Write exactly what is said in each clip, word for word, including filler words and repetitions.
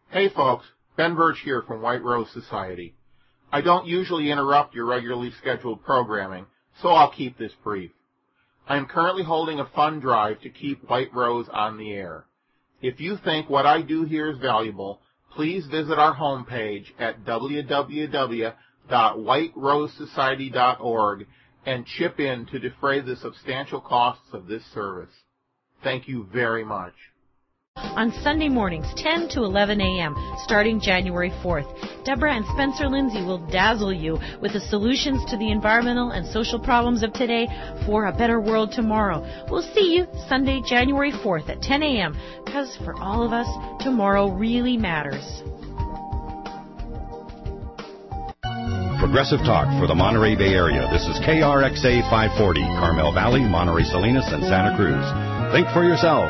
Hey folks, Ben Birch here from White Rose Society. I don't usually interrupt your regularly scheduled programming, so I'll keep this brief. I am currently holding a fund drive to keep White Rose on the air. If you think what I do here is valuable, please visit our homepage at w w w dot white rose society dot org and chip in to defray the substantial costs of this service. Thank you very much. On Sunday mornings, ten to eleven a.m., starting January fourth, Deborah and Spencer Lindsay will dazzle you with the solutions to the environmental and social problems of today for a better world tomorrow. We'll see you Sunday, January fourth at ten a.m., because for all of us, tomorrow really matters. Progressive Talk for the Monterey Bay Area. This is K R X A five forty, Carmel Valley, Monterey Salinas, and Santa Cruz. Think for yourself.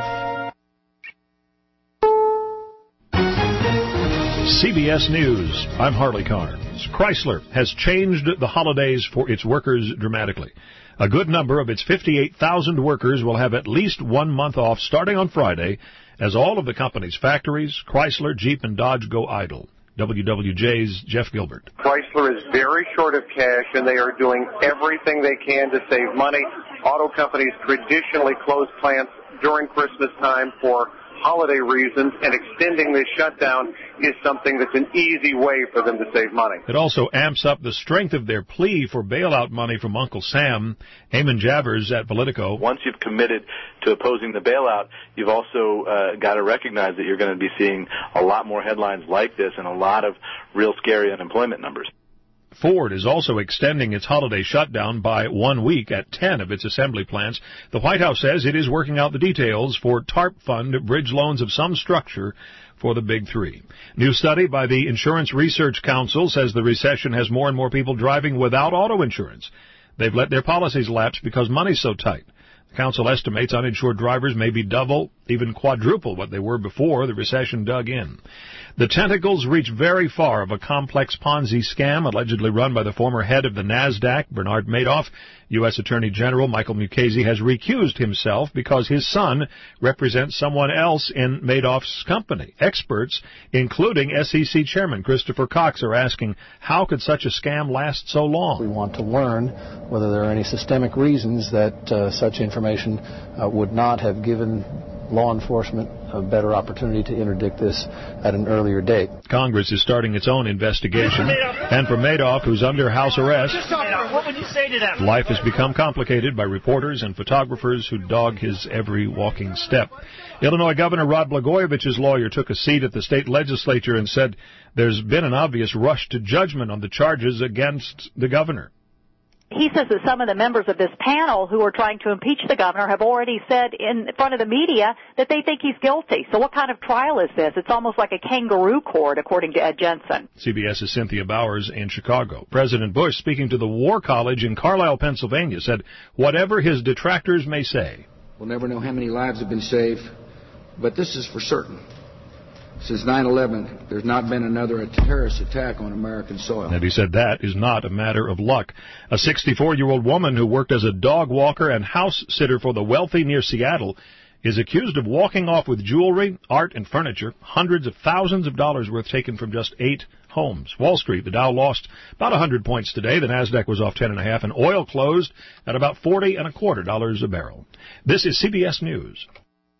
C B S News, I'm Harley Carnes. Chrysler has changed the holidays for its workers dramatically. A good number of its fifty-eight thousand workers will have at least one month off starting on Friday as all of the company's factories, Chrysler, Jeep, and Dodge go idle. W W J's Jeff Gilbert. Chrysler is very short of cash, and they are doing everything they can to save money. Auto companies traditionally close plants during Christmas time for holiday reasons, and extending this shutdown is something that's an easy way for them to save money. It also amps up the strength of their plea for bailout money from Uncle Sam. Eamon Javers at Politico. Once you've committed to opposing the bailout, you've also uh, got to recognize that you're going to be seeing a lot more headlines like this and a lot of real scary unemployment numbers. Ford is also extending its holiday shutdown by one week at ten of its assembly plants. The White House says it is working out the details for TARP fund bridge loans of some structure for the big three. New study by the Insurance Research Council says the recession has more and more people driving without auto insurance. They've let their policies lapse because money's so tight. The council estimates uninsured drivers may be double, even quadruple what they were before the recession dug in. The tentacles reach very far of a complex Ponzi scam allegedly run by the former head of the NASDAQ, Bernard Madoff. U S Attorney General Michael Mukasey has recused himself because his son represents someone else in Madoff's company. Experts, including S E C Chairman Christopher Cox, are asking, how could such a scam last so long? We want to learn whether there are any systemic reasons that uh, such information uh, would not have given law enforcement a better opportunity to interdict this at an earlier date. Congress is starting its own investigation. And for Madoff, who's under house arrest, what would you say to them? Life has become complicated by reporters and photographers who dog his every walking step. Illinois Governor Rod Blagojevich's lawyer took a seat at the state legislature and said there's been an obvious rush to judgment on the charges against the governor. He says that some of the members of this panel who are trying to impeach the governor have already said in front of the media that they think he's guilty. So what kind of trial is this? It's almost like a kangaroo court, according to Ed Jensen. CBS's Cynthia Bowers in Chicago. President Bush, speaking to the War College in Carlisle, Pennsylvania, said, whatever his detractors may say. We'll never know how many lives have been saved, but this is for certain. Since nine eleven, there's not been another terrorist attack on American soil. And he said that is not a matter of luck. A sixty-four-year-old woman who worked as a dog walker and house sitter for the wealthy near Seattle is accused of walking off with jewelry, art, and furniture, hundreds of thousands of dollars worth taken from just eight homes. Wall Street, the Dow lost about one hundred points today. The Nasdaq was off ten and a half, and oil closed at about forty and a quarter dollars a barrel. This is C B S News.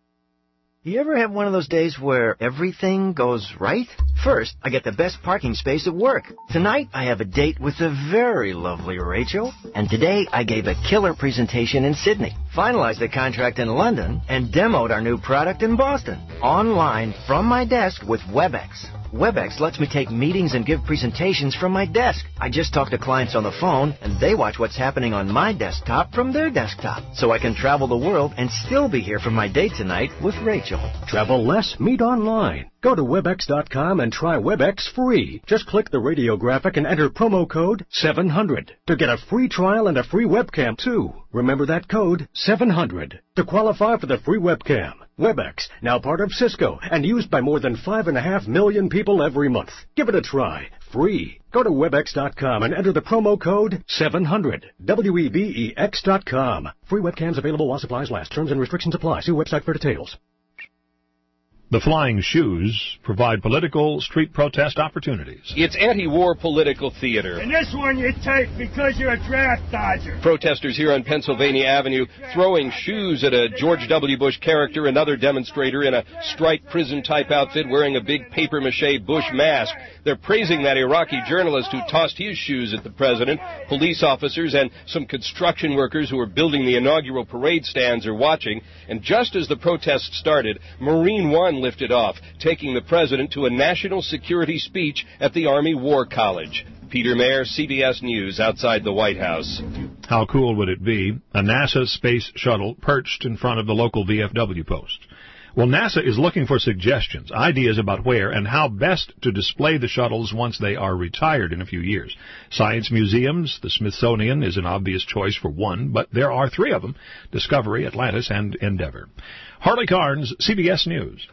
You ever have one of those days where everything goes right? First, I get the best parking space at work. Tonight, I have a date with the very lovely Rachel. And today, I gave a killer presentation in Sydney, finalized the contract in London, and demoed our new product in Boston. Online, from my desk with WebEx. WebEx lets me take meetings and give presentations from my desk. I just talk to clients on the phone, and they watch what's happening on my desktop from their desktop. So I can travel the world and still be here for my date tonight with Rachel. Travel less, meet online. Go to webex dot com and try WebEx free. Just click the radio graphic and enter promo code seven hundred to get a free trial and a free webcam, too. Remember that code, seven hundred, to qualify for the free webcam. WebEx, now part of Cisco and used by more than five and a half million people every month. Give it a try. Free. Go to webex dot com and enter the promo code seven hundred. W E B E X dot com. Free webcams available while supplies last. Terms and restrictions apply. See website for details. The flying shoes provide political street protest opportunities. It's anti-war political theater. And this one you take because you're a draft dodger. Protesters here on Pennsylvania Avenue throwing shoes at a George W. Bush character, another demonstrator in a striped prison-type outfit wearing a big papier-mâché Bush mask. They're praising that Iraqi journalist who tossed his shoes at the president. Police officers and some construction workers who are building the inaugural parade stands are watching. And just as the protests started, Marine One lifted off, taking the president to a national security speech at the Army War College. Peter Mayer, C B S News, outside the White House. How cool would it be? A NASA space shuttle perched in front of the local V F W post. Well, NASA is looking for suggestions, ideas about where and how best to display the shuttles once they are retired in a few years. Science museums, the Smithsonian is an obvious choice for one, but there are three of them, Discovery, Atlantis, and Endeavour. Harley Carnes, C B S News.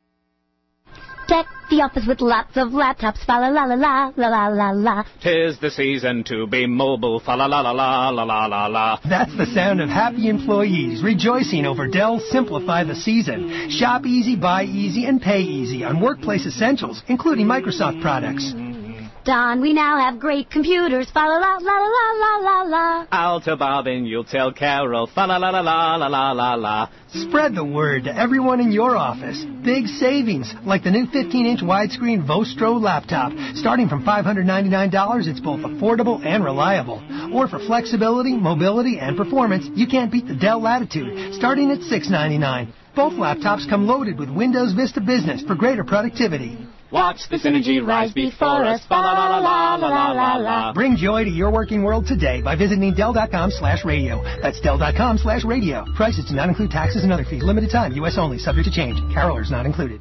Deck the office with lots of laptops, fa la la la la la la la la. 'Tis the season to be mobile, fa la la la la la la la la. That's the sound of happy employees rejoicing over Dell's Simplify the Season. Shop easy, buy easy, and pay easy on workplace essentials, including Microsoft products. Don, we now have great computers, fa la la la la la la la. I'll tell Bob and you'll tell Carol, fa la la la la la la la la. Spread the word to everyone in your office. Big savings, like the new fifteen inch widescreen Vostro laptop. Starting from five hundred ninety-nine dollars, it's both affordable and reliable. Or for flexibility, mobility, and performance, you can't beat the Dell Latitude, starting at six hundred ninety-nine dollars. Both laptops come loaded with Windows Vista Business for greater productivity. Watch the synergy rise before us, fa la la la la la la la. Bring joy to your working world today by visiting Dell.com slash radio. That's Dell.com slash radio. Prices do not include taxes and other fees. Limited time, U S only, subject to change. Carolers not included.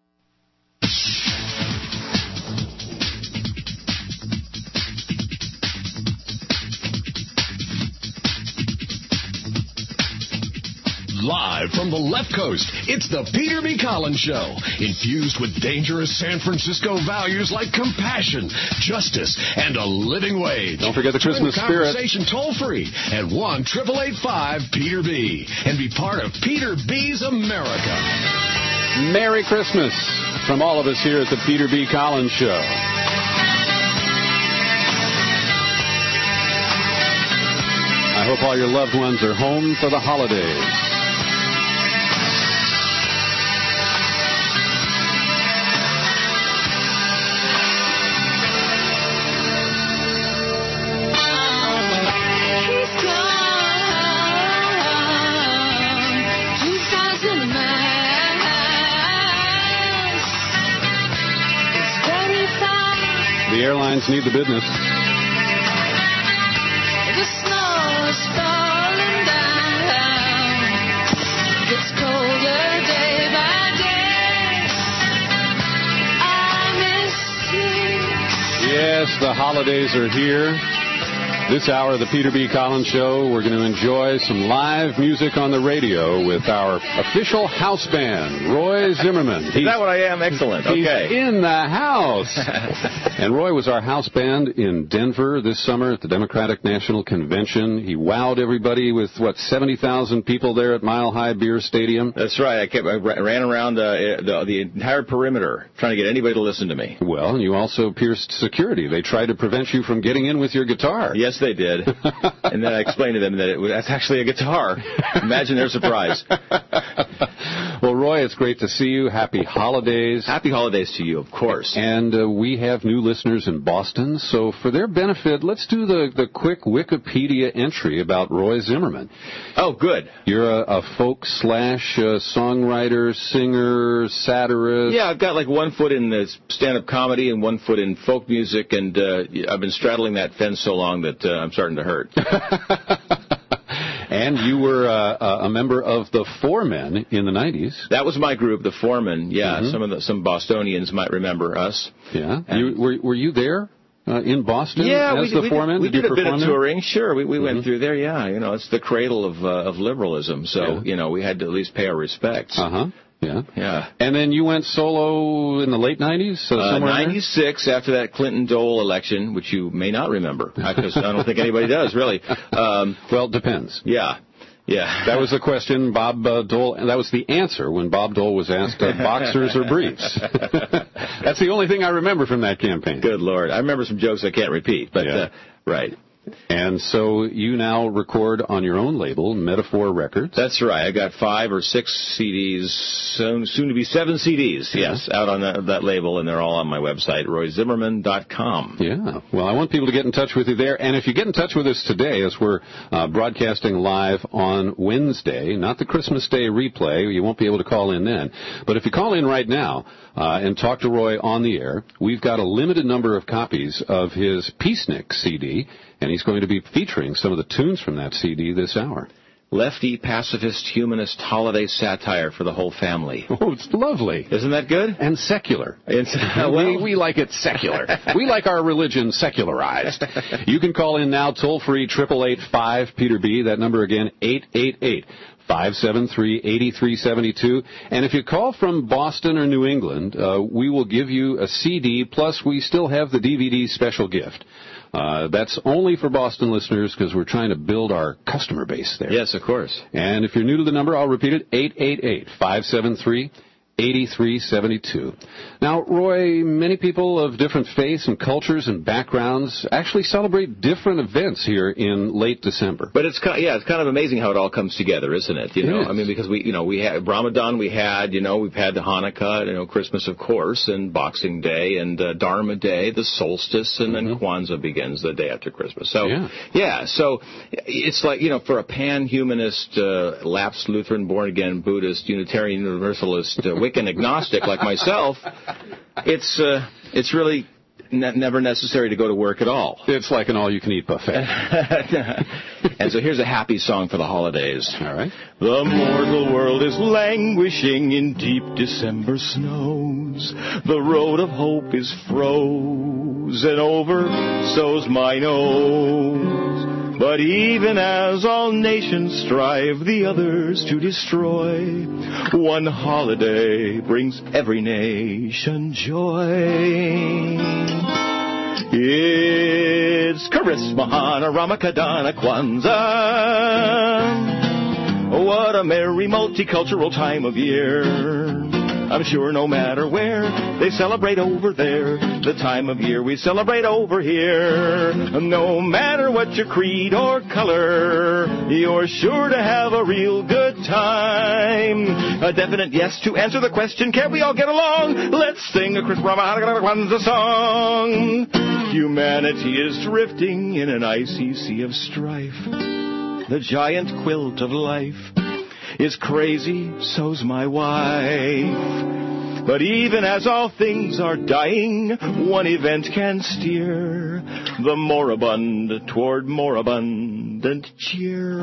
Live from the left coast, it's the Peter B. Collins Show, infused with dangerous San Francisco values like compassion, justice, and a living wage. Don't forget the Christmas spirit. Conversation toll-free at one eight eight eight five Peter B. and be part of Peter B's America. Merry Christmas from all of us here at the Peter B. Collins Show. I hope all your loved ones are home for the holidays. The airlines need the business. The snow is falling down. It's colder day by day. I miss you. Yes, the holidays are here. This hour of the Peter B. Collins Show, we're going to enjoy some live music on the radio with our official house band, Roy Zimmerman. He's, Is that what I am? Excellent. He's okay. in the house. And Roy was our house band in Denver this summer at the Democratic National Convention. He wowed everybody with, what, seventy thousand people there at Mile High Beer Stadium? That's right. I, kept, I ran around uh, the, the entire perimeter trying to get anybody to listen to me. Well, and you also pierced security. They tried to prevent you from getting in with your guitar. Yes, they did. And then I explained to them that it was, that's actually a guitar. Imagine their surprise. Well, Roy, it's great to see you. Happy holidays. Happy holidays to you, of course. And uh, we have new listeners in Boston, so for their benefit, let's do the, the quick Wikipedia entry about Roy Zimmerman. Oh, good. You're a, a folk slash uh, songwriter, singer, satirist. Yeah, I've got like one foot in the stand-up comedy and one foot in folk music, and uh, I've been straddling that fence so long that uh, I'm starting to hurt. And you were uh, a member of the Four Men in the nineties. That was my group, the Four Men. Yeah, mm-hmm. some of the some Bostonians might remember us. Yeah, you, were were you there uh, in Boston? Yeah, as we the did, Four Men. We did, did you a bit of there? touring. Sure, we we mm-hmm. went through there. Yeah, you know, it's the cradle of uh, of liberalism. So yeah. you know, we had to at least pay our respects. Uh huh. Yeah. Yeah. And then you went solo in the late nineties? So uh, somewhere ninety-six, after that Clinton-Dole election, which you may not remember, because I don't think anybody does, really. Um, well, it depends. Yeah. Yeah. That was the question Bob uh, Dole, that was the answer when Bob Dole was asked, uh, boxers or briefs. That's the only thing I remember from that campaign. Good Lord. I remember some jokes I can't repeat, but, Yeah. uh, right. And so you now record on your own label, Metaphor Records. That's right. I got five or six C Ds, soon, soon to be seven C Ds, yes, out on that, that label, and they're all on my website, roy zimmerman dot com. Yeah. Well, I want people to get in touch with you there. And if you get in touch with us today, as we're uh, broadcasting live on Wednesday, not the Christmas Day replay, you won't be able to call in then. But if you call in right now uh, and talk to Roy on the air, we've got a limited number of copies of his Peacenik C D, and he's going to be featuring some of the tunes from that C D this hour. Lefty, pacifist, humanist, holiday satire for the whole family. Oh, it's lovely. Isn't that good? And secular. It's, well, we, we like it secular. We like our religion secularized. You can call in now, toll-free, eight eight eight, five, Peter B. That number again, eight eight eight, five seven three, eight three seven two. And if you call from Boston or New England, uh, we will give you a C D, plus we still have the D V D special gift. Uh, that's only for Boston listeners because we're trying to build our customer base there. Yes, of course. And if you're new to the number, I'll repeat it, eight eight eight, five seven three, eight three seven two. Now, Roy, many people of different faiths and cultures and backgrounds actually celebrate different events here in late December. But it's kind of, yeah, it's kind of amazing how it all comes together, isn't it? You It know, is. I mean, because we, you know, we had Ramadan, we had, you know, we've had the Hanukkah, you know, Christmas, of course, and Boxing Day, and uh, Dharma Day, the solstice, and then Kwanzaa begins the day after Christmas. So, Yeah. yeah, so it's like, you know, for a pan-humanist, uh, lapsed Lutheran, born-again Buddhist, Unitarian Universalist, uh, Wiccan agnostic like myself, it's uh, it's really ne- never necessary to go to work at all. It's like an all-you-can-eat buffet. And so here's a happy song for the holidays. All right. The mortal world is languishing in deep December snows. The road of hope is frozen over, so's my nose. But even as all nations strive the others to destroy, one holiday brings every nation joy. It's Charisma, Hanukkah, Kadana, Kwanzaa. What a merry multicultural time of year. I'm sure no matter where they celebrate over there, the time of year we celebrate over here. No matter what your creed or color, you're sure to have a real good time. A definite yes to answer the question, can we all get along? Let's sing a Christmas Kwanzaa song. Humanity is drifting in an icy sea of strife. The giant quilt of life is crazy, so's my wife. But even as all things are dying, one event can steer the moribund toward more abundant cheer.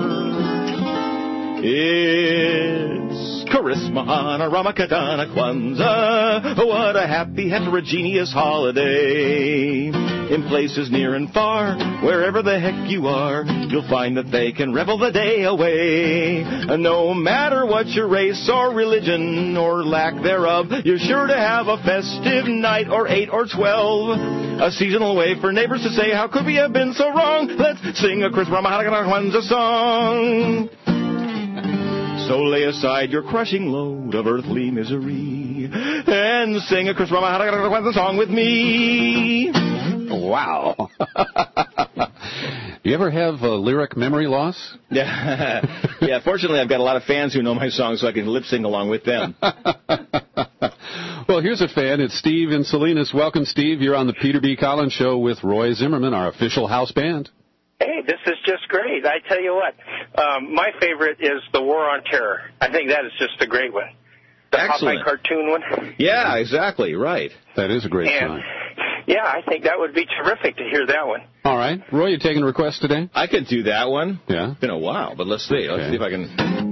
It's Charisma, Hanukkah, Kadana, Kwanzaa. What a happy, heterogeneous holiday. In places near and far, wherever the heck you are, you'll find that they can revel the day away. No matter what your race or religion or lack thereof, you're sure to have a festive night or eight or twelve. A seasonal way for neighbors to say, how could we have been so wrong? Let's sing a Christmas Kwanzaa song. So lay aside your crushing load of earthly misery and sing a Christmas Kwanzaa song with me. Wow. Do you ever have uh, lyric memory loss? Yeah. Yeah, fortunately I've got a lot of fans who know my songs so I can lip sing along with them. Well, here's a fan. It's Steve in Salinas. Welcome, Steve. You're on the Peter B. Collins Show with Roy Zimmerman, our official house band. Hey, this is just great. I tell you what, um, my favorite is The War on Terror. I think that is just a great one. The Excellent. Popeye cartoon one. Yeah, exactly, right. That is a great and, song. Yeah, I think that would be terrific to hear that one. All right. Roy, you taking requests today? I could do that one. Yeah. It's been a while, but let's see. Okay. Let's see if I can...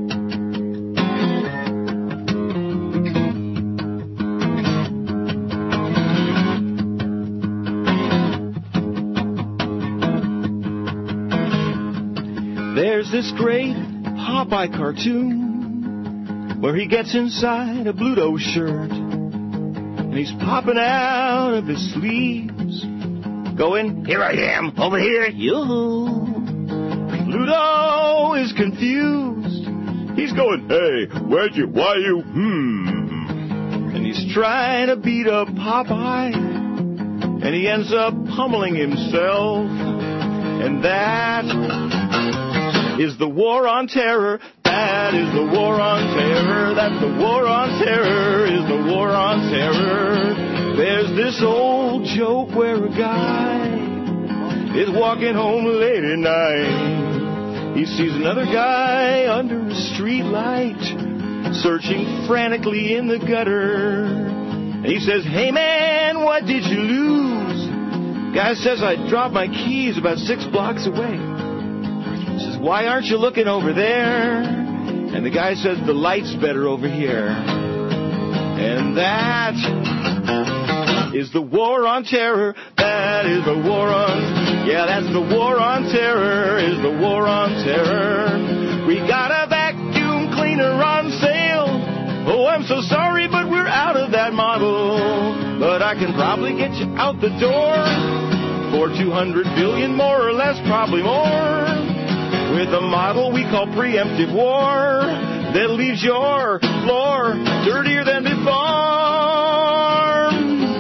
There's this great Popeye cartoon where he gets inside a Bluto shirt and he's popping out of his sleeves, going, here I am, over here, yoo-hoo. Pluto is confused. He's going, hey, where'd you, why you, hmm. And he's trying to beat up Popeye. And he ends up pummeling himself. And that is the war on terror. That is the war on terror. That's the war on terror. Is the war on terror. There's this old joke where a guy is walking home late at night. He sees another guy under a street light, searching frantically in the gutter. And he says, hey man, what did you lose? Guy says, I dropped my keys about six blocks away. He says, why aren't you looking over there? And the guy says, the light's better over here. And that is the war on terror. That is the war on, yeah, that's the war on terror, is the war on terror. We got a vacuum cleaner on sale. Oh, I'm so sorry, but we're out of that model. But I can probably get you out the door for two hundred billion, more or less, probably more. With a model we call preemptive war that leaves your floor dirtier than before.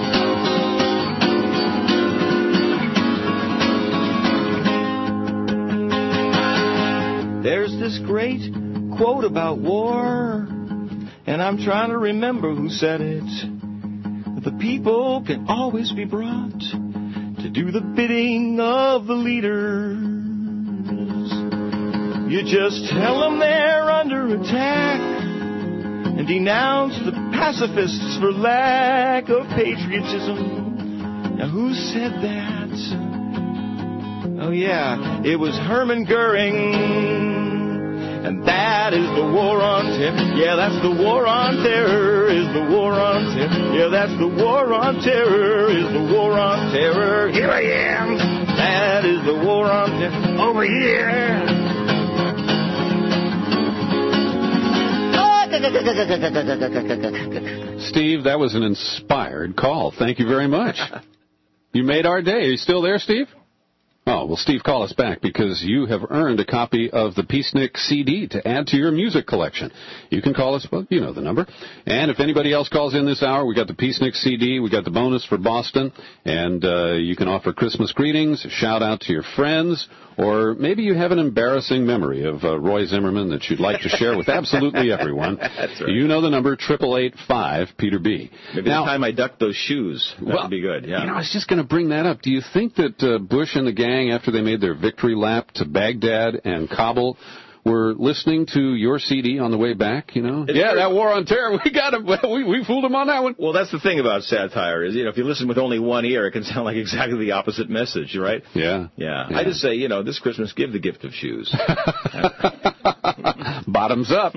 There's this great quote about war, and I'm trying to remember who said it. The people can always be brought to do the bidding of the leaders. You just tell them they're under attack and denounce the pacifists for lack of patriotism. Now, who said that? Oh, yeah, it was Hermann Goering. And that is the war on terror. Yeah, that's the war on terror, is the war on terror. Yeah, that's the war on terror, is the war on terror. Here I am. That is the war on terror. Over here. Steve, that was an inspired call. Thank you very much. You made our day. Are you still there, Steve? Oh, well, Steve, call us back because you have earned a copy of the Peacenik C D to add to your music collection. You can call us, well, you know the number. And if anybody else calls in this hour, we got the Peacenik C D, we got the bonus for Boston, and uh, you can offer Christmas greetings, shout out to your friends, or maybe you have an embarrassing memory of uh, Roy Zimmerman that you'd like to share with absolutely everyone. That's right. You know the number, eight eight eight, five, Peter B. Maybe now, the time I ducked those shoes. That well, would be good, yeah. You know, I was just going to bring that up. Do you think that uh, Bush and the gang, after they made their victory lap to Baghdad and Kabul, were listening to your C D on the way back, you know? It's yeah, very, that war on terror, we got him. We, we fooled him on that one. Well, that's the thing about satire is, you know, if you listen with only one ear, it can sound like exactly the opposite message, right? Yeah. Yeah. yeah. I just say, you know, this Christmas, give the gift of shoes. Bottoms up.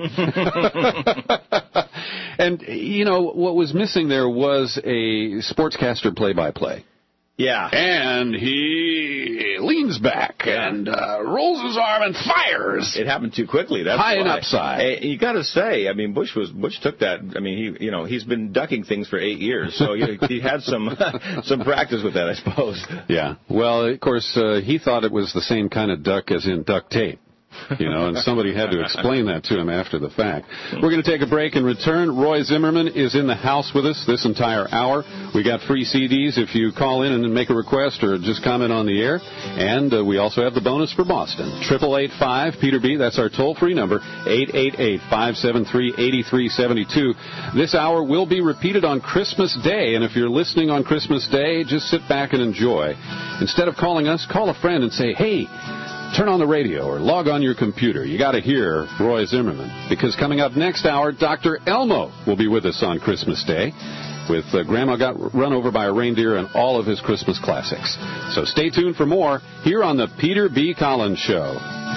And, you know, what was missing there was a sportscaster play-by-play. Yeah. And he leans back and uh, rolls his arm and fires. It happened too quickly. That's high why. and upside. Hey, you got to say, I mean, Bush was Bush took that. I mean, he you know he's been ducking things for eight years, so he, he had some some practice with that, I suppose. Yeah. Well, of course, uh, he thought it was the same kind of duck as in duct tape. You know, and somebody had to explain that to him after the fact. We're going to take a break and return. Roy Zimmerman is in the house with us this entire hour. We got free C Ds if you call in and make a request or just comment on the air. And uh, we also have the bonus for Boston. eight eight eight, five, Peter B. That's our toll-free number, eight eight eight, five seven three, eight three seven two. This hour will be repeated on Christmas Day, and if you're listening on Christmas Day, just sit back and enjoy. Instead of calling us, call a friend and say, hey, turn on the radio or log on your computer. You got to hear Roy Zimmerman, because coming up next hour, Doctor Elmo will be with us on Christmas Day with uh, Grandma Got Run Over by a Reindeer and all of his Christmas classics. So stay tuned for more here on the Peter B. Collins Show.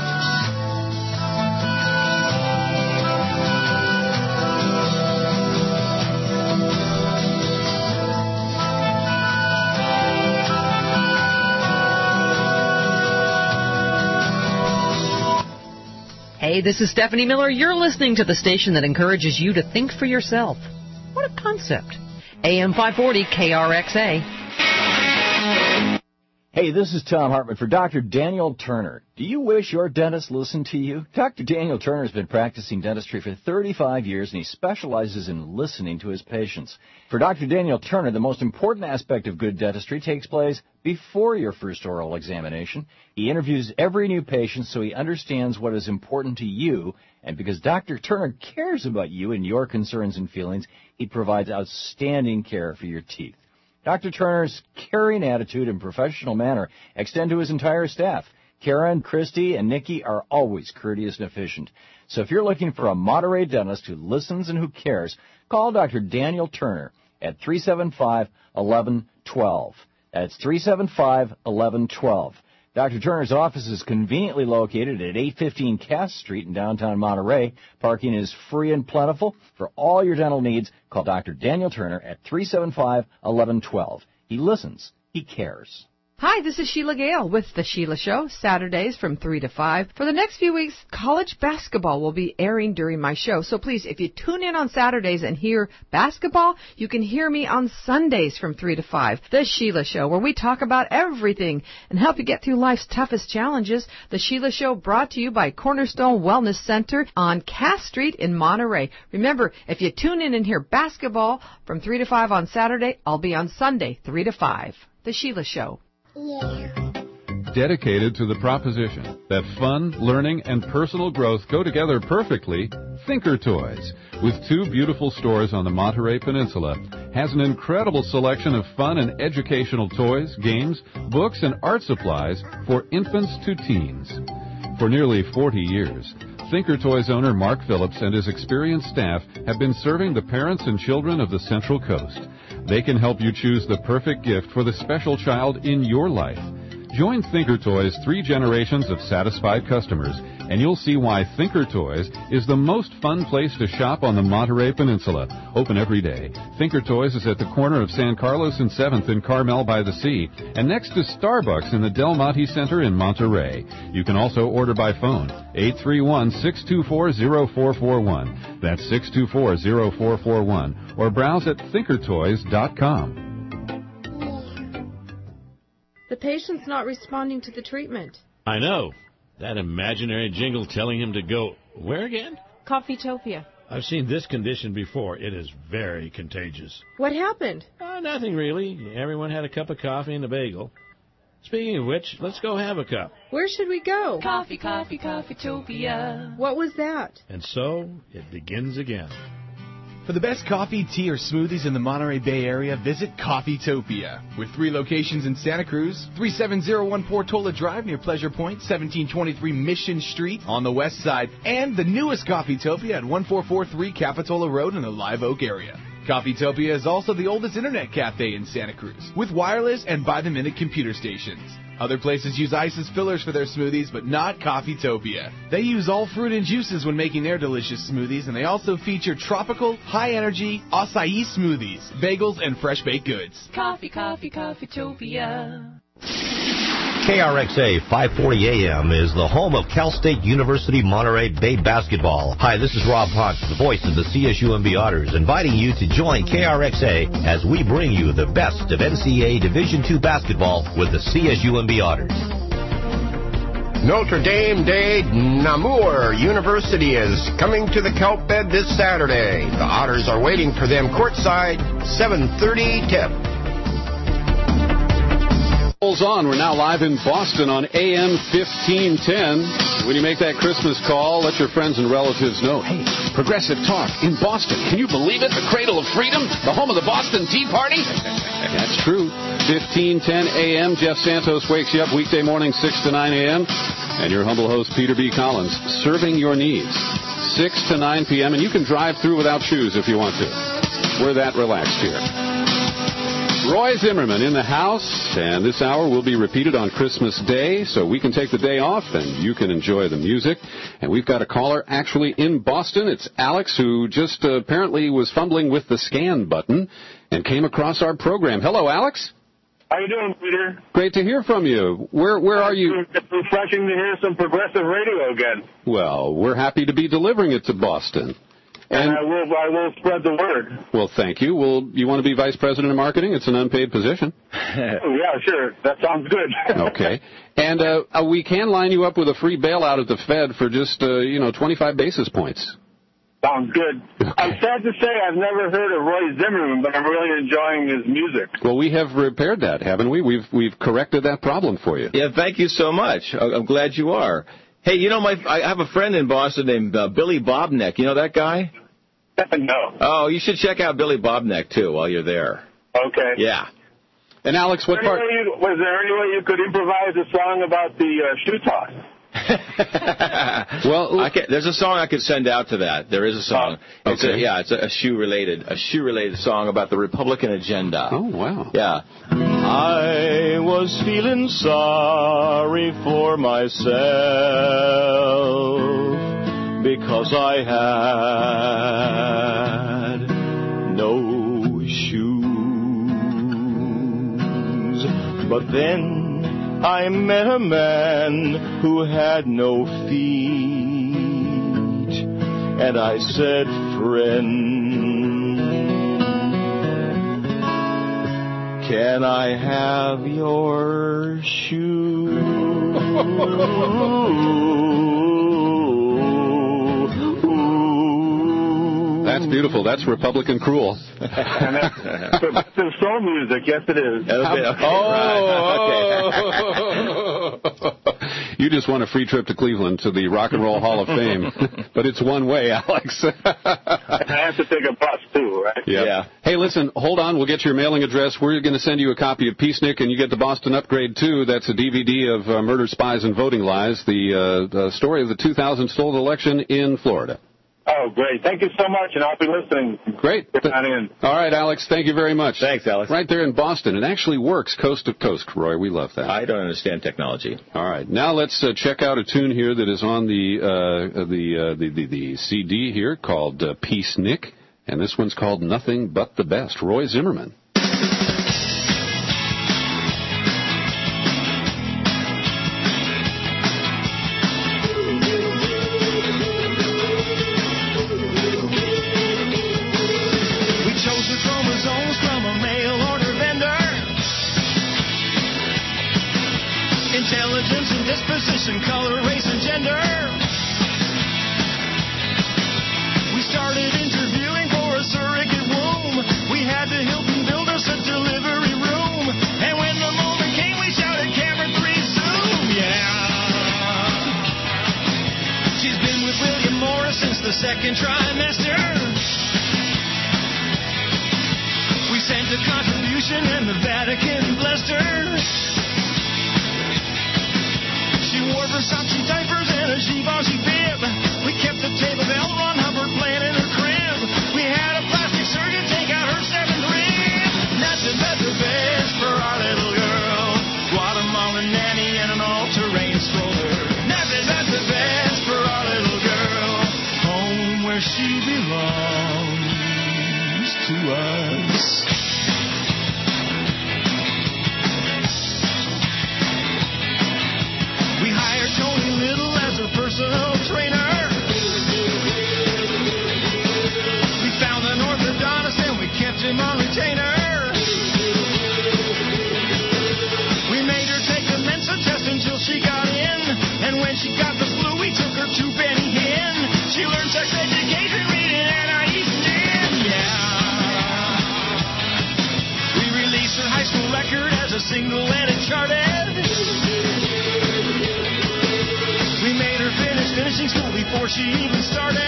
Hey, this is Stephanie Miller. You're listening to the station that encourages you to think for yourself. What a concept. A M five forty K R X A. Hey, this is Tom Hartman for Doctor Daniel Turner. Do you wish your dentist listened to you? Doctor Daniel Turner has been practicing dentistry for thirty-five years, and he specializes in listening to his patients. For Doctor Daniel Turner, the most important aspect of good dentistry takes place before your first oral examination. He interviews every new patient so he understands what is important to you, and because Doctor Turner cares about you and your concerns and feelings, he provides outstanding care for your teeth. Doctor Turner's caring attitude and professional manner extend to his entire staff. Karen, Christy, and Nikki are always courteous and efficient. So if you're looking for a Monterey dentist who listens and who cares, call Doctor Daniel Turner at three seven five, one one one two. That's three seven five, one one one two. Doctor Turner's office is conveniently located at eight fifteen Cass Street in downtown Monterey. Parking is free and plentiful. For all your dental needs, call Doctor Daniel Turner at three seven five, one one one two. He listens. He cares. Hi, this is Sheila Gale with The Sheila Show, Saturdays from three to five. For the next few weeks, college basketball will be airing during my show. So please, if you tune in on Saturdays and hear basketball, you can hear me on Sundays from three to five. The Sheila Show, where we talk about everything and help you get through life's toughest challenges. The Sheila Show brought to you by Cornerstone Wellness Center on Cass Street in Monterey. Remember, if you tune in and hear basketball from three to five on Saturday, I'll be on Sunday, three to five. The Sheila Show. Yeah. Dedicated to the proposition that fun, learning, and personal growth go together perfectly, Thinker Toys, with two beautiful stores on the Monterey Peninsula, has an incredible selection of fun and educational toys, games, books, and art supplies for infants to teens. For nearly forty years, Thinker Toys owner Mark Phillips and his experienced staff have been serving the parents and children of the Central Coast. They can help you choose the perfect gift for the special child in your life. Join Thinker Toys' three generations of satisfied customers, and you'll see why Thinker Toys is the most fun place to shop on the Monterey Peninsula. Open every day. Thinker Toys is at the corner of San Carlos and seventh in Carmel by the Sea, and next to Starbucks in the Del Monte Center in Monterey. You can also order by phone, eight three one, six two four, zero four four one. That's six two four, zero four four one, or browse at thinker toys dot com. The patient's not responding to the treatment. I know. That imaginary jingle telling him to go where again? Coffeetopia. I've seen this condition before. It is very contagious. What happened? Uh, nothing really. Everyone had a cup of coffee and a bagel. Speaking of which, let's go have a cup. Where should we go? Coffee, coffee, Coffeetopia. What was that? And so it begins again. For the best coffee, tea, or smoothies in the Monterey Bay Area, visit Coffeetopia. With three locations in Santa Cruz, three seven zero one Portola Drive near Pleasure Point, seventeen twenty-three Mission Street on the west side, and the newest Coffeetopia at one four four three Capitola Road in the Live Oak area. Coffeetopia is also the oldest internet cafe in Santa Cruz, with wireless and by-the-minute computer stations. Other places use ice as fillers for their smoothies, but not Coffeetopia. They use all fruit and juices when making their delicious smoothies, and they also feature tropical, high-energy acai smoothies, bagels, and fresh baked goods. Coffee, coffee, Coffeetopia. K R X A five forty A M is the home of Cal State University Monterey Bay basketball. Hi, this is Rob Hunt, the voice of the C S U M B Otters, inviting you to join K R X A as we bring you the best of N C A A Division two basketball with the C S U M B Otters. Notre Dame de Namur University is coming to the kelp bed this Saturday. The Otters are waiting for them courtside, seven thirty tip. On. We're now live in Boston on A M fifteen ten. When you make that Christmas call, let your friends and relatives know, hey, Progressive Talk in Boston. Can you believe it? The cradle of freedom? The home of the Boston Tea Party? That's true. fifteen ten A M. Jeff Santos wakes you up weekday morning six to nine A M. And your humble host, Peter B. Collins, serving your needs six to nine P M. And you can drive through without shoes if you want to. We're that relaxed here. Roy Zimmerman in the house, and this hour will be repeated on Christmas Day, so we can take the day off and you can enjoy the music. And we've got a caller actually in Boston. It's Alex, who just uh, apparently was fumbling with the scan button and came across our program. Hello, Alex. How you doing, Peter? Great to hear from you. Where where are you? It's refreshing to hear some progressive radio again. Well, we're happy to be delivering it to Boston. and, And I will I will spread the word. Well, thank you. Well, you want to be vice president of marketing? It's an unpaid position. Oh, yeah, sure. That sounds good. Okay. And uh, uh, we can line you up with a free bailout at the Fed for just, uh, you know, twenty-five basis points. Sounds good. Okay. I'm sad to say I've never heard of Roy Zimmerman, but I'm really enjoying his music. Well, we have repaired that, haven't we? We've we've corrected that problem for you. Yeah, thank you so much. I'm glad you are. Hey, you know, my I have a friend in Boston named uh, Billy Bobneck. You know that guy? No. Oh, you should check out Billy Bobneck, too, while you're there. Okay. Yeah. And, Alex, what part? You, was there any way you could improvise a song about the uh, shoe toss? Well, I can, there's a song I could send out to that. There is a song. Oh, it's okay. a, yeah, it's a, a shoe-related, a shoe-related song about the Republican agenda. Oh, wow. Yeah. I was feeling sorry for myself because I had no shoes. But then I met a man who had no feet, and I said, friend, can I have your shoe? That's beautiful. That's Republican cruel. And that's progressive soul music. Yes, it is. Okay, okay, oh, right. Okay. You just won a free trip to Cleveland to the Rock and Roll Hall of Fame. But it's one way, Alex. I have to take a bus, too, right? Yep. Yeah. Hey, listen, hold on. We'll get your mailing address. We're going to send you a copy of Peacenik, and you get the Boston Upgrade, too. That's a D V D of uh, Murder, Spies, and Voting Lies, the, uh, the story of the two thousand stolen election in Florida. Oh, great. Thank you so much, and I'll be listening. Great. Get that in. All right, Alex, thank you very much. Thanks, Alex. Right there in Boston. It actually works coast to coast, Roy. We love that. I don't understand technology. All right. Now let's uh, check out a tune here that is on the uh, the, uh, the, the the C D here called uh, Peacenik, and this one's called Nothing But the Best. Roy Zimmerman. Intelligence and disposition, color, race, and gender. We started interviewing for a surrogate womb. We had to Hilton build us a delivery room. And when the moment came, we shouted, camera three, zoom, yeah. She's been with William Morris since the second trimester. We sent a contribution and the Vatican blessed her. She wore Versace diapers and a Givenchy bib. We kept the tape of L. Ron Hubbard playing in her crib. We had a plastic surgeon take out her seventh rib. Nothing but the best for our little girl. Guatemalan nanny and an all-terrain stroller. Nothing but the best for our little girl. Home where she belongs to us. We hired Tony Little as her personal trainer. We found an orthodontist and we kept him on retainer. We made her take the Mensa test until she got in. And when she got the flu, we took her to Benny Hinn. She learned sex education, reading Anna Easton. Yeah. We released her high school record as a single and it charted. We made her finish finishing school before she even started.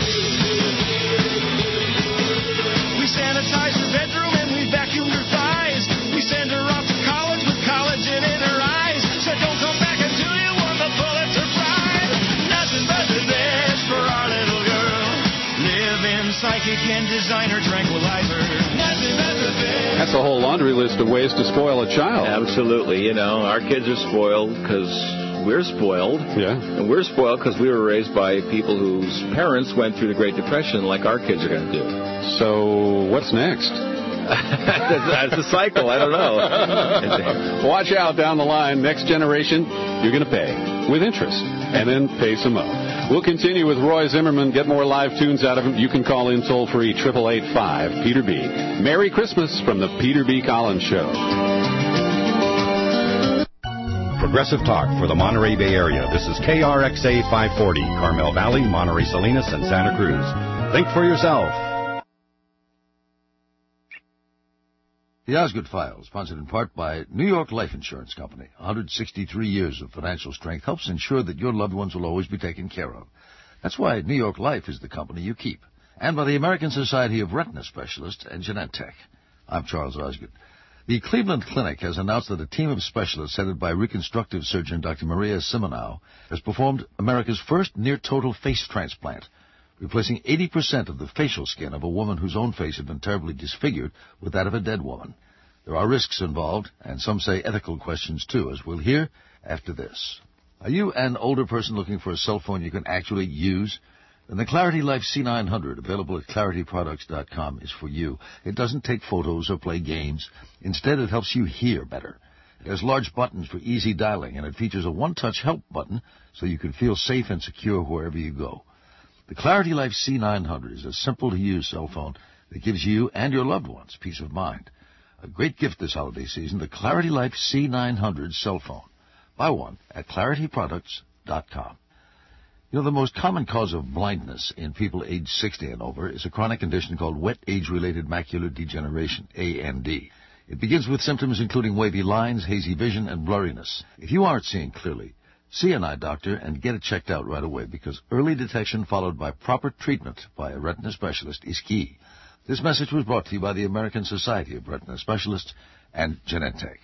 We sanitized her bedroom and we vacuumed her thighs. We sent her off to college with collagen in her eyes. Said don't come back until you won the Pulitzer Prize. Nothing but the best for our little girl. Live in psychic and designer tranquilizer. Nothing but the best. That's a whole laundry list of ways to spoil a child. Absolutely. You know, our kids are spoiled because we're spoiled. Yeah. And we're spoiled because we were raised by people whose parents went through the Great Depression like our kids are going to do. So what's next? That's a cycle. I don't know. Watch out down the line. Next generation, you're going to pay with interest and then pay some more. We'll continue with Roy Zimmerman. Get more live tunes out of him. You can call in toll-free, eight eight eight five, Peter B. Merry Christmas from the Peter B. Collins Show. Progressive Talk for the Monterey Bay Area. This is K R X A five forty, Carmel Valley, Monterey Salinas, and Santa Cruz. Think for yourself. The Osgood Files, sponsored in part by New York Life Insurance Company. one hundred sixty-three years of financial strength helps ensure that your loved ones will always be taken care of. That's why New York Life is the company you keep. And by the American Society of Retina Specialists and Genentech. I'm Charles Osgood. The Cleveland Clinic has announced that a team of specialists headed by reconstructive surgeon Doctor Maria Simonow has performed America's first near-total face transplant, replacing eighty percent of the facial skin of a woman whose own face had been terribly disfigured with that of a dead woman. There are risks involved, and some say ethical questions too, as we'll hear after this. Are you an older person looking for a cell phone you can actually use? Then the Clarity Life C nine hundred, available at clarity products dot com, is for you. It doesn't take photos or play games. Instead, it helps you hear better. It has large buttons for easy dialing, and it features a one-touch help button so you can feel safe and secure wherever you go. The Clarity Life C nine hundred is a simple-to-use cell phone that gives you and your loved ones peace of mind. A great gift this holiday season, the Clarity Life C nine hundred cell phone. Buy one at clarity products dot com. You know, the most common cause of blindness in people age sixty and over is a chronic condition called wet age-related macular degeneration, A M D. It begins with symptoms including wavy lines, hazy vision, and blurriness. If you aren't seeing clearly, see an eye doctor and get it checked out right away, because early detection followed by proper treatment by a retina specialist is key. This message was brought to you by the American Society of Retina Specialists and Genentech.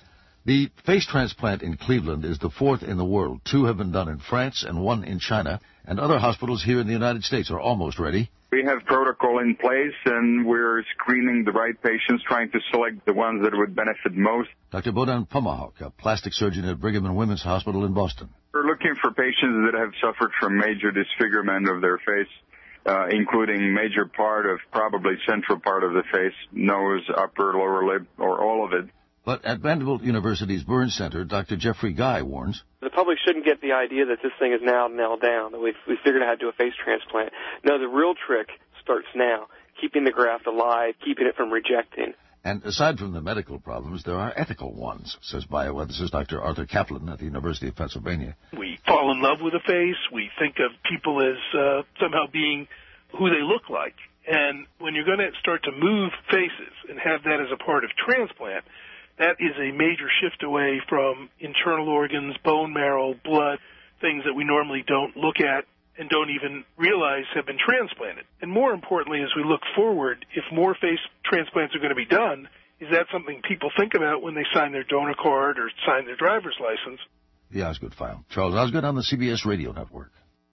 The face transplant in Cleveland is the fourth in the world. Two have been done in France and one in China, and other hospitals here in the United States are almost ready. We have protocol in place, and we're screening the right patients, trying to select the ones that would benefit most. Doctor Bodan Pomahawk, a plastic surgeon at Brigham and Women's Hospital in Boston. We're looking for patients that have suffered from major disfigurement of their face, uh, including major part of, probably central part of the face, nose, upper, lower lip, or all of it. But at Vanderbilt University's Burn Center, Doctor Jeffrey Guy warns, the public shouldn't get the idea that this thing is now nailed down, that we've, we've figured out how to do a face transplant. No, the real trick starts now, keeping the graft alive, keeping it from rejecting. And aside from the medical problems, there are ethical ones, says bioethicist Doctor Arthur Kaplan at the University of Pennsylvania. We fall in love with a face. We think of people as uh, somehow being who they look like. And when you're going to start to move faces and have that as a part of transplant, that is a major shift away from internal organs, bone marrow, blood, things that we normally don't look at and don't even realize have been transplanted. And more importantly, as we look forward, if more face transplants are going to be done, is that something people think about when they sign their donor card or sign their driver's license? The Osgood File. Charles Osgood on the C B S Radio Network.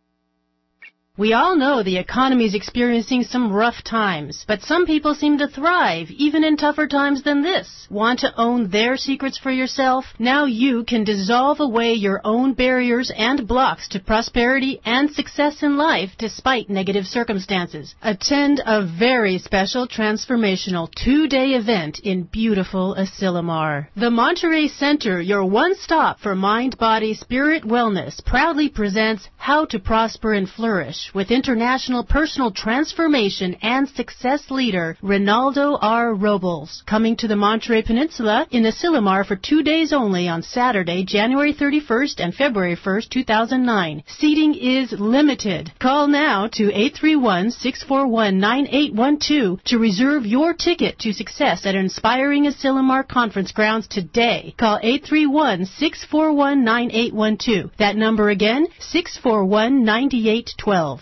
We all know the economy is experiencing some rough times, but some people seem to thrive even in tougher times than this. Want to own their secrets for yourself? Now you can dissolve away your own barriers and blocks to prosperity and success in life despite negative circumstances. Attend a very special transformational two-day event in beautiful Asilomar. The Monterey Center, your one stop for mind, body, spirit wellness, proudly presents How to Prosper and Flourish with international personal transformation and success leader Ronaldo R. Robles, coming to the Monterey Peninsula in Asilomar for two days only on Saturday, January thirty-first and February first, two thousand nine. Seating is limited. Call now to eight three one, six four one, nine eight one two to reserve your ticket to success at Inspiring Asilomar Conference Grounds today. Call eight three one, six four one, nine eight one two. That number again, six four one, nine eight one two.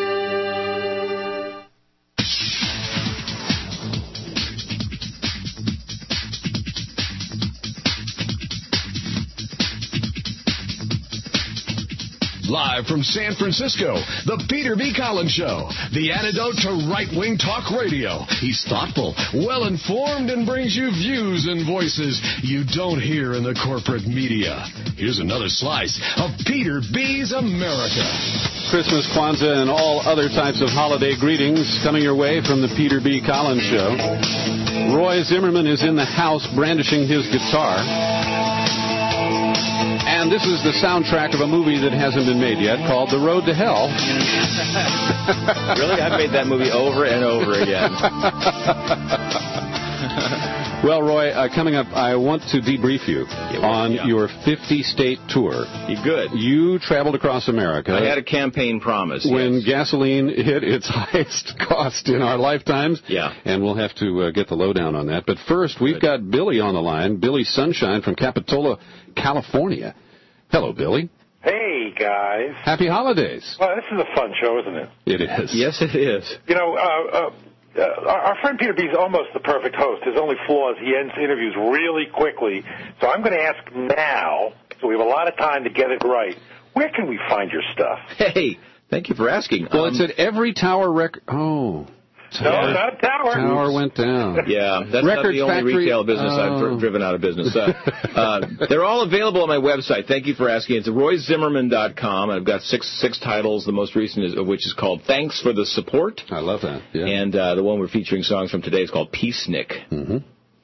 Live from San Francisco, the Peter B. Collins Show, the antidote to right-wing talk radio. He's thoughtful, well-informed, and brings you views and voices you don't hear in the corporate media. Here's another slice of Peter B's America. Christmas, Kwanzaa, and all other types of holiday greetings coming your way from the Peter B. Collins Show. Roy Zimmerman is in the house brandishing his guitar. And And this is the soundtrack of a movie that hasn't been made yet called The Road to Hell. Really? I've made that movie over and over again. Well, Roy, uh, coming up, I want to debrief you well, on yeah. your fifty-state tour. You good. You traveled across America. I had a campaign promise. When yes. gasoline hit its highest cost in our lifetimes. Yeah. And we'll have to uh, get the lowdown on that. But first, we've good. got Billy on the line, Billy Sunshine from Capitola, California. Hello, Billy. Hey, guys. Happy holidays. Well, this is a fun show, isn't it? It is. Yes, it is. You know, uh, uh, Uh, our, our friend Peter B is almost the perfect host. His only flaw is he ends interviews really quickly. So I'm going to ask now, so we have a lot of time to get it right. Where can we find your stuff? Hey, thank you for asking. Well, um, it's at every tower record. Oh. No, not a tower. Tower went down. Yeah, that's Record not the only factory, retail business oh. I've dri- driven out of business. Uh, uh, they're all available on my website. Thank you for asking. It's roy zimmerman dot com. I've got six six titles, the most recent is, of which is called Thanks for the Support. I love that. Yeah. And uh, the one we're featuring songs from today is called Peacenik. Mm-hmm.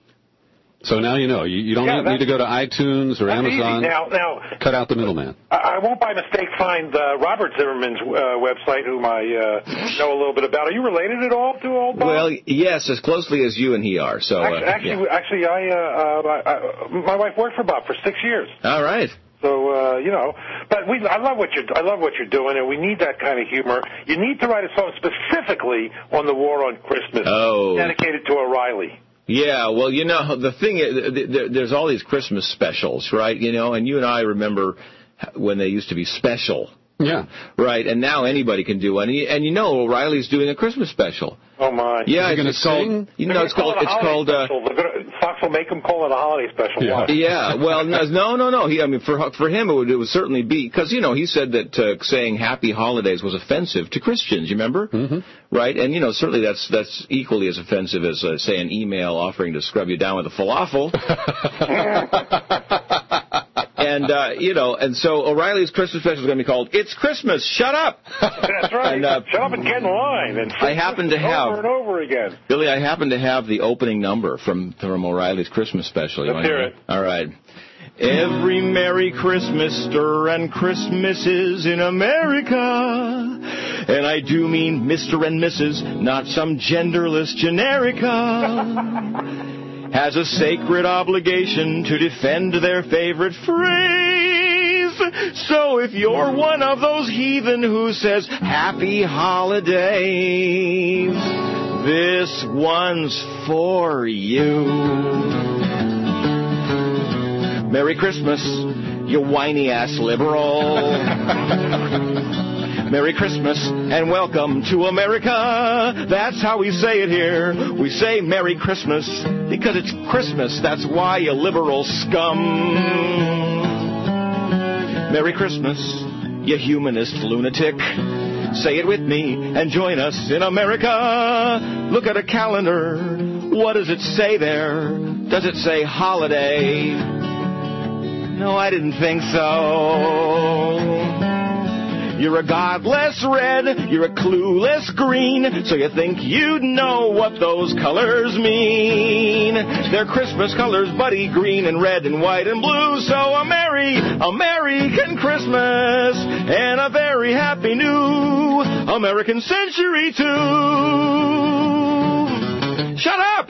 So now you know. You, you don't Yeah, need to go to iTunes or that's Amazon. Easy. Now, now, Cut out the middleman. I, I won't by mistake find uh, Robert Zimmerman's uh, website, whom I uh, know a little bit about. Are you related at all to old Bob? Well, yes, as closely as you and he are. So Actually, uh, actually, yeah. actually I, uh, uh, I, my wife worked for Bob for six years. All right. So uh, you know, but we I love what you're I love what you're doing, and we need that kind of humor. You need to write a song specifically on the war on Christmas, oh. dedicated to O'Reilly. Yeah, well, you know, the thing is, there's all these Christmas specials, right? You know, and you and I remember when they used to be special. Yeah. Right, and now anybody can do one. And you, and you know O'Reilly's doing a Christmas special. Oh, my. Yeah, Is it's, it's called, you know, it's called, it's called, uh, Fox will make him call it a holiday special. Yeah. Yeah, well, no, no, no. He, I mean, for for him, it would, it would certainly be, because, you know, he said that uh, saying Happy Holidays was offensive to Christians, you remember? Mm-hmm. Right, and, you know, certainly that's that's equally as offensive as, uh, say, an email offering to scrub you down with a falafel. And, uh, you know, and so O'Reilly's Christmas special is going to be called It's Christmas, Shut Up! That's right. And, uh, Shut up and get in line. And I happen to have... Over and over again. Billy, I happen to have the opening number from, from O'Reilly's Christmas special. You Let's hear it. All right. Every Merry Christmaster and Christmases in America. And I do mean Mister and Missus, not some genderless generica. Has a sacred obligation to defend their favorite phrase. So if you're one of those heathen who says Happy Holidays, this one's for you. Merry Christmas, you whiny-ass liberal. Merry Christmas and welcome to America. That's how we say it here. We say Merry Christmas because it's Christmas. That's why, you liberal scum. Merry Christmas, you humanist lunatic. Say it with me and join us in America. Look at a calendar. What does it say there? Does it say holiday? No, I didn't think so. You're a godless red, you're a clueless green, so you think you'd know what those colors mean. They're Christmas colors, buddy, green and red and white and blue, so a merry American Christmas and a very happy new American century too. Shut up!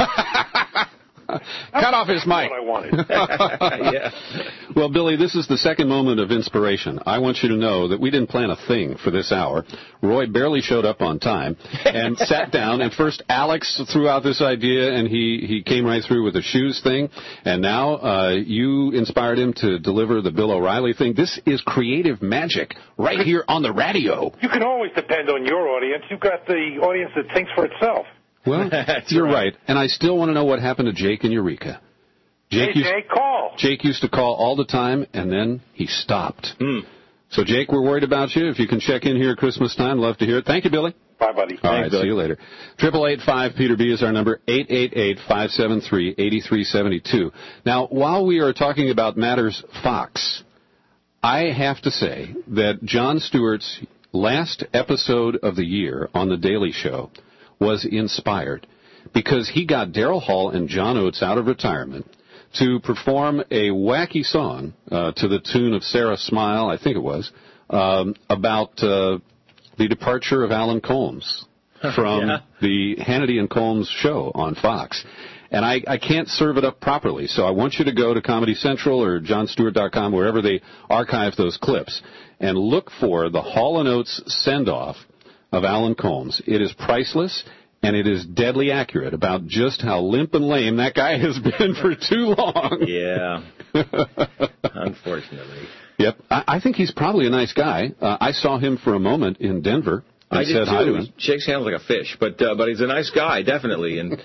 Cut off his mic. What I wanted. Yeah. Well, Billy, this is the second moment of inspiration. I want you to know that we didn't plan a thing for this hour. Roy barely showed up on time and sat down. And first, Alex threw out this idea, and he, he came right through with the shoes thing. And now uh, you inspired him to deliver the Bill O'Reilly thing. This is creative magic right here on the radio. You can always depend on your audience. You've got the audience that thinks for itself. Well, you're right. right. And I still want to know what happened to Jake and Eureka. Jake hey, used, Jake, call. Jake used to call all the time, and then he stopped. Mm. So, Jake, we're worried about you. If you can check in here at Christmas time, love to hear it. Thank you, Billy. Bye, buddy. All Thanks, right, Billy. see you later. Triple eight five Peter B is our number, eight eight eight, five seven three, eight three seven two. Now, while we are talking about matters Fox, I have to say that Jon Stewart's last episode of the year on The Daily Show was inspired, because he got Daryl Hall and John Oates out of retirement to perform a wacky song uh, to the tune of Sarah Smile, I think it was, um, about uh, the departure of Alan Colmes from Yeah. the Hannity and Colmes show on Fox. And I, I can't serve it up properly, so I want you to go to Comedy Central or jon stewart dot com, wherever they archive those clips, and look for the Hall and Oates send-off of Alan Colmes. It is priceless, and it is deadly accurate about just how limp and lame that guy has been for too long. Yeah. Unfortunately. Yep. I, I think he's probably a nice guy. Uh, I saw him for a moment in Denver and I did said too. hi to him. He shakes hands like a fish, but uh, but he's a nice guy, definitely. And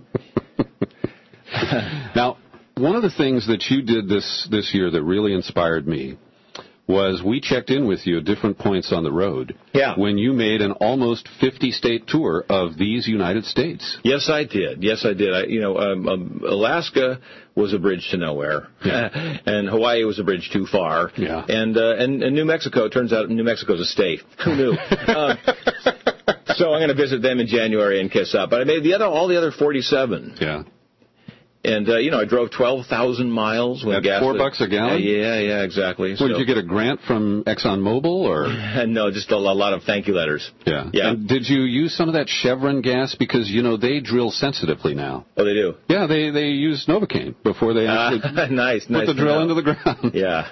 Now, one of the things that you did this, this year that really inspired me was we checked in with you at different points on the road Yeah. when you made an almost fifty-state tour of these United States. yes, I did. Yes, I did. I, you know, um, um, Alaska was a bridge to nowhere, Yeah. and Hawaii was a bridge too far. Yeah. And uh, and, and New Mexico, turns out New Mexico's a state. Who knew? um, so I'm going to visit them in January and kiss up. But I made the other, all the other forty-seven. Yeah. And, uh, you know, I drove twelve thousand miles. When At gas four was- bucks a gallon? Uh, yeah, yeah, exactly. Well, did you get a grant from ExxonMobil or? No, just a, a lot of thank you letters. Yeah. Yeah. And did you use some of that Chevron gas? Because, you know, they drill sensitively now. Oh, they do? Yeah, they, they use Novocaine before they actually Uh, nice, put nice. the to drill know. into the ground. Yeah.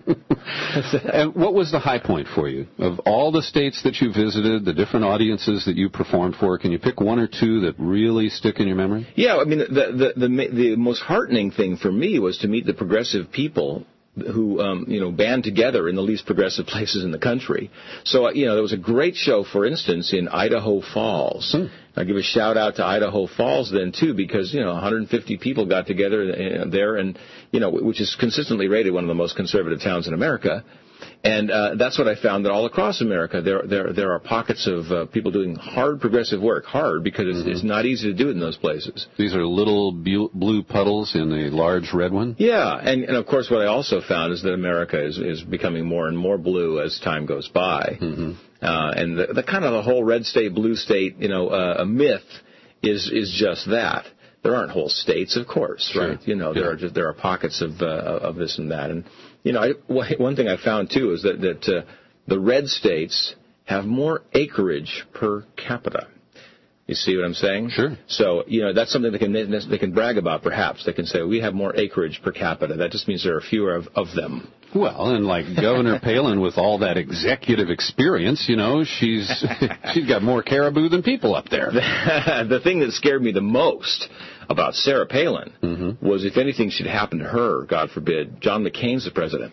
And what was the high point for you? Of all the states that you visited, the different audiences that you performed for, can you pick one or two that really stick in your memory? Yeah, I mean, the, the, the, the most heartening thing for me was to meet the progressive people who, um, you know, band together in the least progressive places in the country. So, uh, you know, there was a great show, for instance, in Idaho Falls. Hmm. I give a shout out to Idaho Falls then, too, because, you know, one hundred fifty people got together uh, there, and, you know, which is consistently rated one of the most conservative towns in America. And uh, that's what I found, that all across America there there there are pockets of uh, people doing hard progressive work, hard because it's, Mm-hmm. it's not easy to do it in those places. These are little bu- blue puddles in a large red one? Yeah, and, and of course what I also found is that America is, is becoming more and more blue as time goes by. Mm-hmm. Uh, and the, the kind of the whole red state, blue state, you know, uh, a myth is is just that. There aren't whole states, of course, Sure. right? You know, there Yeah. are just, there are pockets of uh, of this and that. And you know, I, one thing I found too is that that uh, the red states have more acreage per capita. You see what I'm saying? Sure. So, you know, that's something they can they can brag about, perhaps. They can say, we have more acreage per capita. That just means there are fewer of, of them. Well, and like Governor Palin with all that executive experience, you know, she's she's got more caribou than people up there. The thing that scared me the most about Sarah Palin Mm-hmm. was if anything should happen to her, God forbid, John McCain's the president.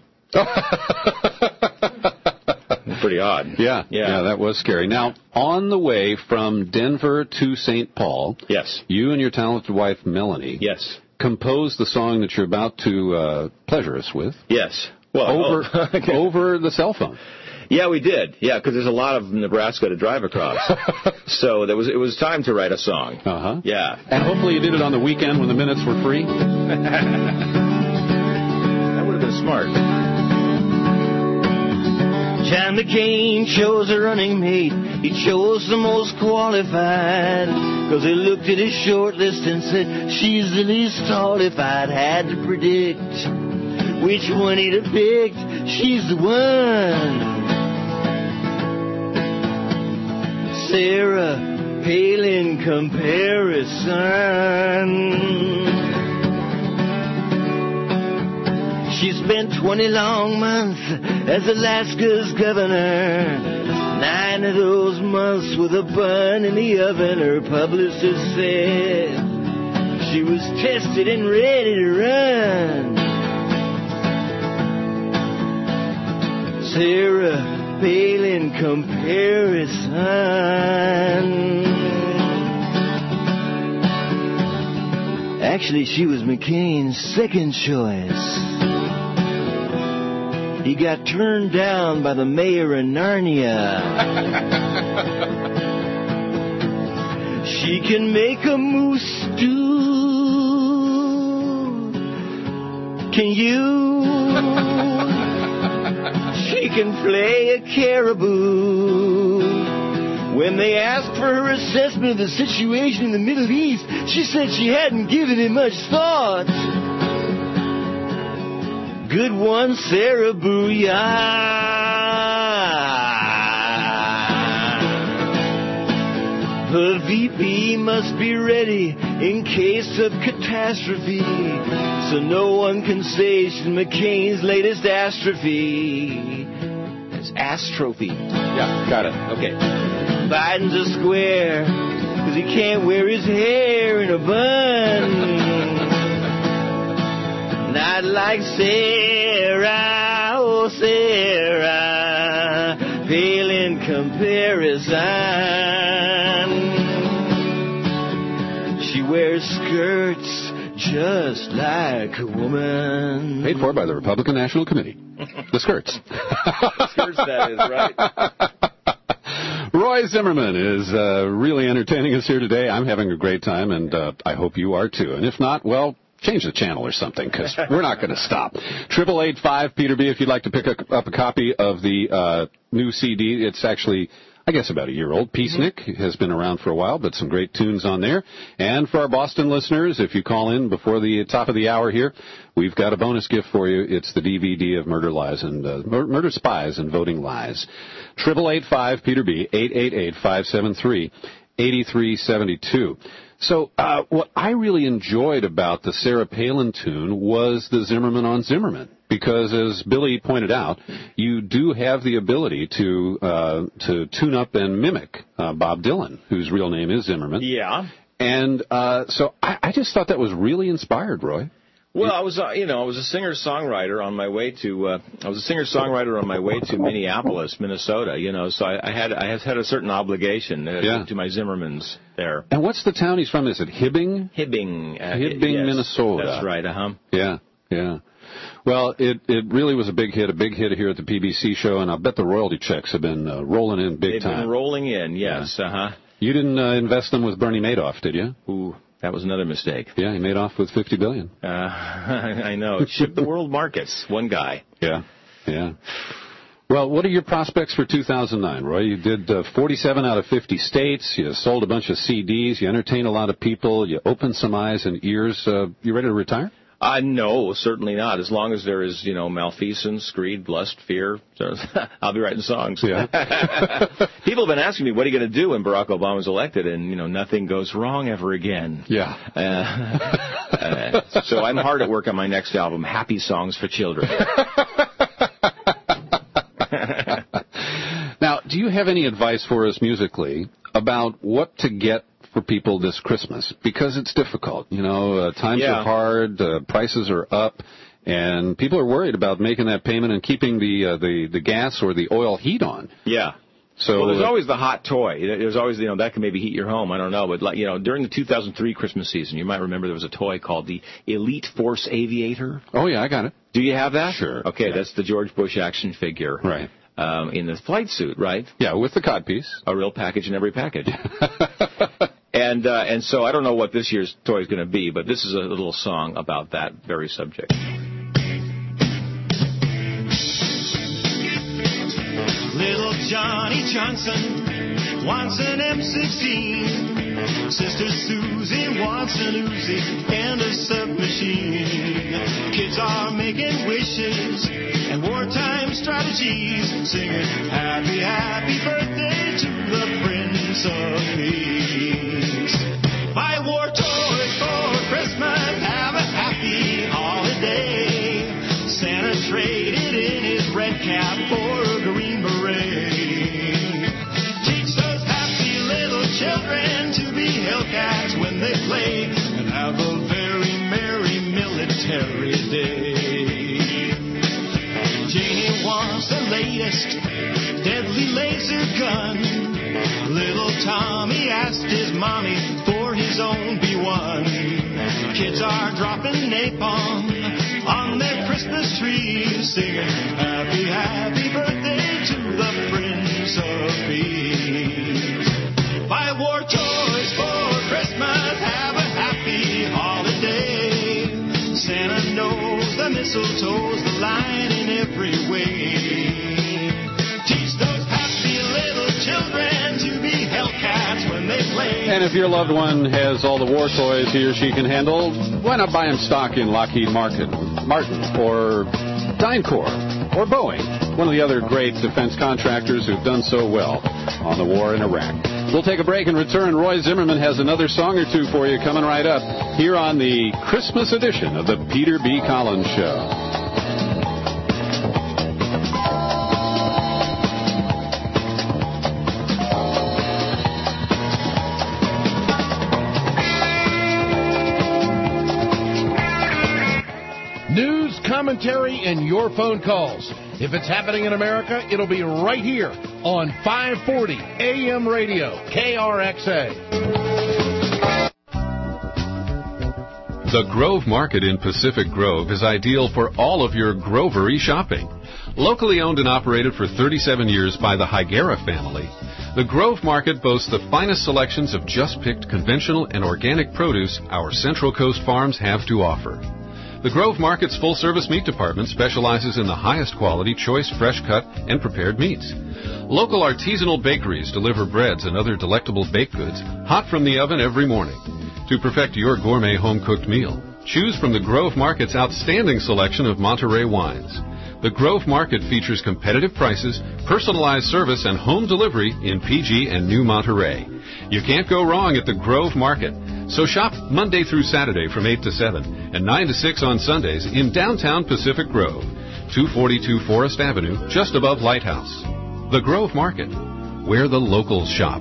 Pretty odd. Yeah, Yeah. yeah, that was scary. Now, on the way from Denver to Saint Paul, Yes. you and your talented wife, Melanie, Yes. composed the song that you're about to uh, pleasure us with Yes. Well, over, oh, okay. over the cell phone. Yeah, we did. Yeah, because there's a lot of Nebraska to drive across. So there was it was time to write a song. Uh-huh. Yeah. And hopefully you did it on the weekend when the minutes were free. That would have been smart. John McCain chose a running mate. He chose the most qualified. Cause he looked at his short list and said, she's the least qualified. Had to predict which one he'd have picked. She's the one. Sarah Palin comparison. She spent twenty long months as Alaska's governor. Nine of those months with a bun in the oven. Her publicist said she was tested and ready to run. Sarah Palin comparison. Actually, she was McCain's second choice. He got turned down by the mayor of Narnia. She can make a moose stew. Can you? She can play a caribou. When they asked for her assessment of the situation in the Middle East, she said she hadn't given it much thought. good one, Sarah Booyah. The V P must be ready in case of catastrophe, so no one can say she's McCain's latest astrophe. That's astrophe. Yeah, got it. Okay. Biden's a square, cause he can't wear his hair in a bun. Not like Sarah, oh Sarah, pale in comparison. She wears skirts just like a woman. Paid for by the Republican National Committee. The skirts. Skirts, that is, right. Roy Zimmerman is uh, really entertaining us here today. I'm having a great time, and uh, I hope you are too. And if not, well, change the channel or something, because we're not going to stop. Triple eight five Peter B. If you'd like to pick up a copy of the uh, new C D, it's actually, I guess, about a year old. Peacenik has been around for a while, but some great tunes on there. And for our Boston listeners, if you call in before the top of the hour here, we've got a bonus gift for you. It's the D V D of Murder Lies and uh, Murder Spies and Voting Lies. Triple eight five Peter B. eight eight eight five seven three eight three seven two. So uh, what I really enjoyed about the Sarah Palin tune was the Zimmerman on Zimmerman, because as Billy pointed out, you do have the ability to uh, to tune up and mimic uh, Bob Dylan, whose real name is Zimmerman. Yeah. And uh, so I, I just thought that was really inspired, Roy. Well, I was, uh, you know, I was a singer-songwriter on my way to, uh, I was a singer-songwriter on my way to Minneapolis, Minnesota, you know, so I, I had, I had a certain obligation uh, Yeah. to my Zimmermans there. And what's the town he's from? Is it Hibbing? Hibbing. Uh, Hibbing, yes, Minnesota. That's right, uh-huh. Yeah, yeah. Well, it, it really was a big hit, a big hit here at the P B C show, and I'll bet the royalty checks have been uh, rolling in big They've time. been rolling in, yes, Yeah. uh-huh. You didn't uh, invest them with Bernie Madoff, did you? Ooh, that was another mistake. Yeah, he made off with fifty billion dollars. Uh, I know. It shipped the world markets, one guy. Yeah, yeah. Well, what are your prospects for two thousand nine, Roy? You did uh, forty-seven out of fifty states. You sold a bunch of C Ds. You entertained a lot of people. You opened some eyes and ears. Uh, you ready to retire? Uh, no, certainly not. As long as there is, you know, malfeasance, greed, lust, fear, so I'll be writing songs. Yeah. People have been asking me, what are you going to do when Barack Obama's elected? And, you know, nothing goes wrong ever again. Yeah. Uh, uh, so I'm hard at work on my next album, Happy Songs for Children. Now, do you have any advice for us musically about what to get for people this Christmas? Because it's difficult. You know, uh, times Yeah. are hard, uh, prices are up, and people are worried about making that payment and keeping the uh, the, the gas or the oil heat on. Yeah. So well, there's uh, always the hot toy. There's always, you know, that can maybe heat your home. I don't know. But, like, you know, during the two thousand three Christmas season, you might remember there was a toy called the Elite Force Aviator. Oh, yeah, I got it. Do you have that? Sure. Okay, Yeah. that's the George Bush action figure. Right. Um, in the flight suit, right? Yeah, with the codpiece. A real package in every package. and uh, and so I don't know what this year's toy is going to be, but this is a little song about that very subject. Little Johnny Johnson wants an M sixteen. Sister Susie wants an Uzi and a submachine. Kids are making wishes and wartime strategies, singing happy, happy birthday to the Prince of Peace. Buy war toys for Christmas, have a happy holiday. Santa traded in his red cap for a green beret. Teach those happy little children to be Hellcats when they play, and have a very merry military day. Janie wants the latest deadly laser gun. Little Tommy asked his mommy for his own B one. Kids are dropping napalm on their Christmas trees, singing happy, happy birthday to the Prince of Peace. Buy war toys for Christmas, have a happy holiday. Santa knows the mistletoe's the line in every way. Teach those happy little children to be Hellcats when they play. And if your loved one has all the war toys he or she can handle, why not buy them stock in Lockheed Martin, Martin or DynCorp, or Boeing, one of the other great defense contractors who've done so well on the war in Iraq. We'll take a break and return. Roy Zimmerman has another song or two for you coming right up here on the Christmas edition of the Peter B. Collins Show. News, commentary, and your phone calls. If it's happening in America, it'll be right here on five forty A M radio, K R X A. The Grove Market in Pacific Grove is ideal for all of your grovery shopping. Locally owned and operated for thirty-seven years by the Higuera family, the Grove Market boasts the finest selections of just-picked conventional and organic produce our Central Coast farms have to offer. The Grove Market's full-service meat department specializes in the highest quality, choice, fresh-cut, and prepared meats. Local artisanal bakeries deliver breads and other delectable baked goods hot from the oven every morning. To perfect your gourmet home-cooked meal, choose from the Grove Market's outstanding selection of Monterey wines. The Grove Market features competitive prices, personalized service, and home delivery in P G and New Monterey. You can't go wrong at the Grove Market. So shop Monday through Saturday from eight to seven and nine to six on Sundays in downtown Pacific Grove, two forty-two Forest Avenue, just above Lighthouse. The Grove Market, where the locals shop.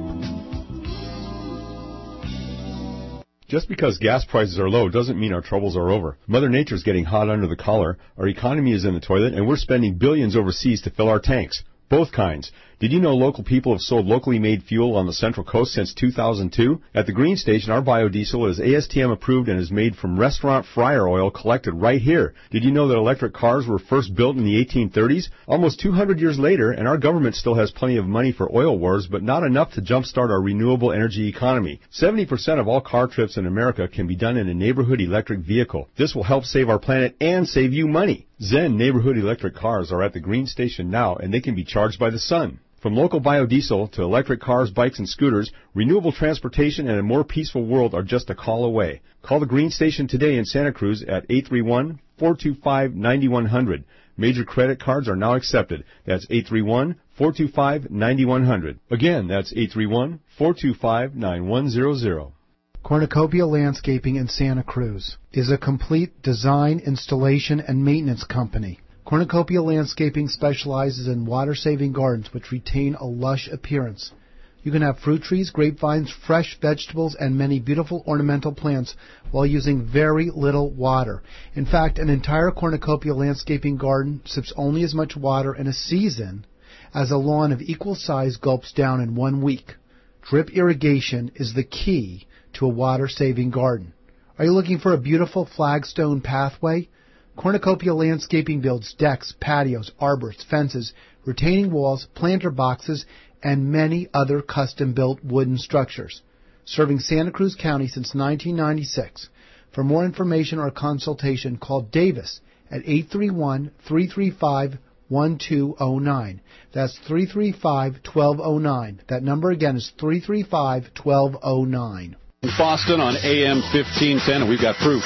Just because gas prices are low doesn't mean our troubles are over. Mother Nature's getting hot under the collar, our economy is in the toilet, and we're spending billions overseas to fill our tanks. Both kinds. Did you know local people have sold locally made fuel on the Central Coast since two thousand two? At the Green Station, our biodiesel is A S T M approved and is made from restaurant fryer oil collected right here. Did you know that electric cars were first built in the eighteen thirties? Almost two hundred years later, and our government still has plenty of money for oil wars, but not enough to jumpstart our renewable energy economy. seventy percent of all car trips in America can be done in a neighborhood electric vehicle. This will help save our planet and save you money. Zen neighborhood electric cars are at the Green Station now, and they can be charged by the sun. From local biodiesel to electric cars, bikes, and scooters, renewable transportation and a more peaceful world are just a call away. Call the Green Station today in Santa Cruz at eight three one, four two five, nine one zero zero. Major credit cards are now accepted. That's eight three one, four two five, nine one zero zero. Again, that's eight three one, four two five, nine one zero zero. Cornucopia Landscaping in Santa Cruz is a complete design, installation, and maintenance company. Cornucopia Landscaping specializes in water-saving gardens which retain a lush appearance. You can have fruit trees, grapevines, fresh vegetables, and many beautiful ornamental plants while using very little water. In fact, an entire Cornucopia Landscaping garden sips only as much water in a season as a lawn of equal size gulps down in one week. Drip irrigation is the key to a water-saving garden. Are you looking for a beautiful flagstone pathway? Cornucopia Landscaping builds decks, patios, arbors, fences, retaining walls, planter boxes, and many other custom-built wooden structures. Serving Santa Cruz County since nineteen ninety-six. For more information or consultation, call Davis at eight three one, three three five, one two zero nine. That's three three five, one two zero nine. That number again is three three five, one two zero nine. In Boston on A M fifteen ten, and we've got proof.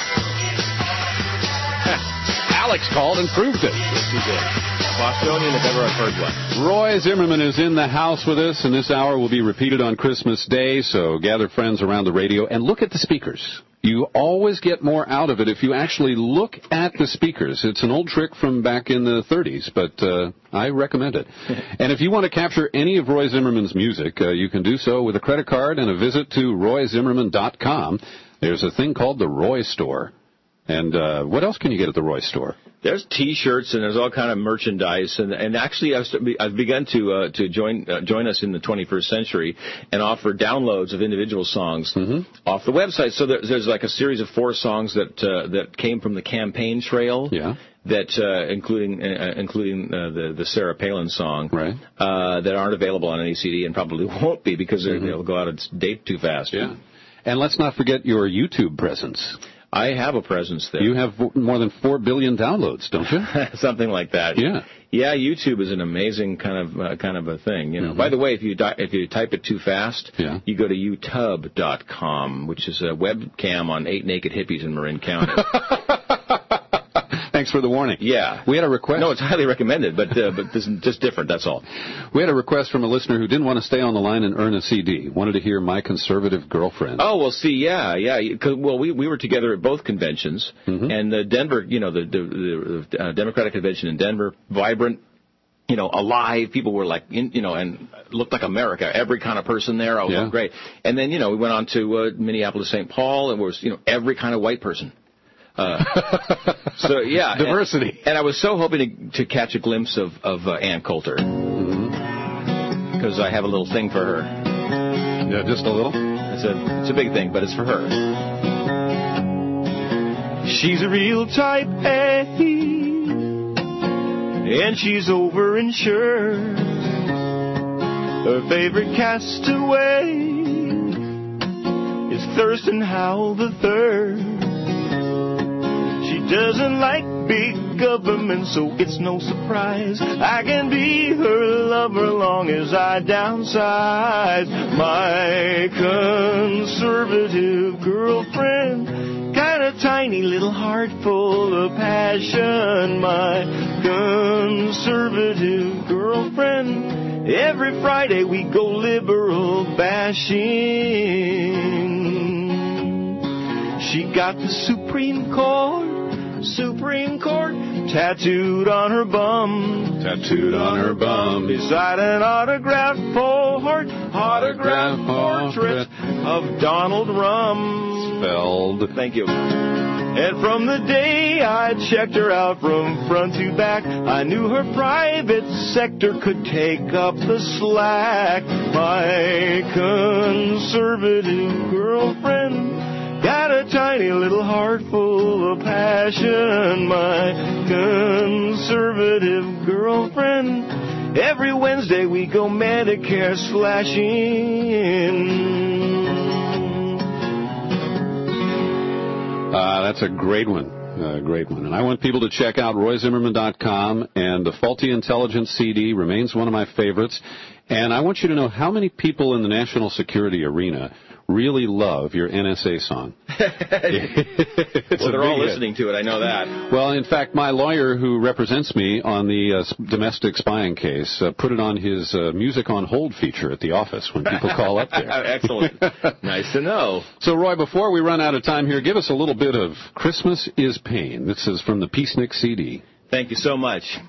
Alex called and proved it. Yes, he did. Bostonian, if ever I've heard one. Roy Zimmerman is in the house with us, and this hour will be repeated on Christmas Day, so gather friends around the radio and look at the speakers. You always get more out of it if you actually look at the speakers. It's an old trick from back in the thirties, but uh, I recommend it. And if you want to capture any of Roy Zimmerman's music, uh, you can do so with a credit card and a visit to roy zimmerman dot com. There's a thing called the Roy Store. And uh, what else can you get at the Roy Store? There's T-shirts and there's all kind of merchandise, and and actually I've I've begun to uh, to join uh, join us in the twenty-first century and offer downloads of individual songs mm-hmm. off the website. So there, there's like a series of four songs that uh, that came from the campaign trail. Yeah. That uh, including uh, including uh, the the Sarah Palin song, right? Uh, that aren't available on any C D and probably won't be because mm-hmm. they'll go out of date too fast. Yeah. And let's not forget your YouTube presence. I have a presence there. You have more than four billion downloads, don't you? Something like that. Yeah. Yeah, YouTube is an amazing kind of uh, kind of a thing. You know. Mm-hmm. By the way, if you di- if you type it too fast, yeah. you go to YouTube dot com, which is a webcam on eight naked hippies in Marin County. Thanks for the warning. Yeah. We had a request. No, it's highly recommended, but uh, but this is just different, that's all. We had a request from a listener who didn't want to stay on the line and earn a C D. Wanted to hear My Conservative Girlfriend. Oh, well, see, yeah, yeah. 'Cause, well, we, we were together at both conventions, mm-hmm. and the Denver, you know, the, the, the uh, Democratic Convention in Denver, vibrant, you know, alive. People were like, in, you know, and looked like America. Every kind of person there. Oh, yeah. great. And then, you know, we went on to uh, Minneapolis, Saint Paul, and was, you know, every kind of white person. Uh, so yeah, diversity. And, and I was so hoping to, to catch a glimpse of of uh, Ann Coulter because mm-hmm. I have a little thing for her. Yeah, just a little. It's a it's a big thing, but it's for her. She's a real type A, and she's overinsured. Her favorite castaway is Thurston Howell the Third. She doesn't like big government, so it's no surprise I can be her lover long as I downsize. My conservative girlfriend, got a tiny little heart full of passion. My conservative girlfriend, every Friday we go liberal bashing. She got the Supreme Court Supreme Court tattooed on her bum, tattooed on her bum, beside an autographed port, autographed portrait of Donald Rumsfeld. Spelled. Thank you. And from the day I checked her out from front to back, I knew her private sector could take up the slack. My conservative girlfriend got a tiny little heart full of passion. My conservative girlfriend, every Wednesday we go Medicare slashing. Uh, that's a great one. A great one. And I want people to check out roy zimmerman dot com, and the Faulty Intelligence C D remains one of my favorites. And I want you to know how many people in the national security arena really love your N S A song. Well, they're all listening to it, I know that. Well, in fact, my lawyer who represents me on the uh, domestic spying case uh, put it on his uh, music on hold feature at the office when people call up there. Excellent. Nice to know. So, Roy, before we run out of time here, give us a little bit of Christmas is Pain. This is from the Peacenik C D. Thank you so much.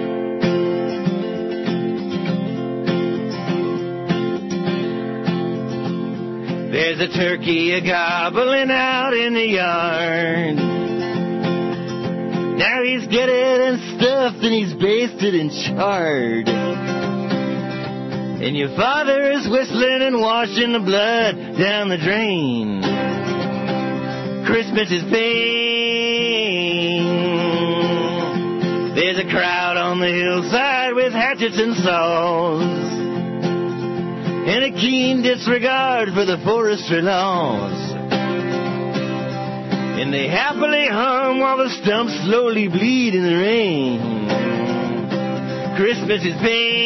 There's a turkey a-gobbling out in the yard. Now he's gutted and stuffed and he's basted and charred. And your father is whistling and washing the blood down the drain. Christmas is pain. There's a crowd on the hillside with hatchets and saws, and a keen disregard for the forestry laws. And they happily hum while the stumps slowly bleed in the rain. Christmas is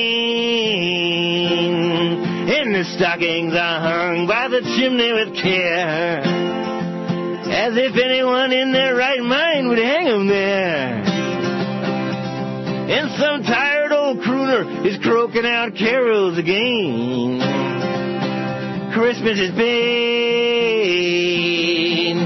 pain, and the stockings are hung by the chimney with care, as if anyone in their right mind would hang them there. And some tired old crooner is croaking out carols again. Christmas is pain.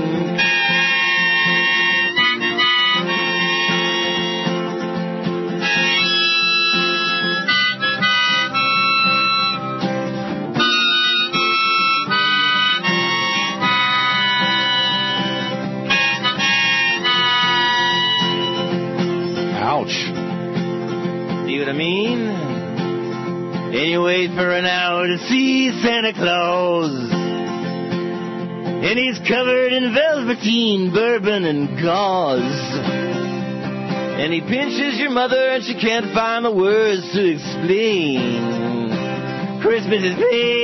Ouch. See what I mean? And you wait for an hour to see Santa Claus, and he's covered in velveteen, bourbon, and gauze. And he pinches your mother and she can't find the words to explain. Christmas is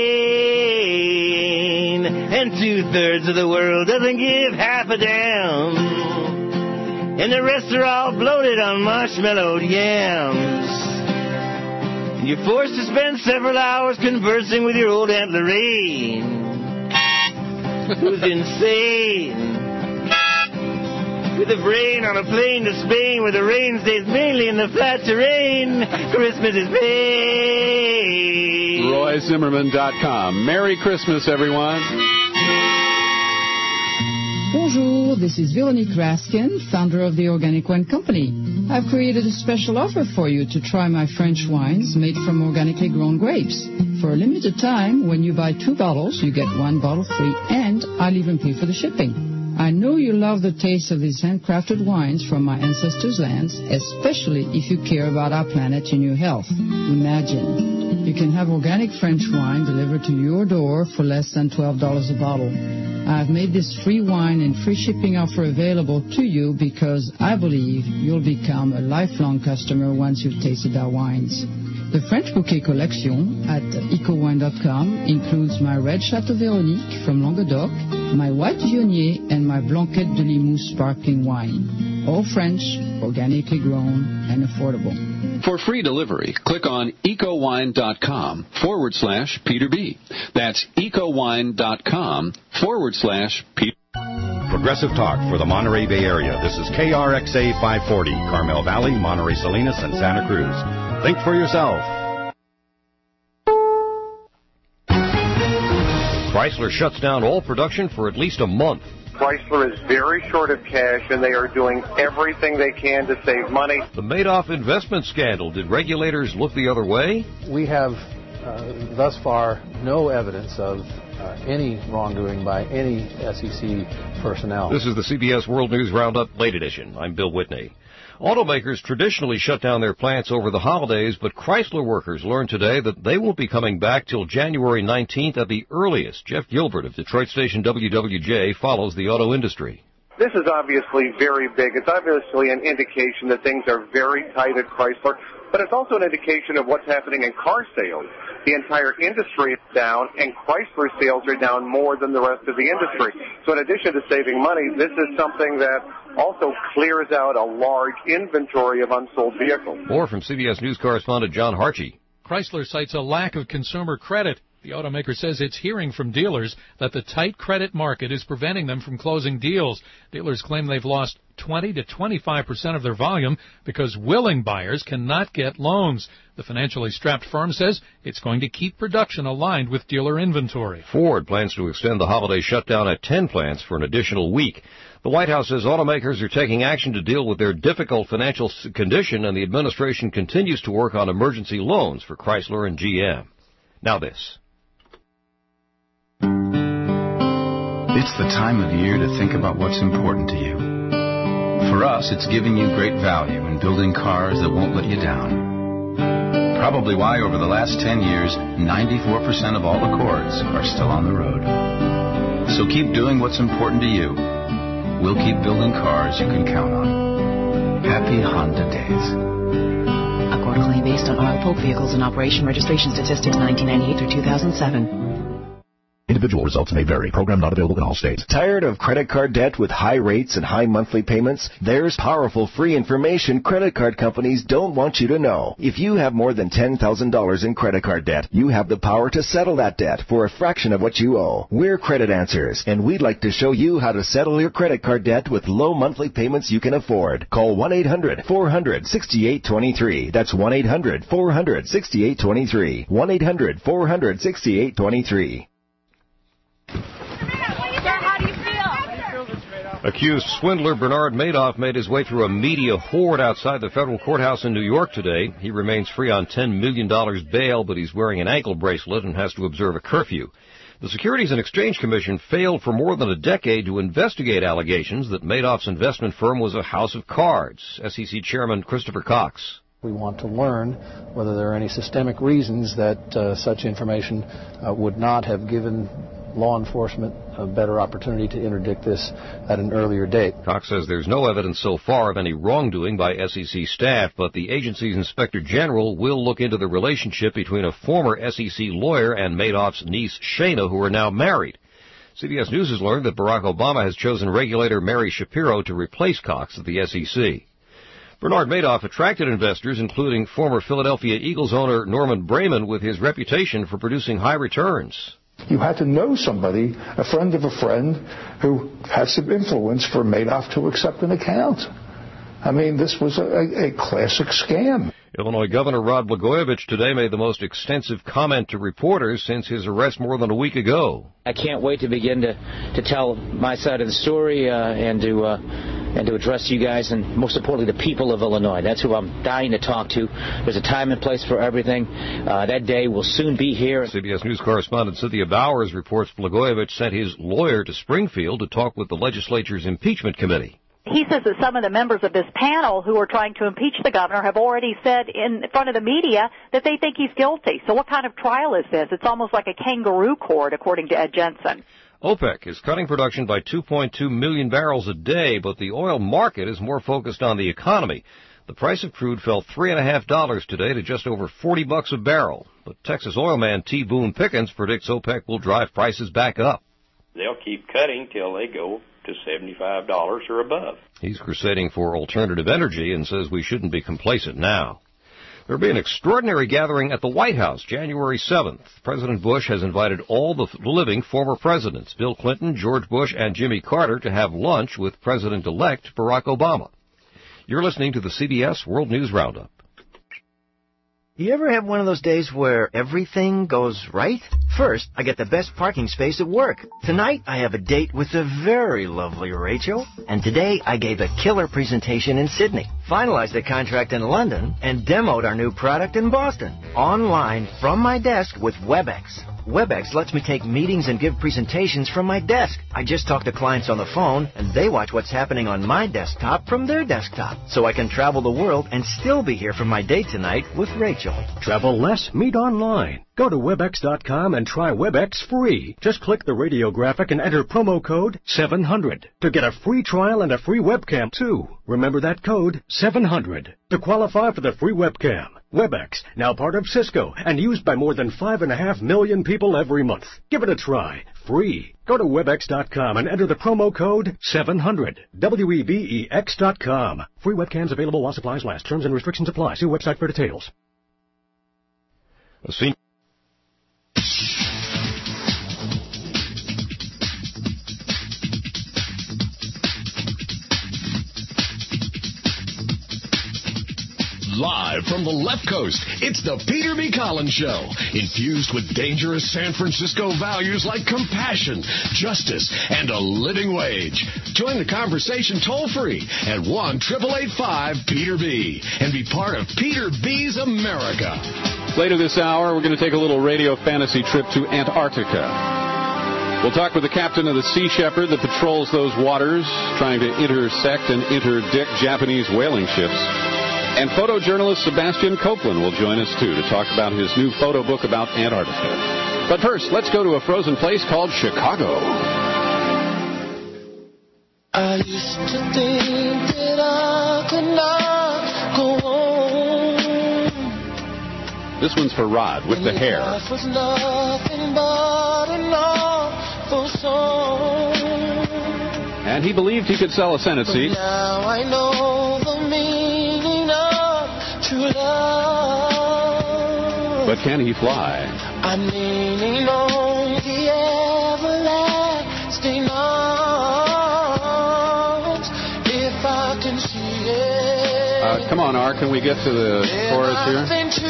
pain, and two-thirds of the world doesn't give half a damn. And the rest are all bloated on marshmallowed yams. And you're forced to spend several hours conversing with your old Aunt Lorraine, who's insane. with a brain on a plane to Spain where the rain stays mainly in the flat terrain. Christmas is paid. Roy Zimmerman dot com. Merry Christmas, everyone. Bonjour, this is Veronique Raskin, founder of the Organic Wine Company. I've created a special offer for you to try my French wines made from organically grown grapes. For a limited time, when you buy two bottles, you get one bottle free, and I'll even pay for the shipping. I know you love the taste of these handcrafted wines from my ancestors' lands, especially if you care about our planet and your health. Imagine, you can have organic French wine delivered to your door for less than twelve dollars a bottle. I've made this free wine and free shipping offer available to you because I believe you'll become a lifelong customer once you've tasted our wines. The French Bouquet Collection at eco wine dot com includes my red Chateau Véronique from Languedoc, my white Viognier, and my Blanquette de Limoux sparkling wine. All French, organically grown, and affordable. For free delivery, click on eco wine dot com forward slash Peter B. That's eco wine dot com forward slash Peter. Progressive Talk for the Monterey Bay Area. This is K R X A five forty, Carmel Valley, Monterey Salinas, and Santa Cruz. Think for yourself. Chrysler shuts down all production for at least a month. Chrysler is very short of cash, and they are doing everything they can to save money. The Madoff investment scandal. Did regulators look the other way? We have uh, thus far no evidence of uh, any wrongdoing by any S E C personnel. This is the C B S World News Roundup Late Edition. I'm Bill Whitney. Automakers traditionally shut down their plants over the holidays, but Chrysler workers learned today that they won't be coming back till January nineteenth at the earliest. Jeff Gilbert of Detroit station W W J follows the auto industry. This is obviously very big. It's obviously an indication that things are very tight at Chrysler, but it's also an indication of what's happening in car sales. The entire industry is down, and Chrysler sales are down more than the rest of the industry. So in addition to saving money, this is something that also clears out a large inventory of unsold vehicles. More from C B S News correspondent John Harchie. Chrysler cites a lack of consumer credit. The automaker says it's hearing from dealers that the tight credit market is preventing them from closing deals. Dealers claim they've lost twenty to twenty-five percent of their volume because willing buyers cannot get loans. The financially strapped firm says it's going to keep production aligned with dealer inventory. Ford plans to extend the holiday shutdown at ten plants for an additional week. The White House says automakers are taking action to deal with their difficult financial condition, and the administration continues to work on emergency loans for Chrysler and G M. Now this. It's the time of year to think about what's important to you. For us, it's giving you great value in building cars that won't let you down. Probably why over the last ten years, ninety-four percent of all Accords are still on the road. So keep doing what's important to you. We'll keep building cars you can count on. Happy Honda days. Accord claim based on Arl Polk vehicles in operation. Registration statistics nineteen ninety-eight through two thousand seven. Individual results may vary. Program not available in all states. Tired of credit card debt with high rates and high monthly payments? There's powerful free information credit card companies don't want you to know. If you have more than ten thousand dollars in credit card debt, you have the power to settle that debt for a fraction of what you owe. We're Credit Answers, and we'd like to show you how to settle your credit card debt with low monthly payments you can afford. Call one eight hundred four hundred sixty-eight twenty-three. That's one eight hundred four hundred sixty-eight twenty-three. one eight hundred four hundred sixty-eight twenty-three. Accused swindler Bernard Madoff made his way through a media horde outside the federal courthouse in New York today. He remains free on ten million dollars bail, but he's wearing an ankle bracelet and has to observe a curfew. The Securities and Exchange Commission failed for more than a decade to investigate allegations that Madoff's investment firm was a house of cards. S E C Chairman Christopher Cox. We want to learn whether there are any systemic reasons that uh, such information uh, would not have given law enforcement a better opportunity to interdict this at an earlier date. Cox says there's no evidence so far of any wrongdoing by S E C staff, but the agency's inspector general will look into the relationship between a former S E C lawyer and Madoff's niece Shana, who are now married. C B S News has learned that Barack Obama has chosen regulator Mary Shapiro to replace Cox at the S E C. Bernard Madoff attracted investors, including former Philadelphia Eagles owner Norman Brayman, with his reputation for producing high returns. You had to know somebody, a friend of a friend, who had some influence for Madoff to accept an account. I mean, this was a, a classic scam. Illinois Governor Rod Blagojevich today made the most extensive comment to reporters since his arrest more than a week ago. I can't wait to begin to, to tell my side of the story uh, and to uh, and to address you guys and, most importantly, the people of Illinois. That's who I'm dying to talk to. There's a time and place for everything. Uh, that day will soon be here. C B S News correspondent Cynthia Bowers reports Blagojevich sent his lawyer to Springfield to talk with the legislature's impeachment committee. He says that some of the members of this panel who are trying to impeach the governor have already said in front of the media that they think he's guilty. So what kind of trial is this? It's almost like a kangaroo court, according to Ed Jensen. OPEC is cutting production by two point two million barrels a day, but the oil market is more focused on the economy. The price of crude fell three and a half dollars today to just over forty bucks a barrel. But Texas oil man T. Boone Pickens predicts OPEC will drive prices back up. They'll keep cutting till they go to seventy-five dollars or above. He's crusading for alternative energy and says we shouldn't be complacent now. There will be an extraordinary gathering at the White House January seventh. President Bush has invited all the living former presidents, Bill Clinton, George Bush, and Jimmy Carter, to have lunch with President-elect Barack Obama. You're listening to the C B S World News Roundup. You ever have one of those days where everything goes right? First, I get the best parking space at work. Tonight, I have a date with the very lovely Rachel. And today, I gave a killer presentation in Sydney, finalized a contract in London, and demoed our new product in Boston. Online, from my desk with WebEx. WebEx lets me take meetings and give presentations from my desk. I just talk to clients on the phone, and they watch what's happening on my desktop from their desktop. So I can travel the world and still be here for my date tonight with Rachel. Travel less, meet online. Go to Webex dot com and try WebEx free. Just click the radio graphic and enter promo code seven hundred to get a free trial and a free webcam, too. Remember that code, seven hundred, to qualify for the free webcam. WebEx, now part of Cisco and used by more than five and a half million people every month. Give it a try, free. Go to Webex dot com and enter the promo code seven hundred, W E B E X dot com. Free webcams available while supplies last. Terms and restrictions apply. See website for details. A senior Live from the left coast, it's the Peter B. Collins Show, infused with dangerous San Francisco values like compassion, justice, and a living wage. Join the conversation toll-free at one eight eight eight five Peter B. and be part of Peter B's America. Later this hour, we're going to take a little radio fantasy trip to Antarctica. We'll talk with the captain of the Sea Shepherd that patrols those waters, trying to intersect and interdict Japanese whaling ships. And photojournalist Sebastian Copeland will join us, too, to talk about his new photo book about Antarctica. But first, let's go to a frozen place called Chicago. I used to think that I could not go on. This one's for Rod, with the hair. Life was nothing but an awful song. And he believed he could sell a Senate seat. But now I know the meaning of true love. But can he fly? I'm leaning on the everlasting arms. If I can see it. Uh, come on, Art. Can we get to the chorus here?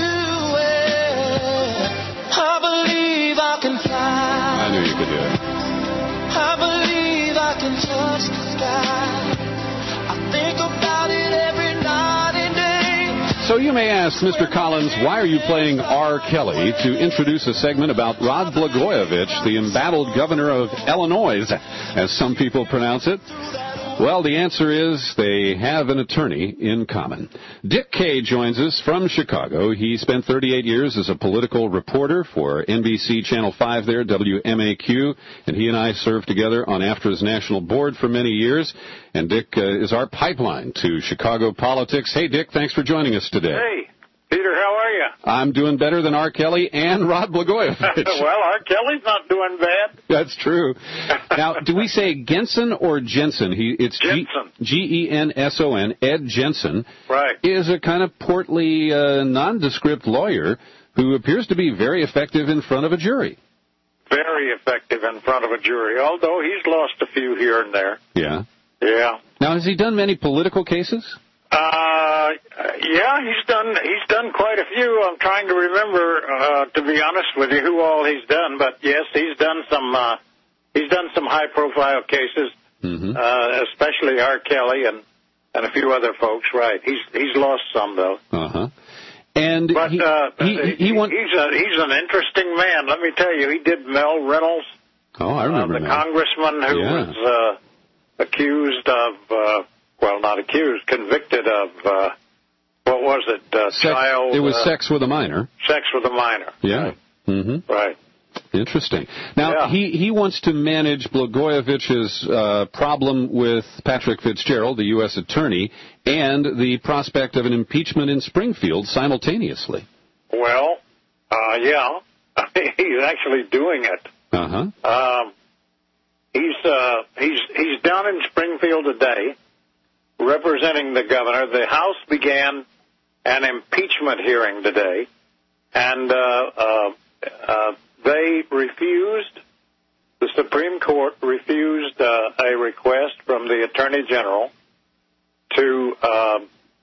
I believe I can fly. I knew you could do it. I believe I can touch the sky. I think about it every night and day. So you may ask, Mister Collins, why are you playing R. Kelly to introduce a segment about Rod Blagojevich, the embattled governor of Illinois, as some people pronounce it? Well, the answer is they have an attorney in common. Dick Kay joins us from Chicago. He spent thirty-eight years as a political reporter for N B C Channel five there, W M A Q, and he and I served together on AFTRA's national board for many years. And Dick uh, is our pipeline to Chicago politics. Hey, Dick, thanks for joining us today. Hey, Peter, how are you? I'm doing better than R. Kelly and Rod Blagojevich. Well, R. Kelly's not doing bad. That's true. Now, do we say Genson or Jensen? He, it's Jensen. G E N S O N, Ed Jensen. Right. Is a kind of portly, uh, nondescript lawyer who appears to be very effective in front of a jury. very effective in front of a jury, although he's lost a few here and there. Yeah. Yeah. Now, has he done many political cases? Uh, yeah, he's done he's done quite a few. I'm trying to remember, uh, to be honest with you, who all he's done. But yes, he's done some uh, he's done some high-profile cases, mm-hmm. uh, especially R. Kelly and, and a few other folks. Right. He's he's lost some though. Uh huh. And but he, uh, he, he, he won- he's a he's an interesting man. Let me tell you, he did Mel Reynolds. Oh, I remember uh, the Mel. congressman who yeah. was uh, accused of. Uh, Well, not accused, convicted of, uh, what was it, uh, sex, child... It was uh, sex with a minor. Sex with a minor. Yeah. Right. Mm-hmm. Right. Interesting. Now, yeah. he, he wants to manage Blagojevich's uh, problem with Patrick Fitzgerald, the U S attorney, and the prospect of an impeachment in Springfield simultaneously. Well, uh, yeah, he's actually doing it. Uh-huh. Um, he's, uh, he's, he's down in Springfield today, representing the governor. The House began an impeachment hearing today, and uh, uh, uh, they refused, the Supreme Court refused uh, a request from the Attorney General to uh,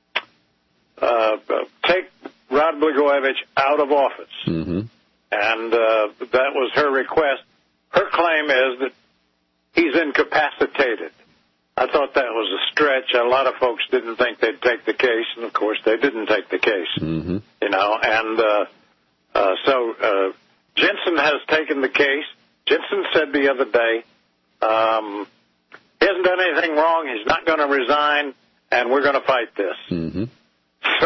uh, take Rod Blagojevich out of office. Mm-hmm. And uh, that was her request. Her claim is that he's incapacitated. I thought that was a stretch. A lot of folks didn't think they'd take the case, and of course they didn't take the case. Mm-hmm. You know, and uh, uh, so uh, Jensen has taken the case. Jensen said the other day um, he hasn't done anything wrong. He's not going to resign, and we're going to fight this. Mm-hmm. So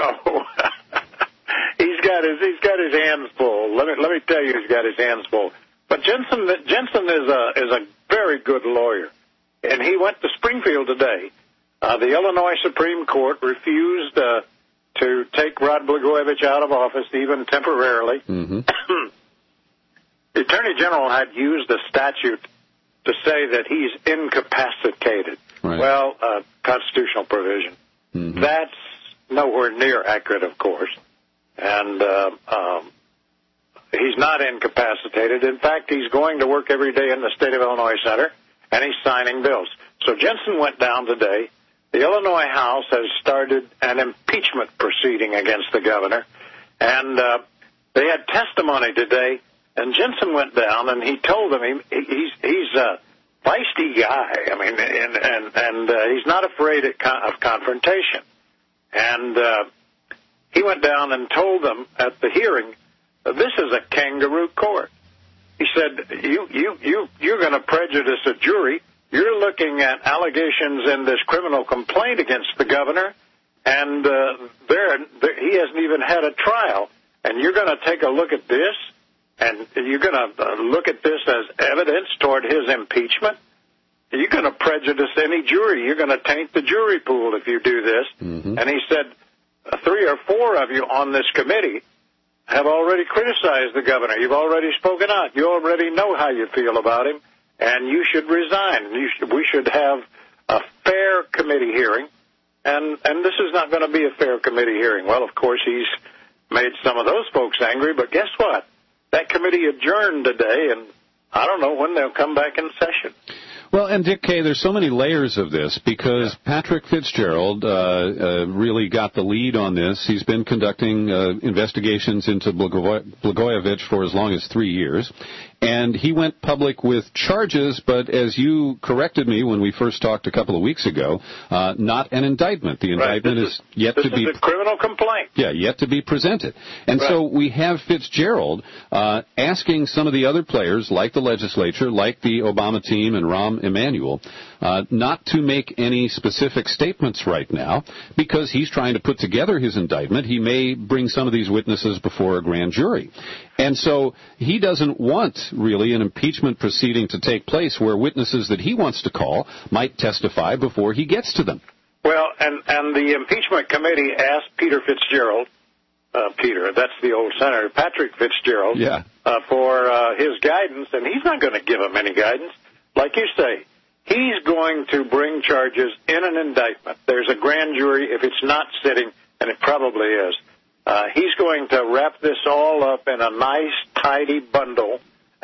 he's got his he's got his hands full. Let me let me tell you, he's got his hands full. But Jensen Jensen is a is a very good lawyer. And he went to Springfield today. Uh, the Illinois Supreme Court refused uh, to take Rod Blagojevich out of office, even temporarily. Mm-hmm. The Attorney General had used a statute to say that he's incapacitated. Right. Well, uh, constitutional provision. Mm-hmm. That's nowhere near accurate, of course. And uh, um, he's not incapacitated. In fact, he's going to work every day in the State of Illinois Center, and he's signing bills. So Jensen went down today. The Illinois House has started an impeachment proceeding against the governor, and uh, they had testimony today, and Jensen went down, and he told them he, he's he's a feisty guy. I mean, and and, and uh, he's not afraid of, con- of confrontation. And uh, he went down and told them at the hearing, this is a kangaroo court. He said, you, you, you, you're going to prejudice a jury. You're looking at allegations in this criminal complaint against the governor, and uh, there, there, he hasn't even had a trial. And you're going to take a look at this, and you're going to uh, look at this as evidence toward his impeachment. You're going to prejudice any jury. You're going to taint the jury pool if you do this. Mm-hmm. And he said, three or four of you on this committee have already criticized the governor. You've already spoken out. You already know how you feel about him, and you should resign. You should, we should have a fair committee hearing, and, and this is not going to be a fair committee hearing. Well, of course, he's made some of those folks angry, but guess what? That committee adjourned today, and I don't know when they'll come back in session. Well, and Dick Kay, there's so many layers of this because yeah. Patrick Fitzgerald uh, uh, really got the lead on this. He's been conducting uh, investigations into Blagojevich for as long as three years. And he went public with charges, but as you corrected me when we first talked a couple of weeks ago, uh, not an indictment. The indictment right. is, is yet this to be... This is a criminal complaint. Yeah, yet to be presented. And right. so we have Fitzgerald uh, asking some of the other players, like the legislature, like the Obama team and Rahm Emanuel, uh, not to make any specific statements right now because he's trying to put together his indictment. He may bring some of these witnesses before a grand jury. And so he doesn't want, really, an impeachment proceeding to take place where witnesses that he wants to call might testify before he gets to them. Well, and, and the impeachment committee asked Peter Fitzgerald, uh, Peter, that's the old senator, Patrick Fitzgerald, yeah. uh, for uh, his guidance, and he's not going to give them any guidance. Like you say, he's going to bring charges in an indictment. There's a grand jury if it's not sitting, and it probably is. Uh, he's going to wrap this all up in a nice, tidy bundle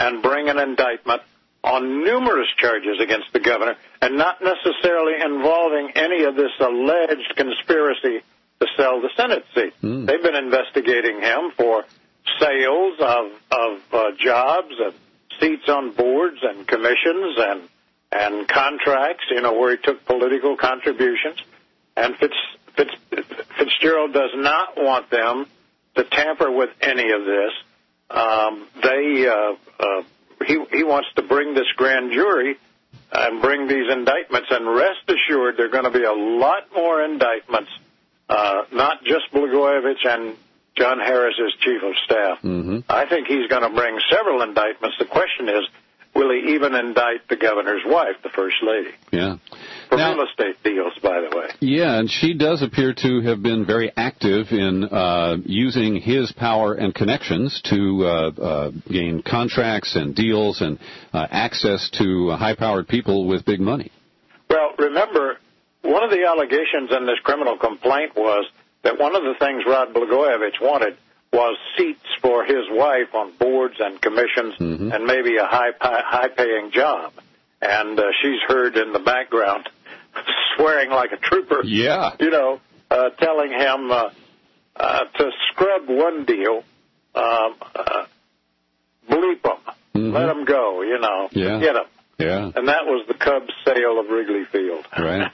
and bring an indictment on numerous charges against the governor, and not necessarily involving any of this alleged conspiracy to sell the Senate seat. Mm. They've been investigating him for sales of, of uh, jobs and seats on boards and commissions and and contracts, you know, where he took political contributions. And Fitz, Fitz, Fitzgerald does not want them to tamper with any of this. Um, they, uh, uh, he, he wants to bring this grand jury and bring these indictments, and rest assured there are going to be a lot more indictments, uh, not just Blagojevich and John Harris as chief of staff. Mm-hmm. I think he's going to bring several indictments. The question is, will he even indict the governor's wife, the first lady? Yeah. For Now, real estate deals, by the way. Yeah, and she does appear to have been very active in uh, using his power and connections to uh, uh, gain contracts and deals and uh, access to high-powered people with big money. Well, remember, one of the allegations in this criminal complaint was that one of the things Rod Blagojevich wanted was seats for his wife on boards and commissions, mm-hmm. and maybe a high high paying job. And uh, she's heard in the background swearing like a trooper. Yeah. You know, uh, telling him uh, uh, to scrub one deal, um, uh, bleep them, mm-hmm. let them go, you know, Yeah. get them. Yeah. And that was the Cubs' sale of Wrigley Field. Right.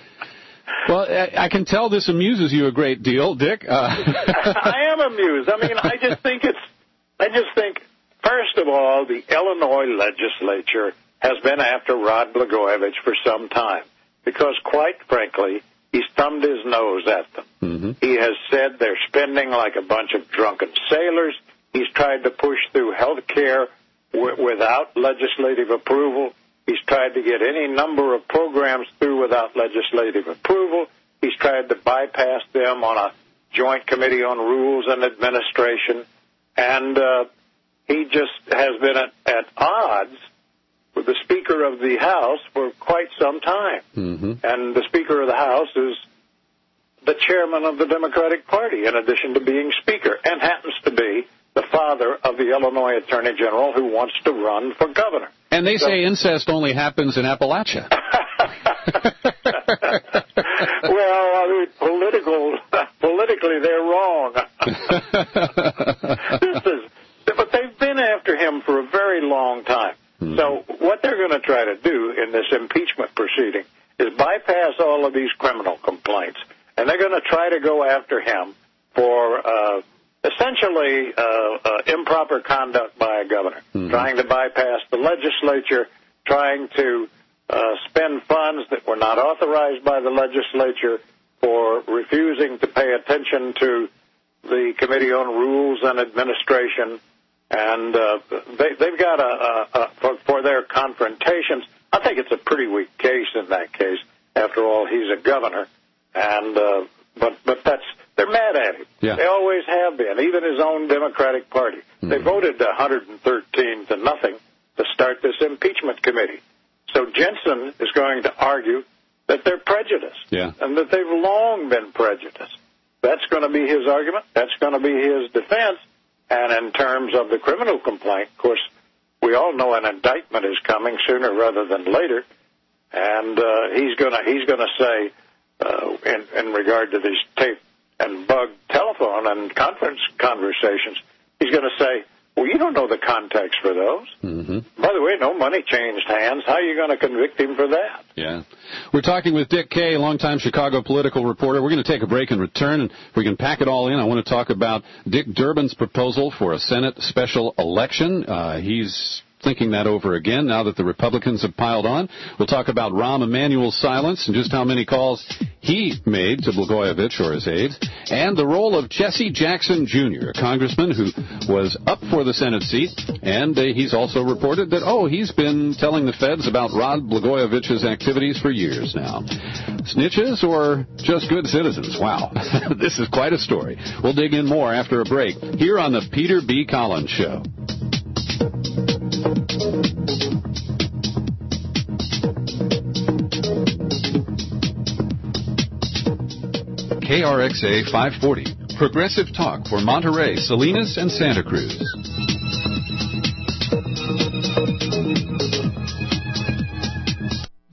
Well, I, I can tell this amuses you a great deal, Dick. Uh, I am amused. I mean, I just think it's, I just think, first of all, the Illinois legislature has been after Rod Blagojevich for some time because, quite frankly, he's thumbed his nose at them. mm-hmm. He has said they're spending like a bunch of drunken sailors. He's tried to push through health care w- without legislative approval. He's tried to get any number of programs through without legislative approval. He's tried to bypass them on a joint committee on rules and administration. And uh, he just has been at, at odds with the Speaker of the House for quite some time. Mm-hmm. And the Speaker of the House is the chairman of the Democratic Party, in addition to being Speaker, and happens to be the father of the Illinois Attorney General who wants to run for governor. And they so, say incest only happens in Appalachia. Well, I mean, political, politically, they're wrong. This is, but they've been after him for a very long time. Mm-hmm. So what they're going to try to do in this impeachment proceeding is bypass all of these criminal complaints, and they're going to try to go after him for uh, essentially uh, uh, improper conduct by a governor, mm-hmm. trying to bypass the legislature, trying to uh, spend funds that were not authorized by the legislature, for refusing to pay attention to the Committee on Rules and Administration. And uh, they, they've got a, a, a for, for their confrontations. I think it's a pretty weak case in that case. After all, he's a governor, and uh, but but that's they're mad at him. Yeah. They always have been. Even his own Democratic Party. Mm-hmm. They voted one hundred thirteen to nothing to start this impeachment committee. So Jensen is going to argue that they're prejudiced, yeah. and that they've long been prejudiced. That's going to be his argument. That's going to be his defense. And in terms of the criminal complaint, of course, we all know an indictment is coming sooner rather than later. And uh, he's going to he's going to say, uh, in, in regard to these tape and bug telephone and conference conversations, he's going to say, well, you don't know the context for those. Mm-hmm. By the way, no money changed hands. How are you going to convict him for that? Yeah. We're talking with Dick Kay, longtime Chicago political reporter. We're going to take a break and return, and if we can pack it all in, I want to talk about Dick Durbin's proposal for a Senate special election. Uh, he's thinking that over again now that the Republicans have piled on. We'll talk about Rahm Emanuel's silence and just how many calls he made to Blagojevich or his aides, and the role of Jesse Jackson Junior, a congressman who was up for the Senate seat, and uh, he's also reported that, oh, he's been telling the feds about Rod Blagojevich's activities for years now. Snitches or just good citizens? Wow. This is quite a story. We'll dig in more after a break here on the Peter B. Collins Show. K R X A five forty, progressive talk for Monterey, Salinas, and Santa Cruz.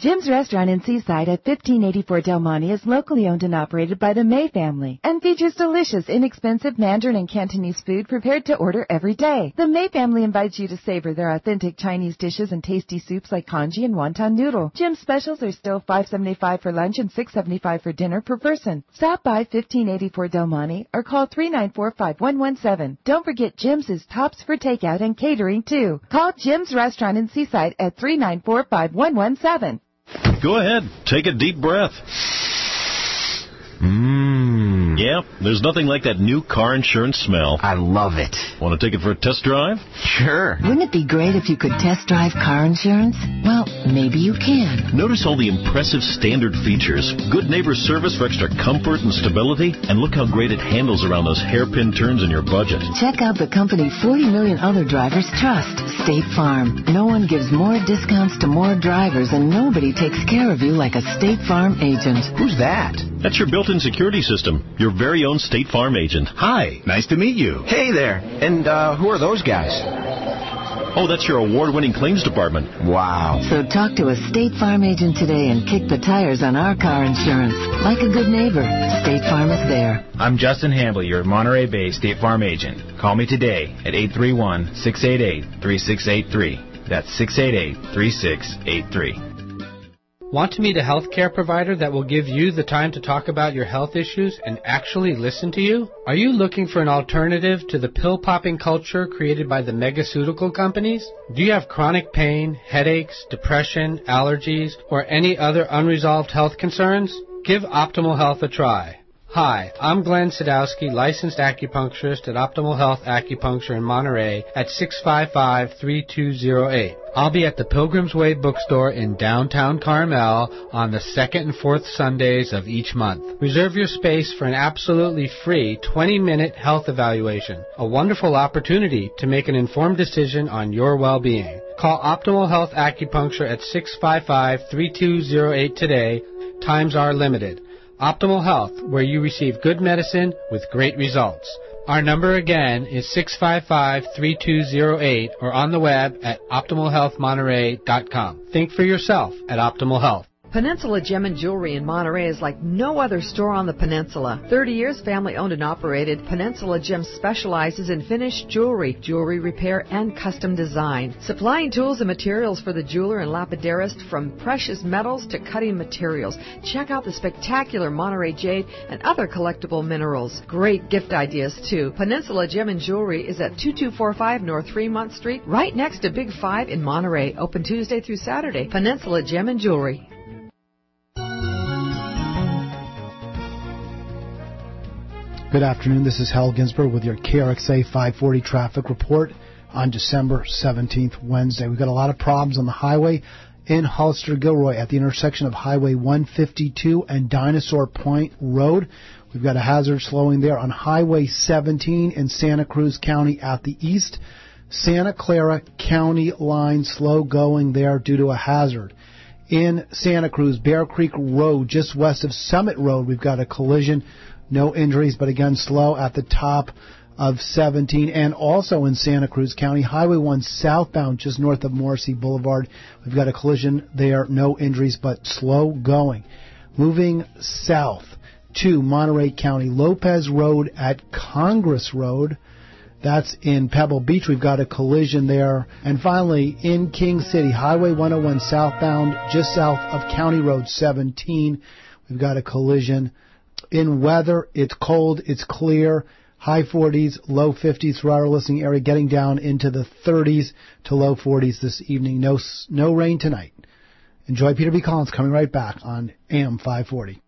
Jim's Restaurant in Seaside at fifteen eighty-four Del Monte is locally owned and operated by the May family and features delicious, inexpensive Mandarin and Cantonese food prepared to order every day. The May family invites you to savor their authentic Chinese dishes and tasty soups like congee and wonton noodle. Jim's specials are still five seventy-five for lunch and six seventy-five for dinner per person. Stop by fifteen eighty-four Del Monte or call three nine four, five one one seven. Don't forget Jim's is tops for takeout and catering too. Call Jim's Restaurant in Seaside at three nine four, five one one seven. Go ahead. Take a deep breath. Mmm. Yeah, there's nothing like that new car insurance smell. I love it. Want to take it for a test drive? Sure. Wouldn't it be great if you could test drive car insurance? Well, maybe you can. Notice all the impressive standard features. Good neighbor service for extra comfort and stability. And look how great it handles around those hairpin turns in your budget. Check out the company forty million other drivers trust, State Farm. No one gives more discounts to more drivers, and nobody takes care of you like a State Farm agent. Who's that? That's your built-in security system. Your very own State Farm agent. Hi. Nice to meet you. Hey there. And uh, who are those guys? Oh, that's your award-winning claims department. Wow. So talk to a State Farm agent today and kick the tires on our car insurance. Like a good neighbor, State Farm is there. I'm Justin Hamble, your Monterey Bay State Farm agent. Call me today at eight three one, six eight eight, three six eight three. That's six eight eight, three six eight three. Want to meet a healthcare provider that will give you the time to talk about your health issues and actually listen to you? Are you looking for an alternative to the pill-popping culture created by the megaceutical companies? Do you have chronic pain, headaches, depression, allergies, or any other unresolved health concerns? Give Optimal Health a try. Hi, I'm Glenn Sadowski, licensed acupuncturist at Optimal Health Acupuncture in Monterey at six five five, three two zero eight. I'll be at the Pilgrim's Way bookstore in downtown Carmel on the second and fourth Sundays of each month. Reserve your space for an absolutely free twenty-minute health evaluation, a wonderful opportunity to make an informed decision on your well-being. Call Optimal Health Acupuncture at six five five, three two zero eight today. Times are limited. Optimal Health, where you receive good medicine with great results. Our number again is six five five, three two zero eight or on the web at optimal health monterey dot com. Think for yourself at Optimal Health. Peninsula Gem and Jewelry in Monterey is like no other store on the peninsula. thirty years family owned and operated, Peninsula Gem specializes in finished jewelry, jewelry repair, and custom design. Supplying tools and materials for the jeweler and lapidarist, from precious metals to cutting materials. Check out the spectacular Monterey jade and other collectible minerals. Great gift ideas too. Peninsula Gem and Jewelry is at two two four five North Fremont Street, right next to Big Five in Monterey. Open Tuesday through Saturday. Peninsula Gem and Jewelry. Good afternoon. This is Hal Ginsberg with your K R X A five forty traffic report on December seventeenth, Wednesday. We've got a lot of problems on the highway in Hollister-Gilroy at the intersection of Highway one fifty-two and Dinosaur Point Road. We've got a hazard slowing there on Highway seventeen in Santa Cruz County at the east. Santa Clara County line slow going there due to a hazard. In Santa Cruz, Bear Creek Road, just west of Summit Road, we've got a collision. No injuries, but again, slow at the top of seventeen. And also in Santa Cruz County, Highway one southbound, just north of Morrissey Boulevard. We've got a collision there. No injuries, but slow going. Moving south to Monterey County, Lopez Road at Congress Road. That's in Pebble Beach. We've got a collision there. And finally, in King City, Highway one oh one southbound, just south of County Road seventeen. We've got a collision. In weather, it's cold, it's clear, high forties, low fifties throughout our listening area, getting down into the thirties to low forties this evening. No no rain tonight. Enjoy Peter B. Collins coming right back on A M five forty.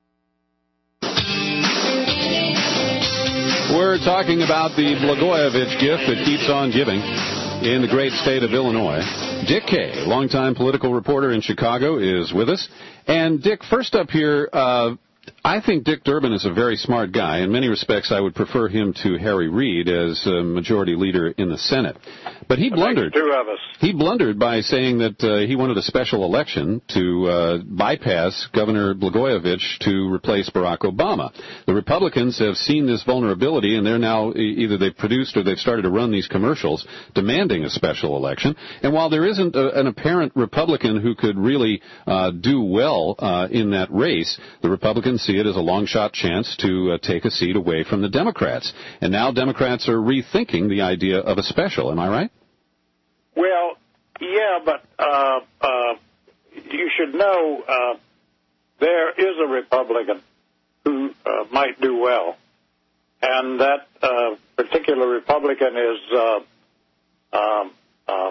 We're talking about the Blagojevich gift that keeps on giving in the great state of Illinois. Dick Kay, longtime political reporter in Chicago, is with us. And, Dick, first up here, uh, I think Dick Durbin is a very smart guy. In many respects, I would prefer him to Harry Reid as uh, majority leader in the Senate. But he blundered. Two of us. He blundered by saying that uh, he wanted a special election to uh, bypass Governor Blagojevich to replace Barack Obama. The Republicans have seen this vulnerability, and they're now either they've produced or they've started to run these commercials demanding a special election. And while there isn't a, an apparent Republican who could really uh, do well uh, in that race, the Republicans see it as a long-shot chance to uh, take a seat away from the Democrats. And now Democrats are rethinking the idea of a special. Am I right? Well, yeah, but uh, uh, you should know uh, there is a Republican who uh, might do well, and that uh, particular Republican is uh, um, uh,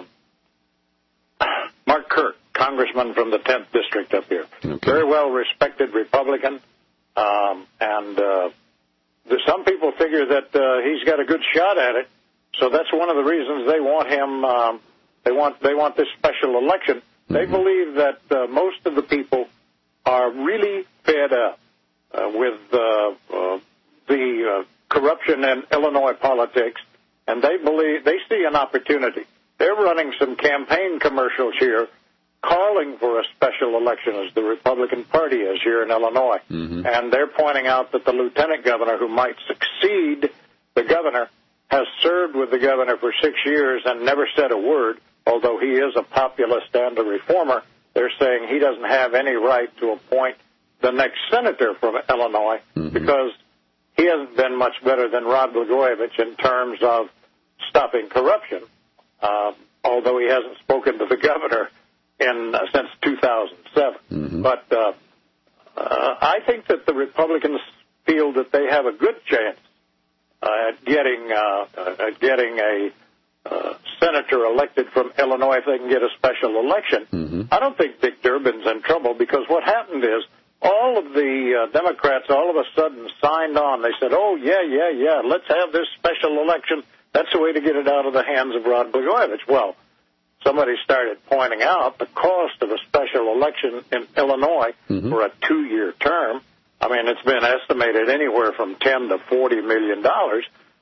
Mark Kirk, congressman from the tenth District up here. Okay. Very well-respected Republican, um, and uh, the, some people figure that uh, he's got a good shot at it, so that's one of the reasons they want him. Um, they want they want this special election. Mm-hmm. They believe that uh, most of the people are really fed up uh, with uh, uh, the uh, corruption in Illinois politics, and they believe they see an opportunity. They're running some campaign commercials here calling for a special election, as the Republican Party is here in Illinois. Mm-hmm. And they're pointing out that the lieutenant governor who might succeed the governor has served with the governor for six years and never said a word, although he is a populist and a reformer. They're saying he doesn't have any right to appoint the next senator from Illinois mm-hmm. because he hasn't been much better than Rod Blagojevich in terms of stopping corruption, uh, although he hasn't spoken to the governor in uh, since two thousand seven. Mm-hmm. But uh, uh, I think that the Republicans feel that they have a good chance uh, at getting uh, at getting a uh, senator elected from Illinois if they can get a special election. Mm-hmm. I don't think Dick Durbin's in trouble, because what happened is all of the uh, Democrats all of a sudden signed on. They said, oh, yeah, yeah, yeah, let's have this special election. That's the way to get it out of the hands of Rod Blagojevich. Well, somebody started pointing out the cost of a special election in Illinois mm-hmm. for a two-year term. I mean, it's been estimated anywhere from ten to forty million dollars,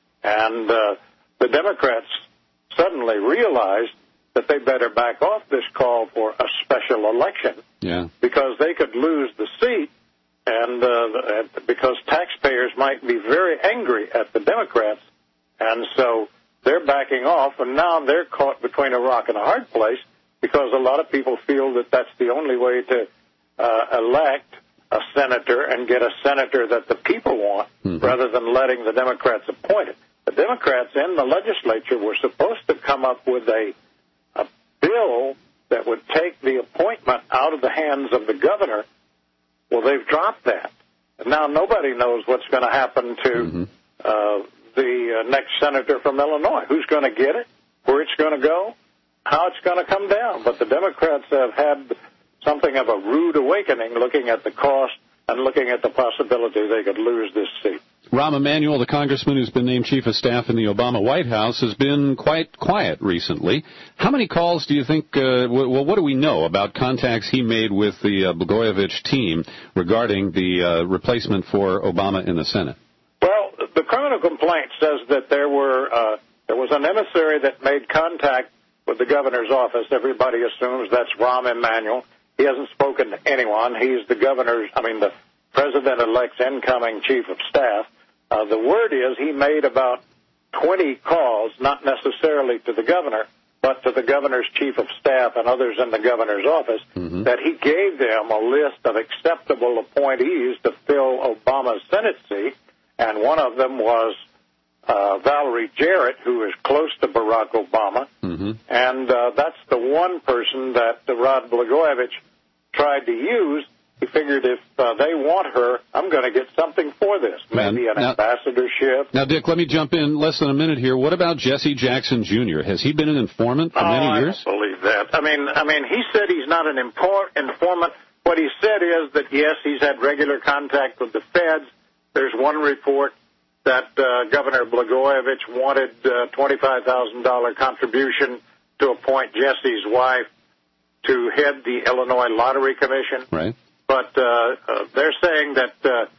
and uh, the Democrats suddenly realized that they better back off this call for a special election, yeah. because they could lose the seat, and uh, because taxpayers might be very angry at the Democrats, and so they're backing off, and now they're caught between a rock and a hard place, because a lot of people feel that that's the only way to uh, elect a senator and get a senator that the people want, mm-hmm. rather than letting the Democrats appoint it. The Democrats in the legislature were supposed to come up with a, a bill that would take the appointment out of the hands of the governor. Well, they've dropped that. And now nobody knows what's going to happen to mm-hmm. uh, the uh, next senator from Illinois. Who's going to get it, where it's going to go, how it's going to come down. But the Democrats have had something of a rude awakening, looking at the cost and looking at the possibility they could lose this seat. Rahm Emanuel, the congressman who's been named chief of staff in the Obama White House, has been quite quiet recently. How many calls do you think, uh, well, what do we know about contacts he made with the uh, Blagojevich team regarding the uh, replacement for Obama in the Senate? Well, the criminal complaint says that there were uh, there was an emissary that made contact with the governor's office. Everybody assumes that's Rahm Emanuel. He hasn't spoken to anyone. He's the governor's, I mean, the president-elect's incoming chief of staff. Uh, the word is he made about twenty calls, not necessarily to the governor, but to the governor's chief of staff and others in the governor's office, mm-hmm. that he gave them a list of acceptable appointees to fill Obama's Senate seat, and one of them was uh, Valerie Jarrett, who is close to Barack Obama, mm-hmm. and uh, that's the one person that uh, Rod Blagojevich tried to use. He figured if uh, they want her, I'm going to get something for this, maybe an now, ambassadorship. Now, Dick, let me jump in less than a minute here. What about Jesse Jackson Junior? Has he been an informant for oh, many years? I don't believe that. I mean, I mean, he said he's not an impor- informant. What he said is that, yes, he's had regular contact with the feds. There's one report that uh, Governor Blagojevich wanted uh, twenty-five thousand dollars contribution to appoint Jesse's wife to head the Illinois Lottery Commission. Right. But uh, uh, they're saying that uh,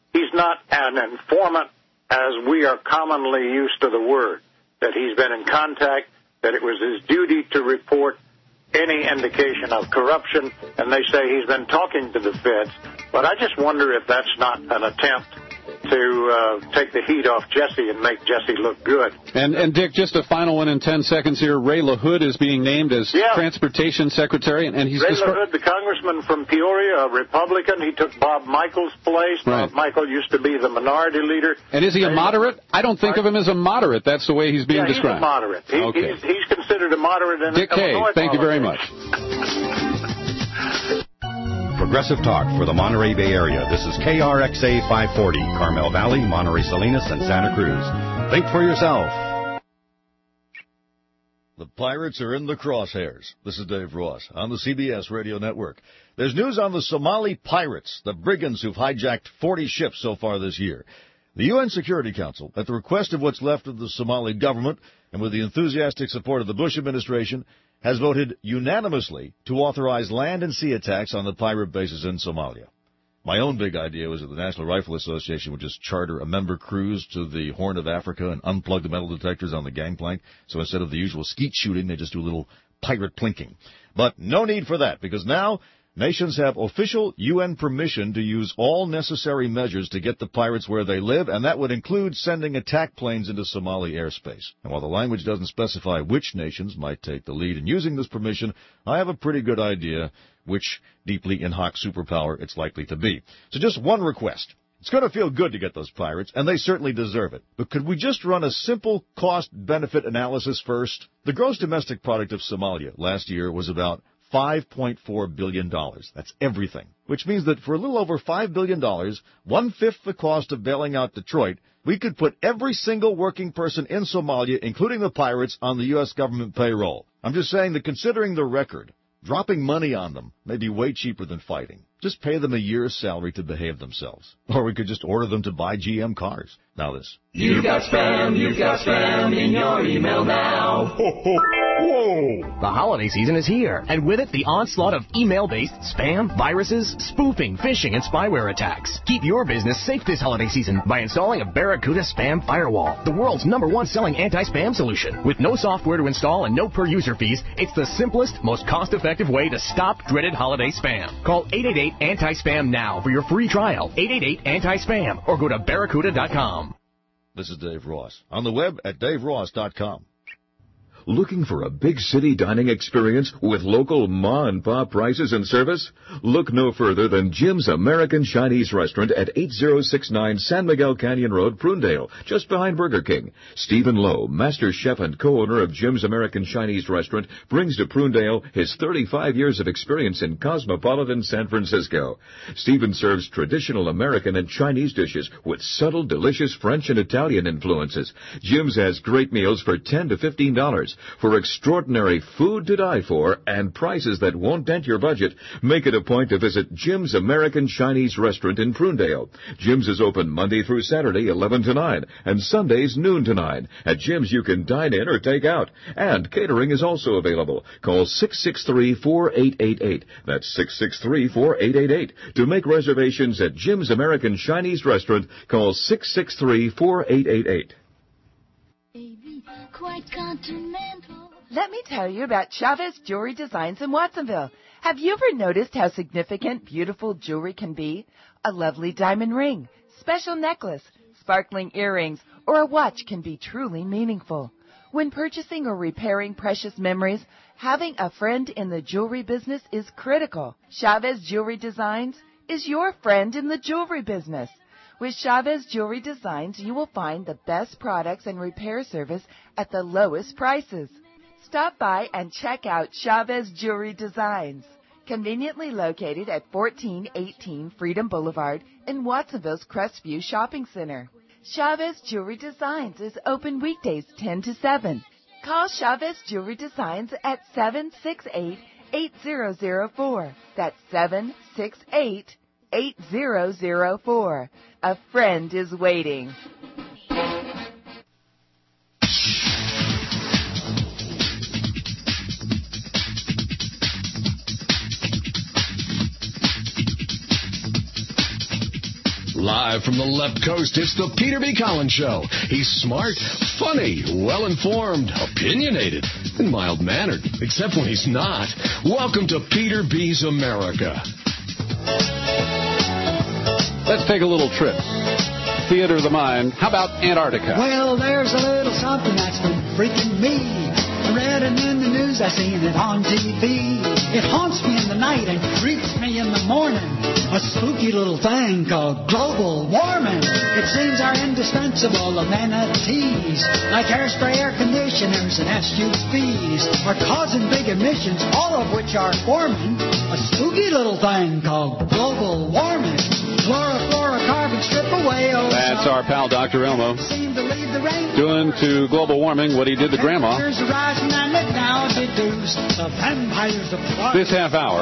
he's not an informant as we are commonly used to the word, that he's been in contact, that it was his duty to report any indication of corruption, and they say he's been talking to the feds. But I just wonder if that's not an attempt to uh, take the heat off Jesse and make Jesse look good. And, and Dick, just a final one in ten seconds here. Ray LaHood is being named as yeah. Transportation Secretary, and, and he's... Ray descri- LaHood, the congressman from Peoria, a Republican. He took Bob Michael's place. Right. Bob Michael used to be the minority leader. And is he a moderate? I don't think of him as a moderate. That's the way he's being yeah, described. he's a moderate. He, okay. he's, he's considered a moderate in Dick Kay, Illinois thank you very much. Progressive Talk for the Monterey Bay Area. This is K R X A five forty, Carmel Valley, Monterey Salinas, and Santa Cruz. Think for yourself. The pirates are in the crosshairs. This is Dave Ross on the C B S Radio Network. There's news on the Somali pirates, the brigands who've hijacked forty ships so far this year. The U N Security Council, at the request of what's left of the Somali government and with the enthusiastic support of the Bush administration, has voted unanimously to authorize land and sea attacks on the pirate bases in Somalia. My own big idea was that the National Rifle Association would just charter a member cruise to the Horn of Africa and unplug the metal detectors on the gangplank, so instead of the usual skeet shooting, they just do a little pirate plinking. But no need for that, because now nations have official U N permission to use all necessary measures to get the pirates where they live, and that would include sending attack planes into Somali airspace. And while the language doesn't specify which nations might take the lead in using this permission, I have a pretty good idea which deeply in hoc superpower it's likely to be. So just one request. It's going to feel good to get those pirates, and they certainly deserve it. But could we just run a simple cost-benefit analysis first? The gross domestic product of Somalia last year was about five point four billion dollars. That's everything. Which means that for a little over five billion dollars, one-fifth the cost of bailing out Detroit, we could put every single working person in Somalia, including the pirates, on the U S government payroll. I'm just saying that considering the record, dropping money on them may be way cheaper than fighting. Just pay them a year's salary to behave themselves. Or we could just order them to buy G M cars. Now this. You've got spam, you've got spam in your email now. Ho, ho, whoa! The holiday season is here, and with it, the onslaught of email-based spam, viruses, spoofing, phishing, and spyware attacks. Keep your business safe this holiday season by installing a Barracuda Spam Firewall, the world's number one selling anti-spam solution. With no software to install and no per-user fees, it's the simplest, most cost-effective way to stop dreaded holiday spam. Call eight eight eight anti spam now for your free trial. eight eight eight anti spam or go to barracuda dot com. This is Dave Ross. On the web at dave ross dot com. Looking for a big city dining experience with local ma-and-pop prices and service? Look no further than Jim's American Chinese Restaurant at eight oh six nine San Miguel Canyon Road, Prunedale, just behind Burger King. Stephen Lowe, master chef and co-owner of Jim's American Chinese Restaurant, brings to Prunedale his thirty-five years of experience in cosmopolitan San Francisco. Stephen serves traditional American and Chinese dishes with subtle, delicious French and Italian influences. Jim's has great meals for ten to fifteen dollars. For extraordinary food to die for and prices that won't dent your budget, make it a point to visit Jim's American Chinese Restaurant in Prunedale. Jim's is open Monday through Saturday, eleven to nine, and Sundays, noon to nine. At Jim's, you can dine in or take out. And catering is also available. Call six six three, four eight eight eight. That's six six three, four eight eight eight. To make reservations at Jim's American Chinese Restaurant, call six six three, four eight eight eight. Quite continental. Let me tell you about Chavez Jewelry Designs in Watsonville. Have you ever noticed how significant beautiful jewelry can be? A lovely diamond ring, special necklace, sparkling earrings, or a watch can be truly meaningful. When purchasing or repairing precious memories, having a friend in the jewelry business is critical. Chavez Jewelry Designs is your friend in the jewelry business. With Chavez Jewelry Designs, you will find the best products and repair service at the lowest prices. Stop by and check out Chavez Jewelry Designs, conveniently located at fourteen eighteen Freedom Boulevard in Watsonville's Crestview Shopping Center. Chavez Jewelry Designs is open weekdays ten to seven. Call Chavez Jewelry Designs at seven six eight, eight zero zero four. That's seven six eight, eight zero zero four. A friend is waiting. Live from the left coast, it's the Peter B. Collins Show. He's smart, funny, well-informed, opinionated, and mild-mannered, except when he's not. Welcome to Peter B's America. Let's take a little trip. Theater of the mind. How about Antarctica? Well, there's a little something that's been freaking me. I read it in the news, I seen it on T V. It haunts me in the night and creeps me in the morning. A spooky little thing called global warming. It seems our indispensable amenities, like hairspray, air conditioners, and S U Vs, are causing big emissions, all of which are forming a spooky little thing called global warming. Fluorofluorocarbon strip away. Oh, that's our pal, Doctor Elmo, doing to global warming what he did to Grandma. This half hour,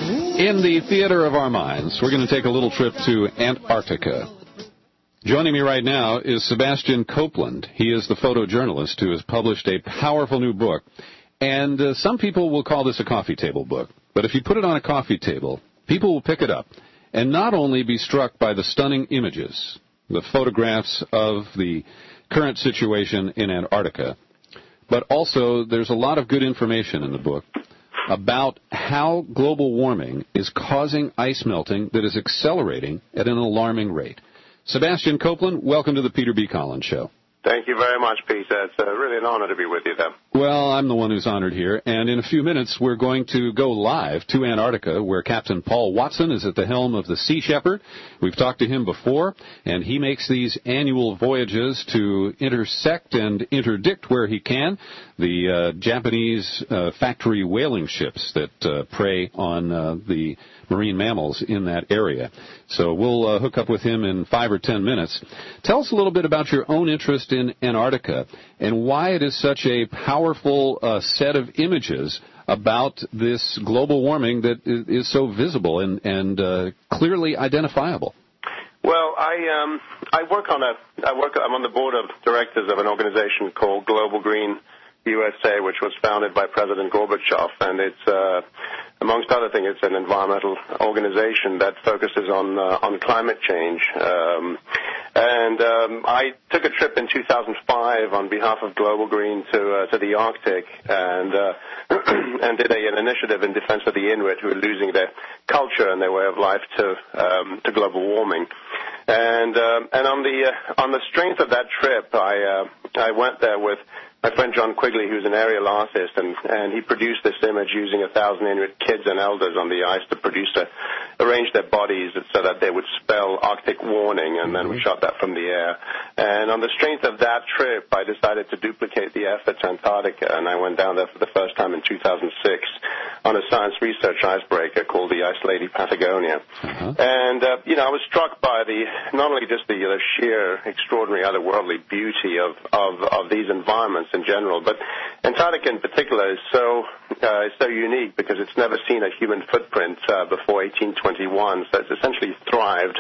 in the theater of our minds, we're going to take a little trip to Antarctica. Joining me right now is Sebastian Copeland. He is the photojournalist who has published a powerful new book. And uh, some people will call this a coffee table book. But if you put it on a coffee table, people will pick it up and not only be struck by the stunning images, the photographs of the current situation in Antarctica, but also there's a lot of good information in the book about how global warming is causing ice melting that is accelerating at an alarming rate. Sebastian Copeland, welcome to the Peter B. Collins Show. Thank you very much, Pete. It's uh, really an honor to be with you, then. Well, I'm the one who's honored here, and in a few minutes we're going to go live to Antarctica, where Captain Paul Watson is at the helm of the Sea Shepherd. We've talked to him before, and he makes these annual voyages to intersect and interdict where he can the uh, Japanese uh, factory whaling ships that uh, prey on uh, the marine mammals in that area. So we'll uh, hook up with him in five or ten minutes. Tell us a little bit about your own interest in Antarctica and why it is such a powerful uh, set of images about this global warming that is so visible and, and uh, clearly identifiable. Well, I um, I work on a I work I'm on the board of directors of an organization called Global Green U S A, which was founded by President Gorbachev, and it's uh, amongst other things, it's an environmental organization that focuses on uh, on climate change. Um, and um, I took a trip in two thousand five on behalf of Global Green to uh, to the Arctic, and uh, and did a, an initiative in defense of the Inuit, who are losing their culture and their way of life to um, to global warming. And um, and on the uh, on the strength of that trip, I uh, I went there with my friend John Quigley, who's an aerial artist, and, and he produced this image using a thousand Inuit kids and elders on the ice to produce a, arrange their bodies so that they would spell Arctic warning, and then we shot that from the air. And on the strength of that trip, I decided to duplicate the effort to Antarctica, and I went down there for the first time in two thousand six on a science research icebreaker called the Ice Lady Patagonia. Uh-huh. And, uh, you know, I was struck by the, not only just the, the sheer, extraordinary, otherworldly beauty of, of, of these environments in general, but Antarctica in particular is so uh, is so unique because it's never seen a human footprint uh, before eighteen twenty-one, so it's essentially thrived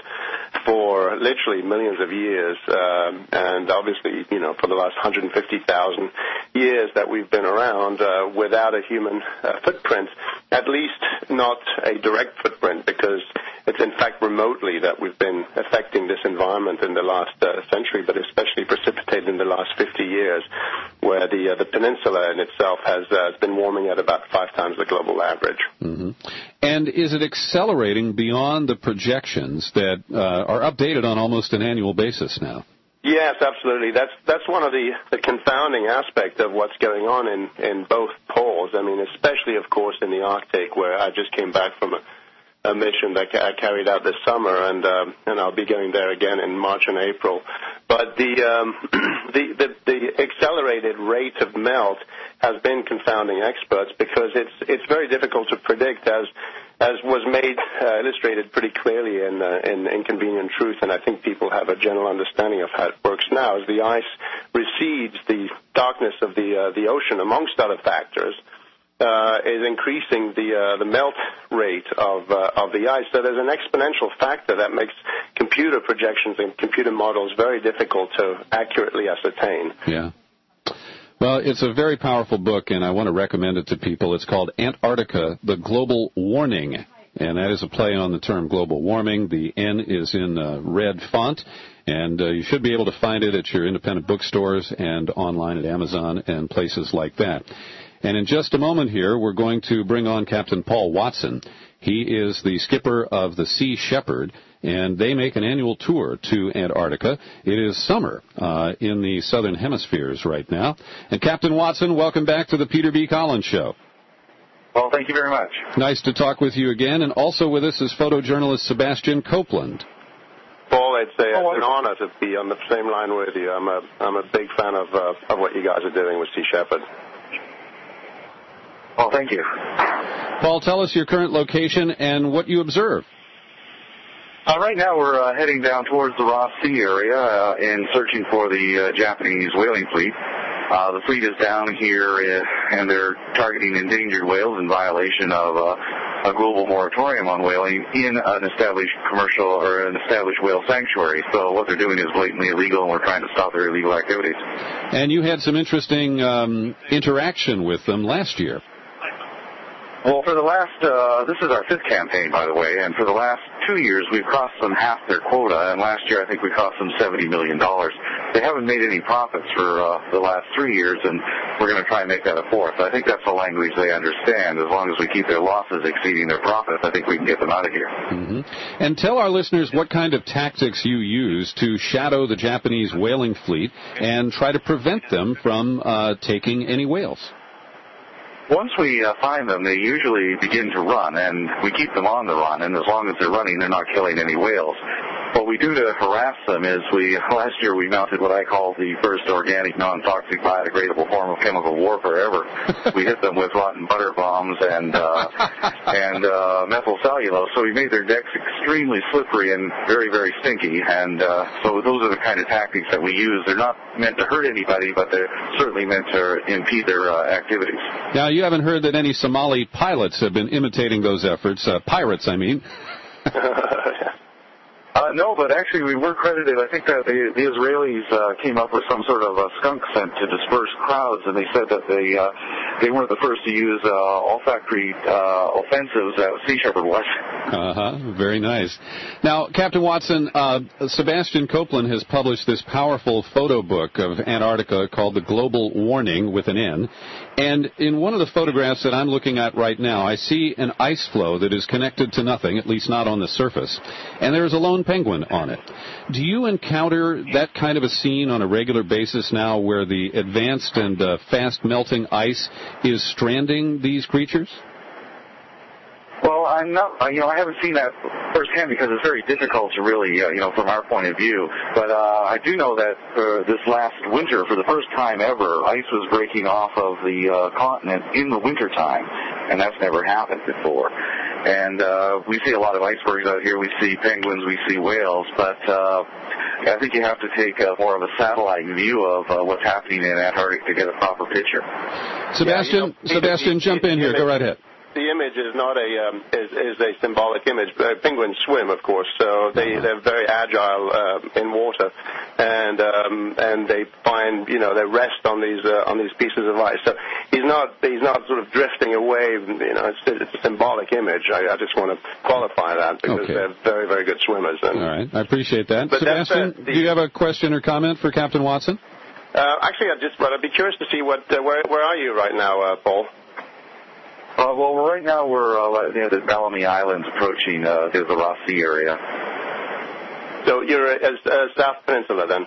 for literally millions of years, um, and obviously, you know, for the last one hundred fifty thousand years that we've been around uh, without a human uh, footprint, at least not a direct footprint, because it's in fact remotely that we've been affecting this environment in the last uh, century, but especially precipitated in the last fifty years, where the uh, the peninsula in itself has uh, been warming at about five times the global average. Mm-hmm. And is it accelerating beyond the projections that uh, are updated on almost an annual basis now? Yes, absolutely. That's that's one of the, the confounding aspects of what's going on in, in both poles. I mean, especially, of course, in the Arctic, where I just came back from a a mission that I carried out this summer, and um, and I'll be going there again in March and April. But the, um, the the the accelerated rate of melt has been confounding experts because it's it's very difficult to predict, as as was made uh, illustrated pretty clearly in uh, in Inconvenient Truth, and I think people have a general understanding of how it works now. As the ice recedes, the darkness of the uh, the ocean, amongst other factors, Uh, is increasing the uh, the melt rate of uh, of the ice. So there's an exponential factor that makes computer projections and computer models very difficult to accurately ascertain. Yeah. Well, it's a very powerful book, and I want to recommend it to people. It's called Antarctica, The Global Warning. and that is a play on the term global warming. The N is in uh, red font, and uh, you should be able to find it at your independent bookstores and online at Amazon and places like that. And in just a moment here, we're going to bring on Captain Paul Watson. He is the skipper of the Sea Shepherd, and they make an annual tour to Antarctica. It is summer uh, in the southern hemispheres right now. And Captain Watson, welcome back to the Peter B. Collins Show. Well, thank you very much. Nice to talk with you again. And also with us is photojournalist Sebastian Copeland. Paul, it's, a, it's an honor to be on the same line with you. I'm a, I'm a big fan of, uh, of what you guys are doing with Sea Shepherd. Well, thank you. Paul, tell us your current location and what you observe. Uh, right now we're uh, heading down towards the Ross Sea area uh, and searching for the uh, Japanese whaling fleet. Uh, the fleet is down here uh, and they're targeting endangered whales in violation of uh, a global moratorium on whaling in an established commercial or an established whale sanctuary. So what they're doing is blatantly illegal, and we're trying to stop their illegal activities. And you had some interesting um, interaction with them last year. Well, for the last, uh, this is our fifth campaign, by the way, and for the last two years, we've cost them half their quota, and last year I think we cost them seventy million dollars. They haven't made any profits for uh, the last three years, and we're going to try and make that a fourth. I think that's the language they understand. As long as we keep their losses exceeding their profits, I think we can get them out of here. Mm-hmm. And tell our listeners what kind of tactics you use to shadow the Japanese whaling fleet and try to prevent them from uh, taking any whales. Once we uh, find them, they usually begin to run, and we keep them on the run, and as long as they're running, they're not killing any whales. What we do to harass them is we, last year we mounted what I call the first organic, non-toxic, biodegradable form of chemical warfare ever. We hit them with rotten butter bombs and, uh, and, uh, methyl cellulose, so we made their decks extremely slippery and very, very stinky, and, uh, so those are the kind of tactics that we use. They're not meant to hurt anybody, but they're certainly meant to impede their, uh, activities. Now, you haven't heard that any Somali pilots have been imitating those efforts, uh, pirates, I mean. Uh, no, but actually we were credited. I think that the, the Israelis uh, came up with some sort of a skunk scent to disperse crowds, and they said that they uh, they weren't the first to use uh, olfactory uh, offensives that Sea Shepherd was. Uh-huh. Very nice. Now, Captain Watson, uh, Sebastian Copeland has published this powerful photo book of Antarctica called The Global Warning with an N. And in one of the photographs that I'm looking at right now, I see an ice floe that is connected to nothing, at least not on the surface. And there is a lone penguin on it. Do you encounter that kind of a scene on a regular basis now where the advanced and uh, fast-melting ice is stranding these creatures? Well, I'm not, uh, you know, I haven't seen that firsthand because it's very difficult to really, uh, you know, from our point of view. But uh, I do know that for this last winter, for the first time ever, ice was breaking off of the uh, continent in the wintertime, and that's never happened before. And uh, we see a lot of icebergs out here. We see penguins, we see whales, but uh, I think you have to take uh, more of a satellite view of uh, what's happening in Antarctica to get a proper picture. Sebastian, yeah, you know, Sebastian, jump in here. Go right ahead. The image is not a um, is, is a symbolic image. Uh, penguins swim, of course, so they they're very agile uh, in water, and um, and they find you know they rest on these uh, on these pieces of ice. So he's not he's not sort of drifting away. You know, it's, it's a symbolic image. I, I just want to qualify that because okay. they're very very good swimmers. And, all right, I appreciate that. But Sebastian, uh, the, do you have a question or comment for Captain Watson? Uh, actually, I just but I'd be curious to see what uh, where where are you right now, uh, Paul? Uh, well, right now we're uh, near the Bellamy Islands, approaching uh, the Ross Sea area. So you're uh, uh, South Peninsula then?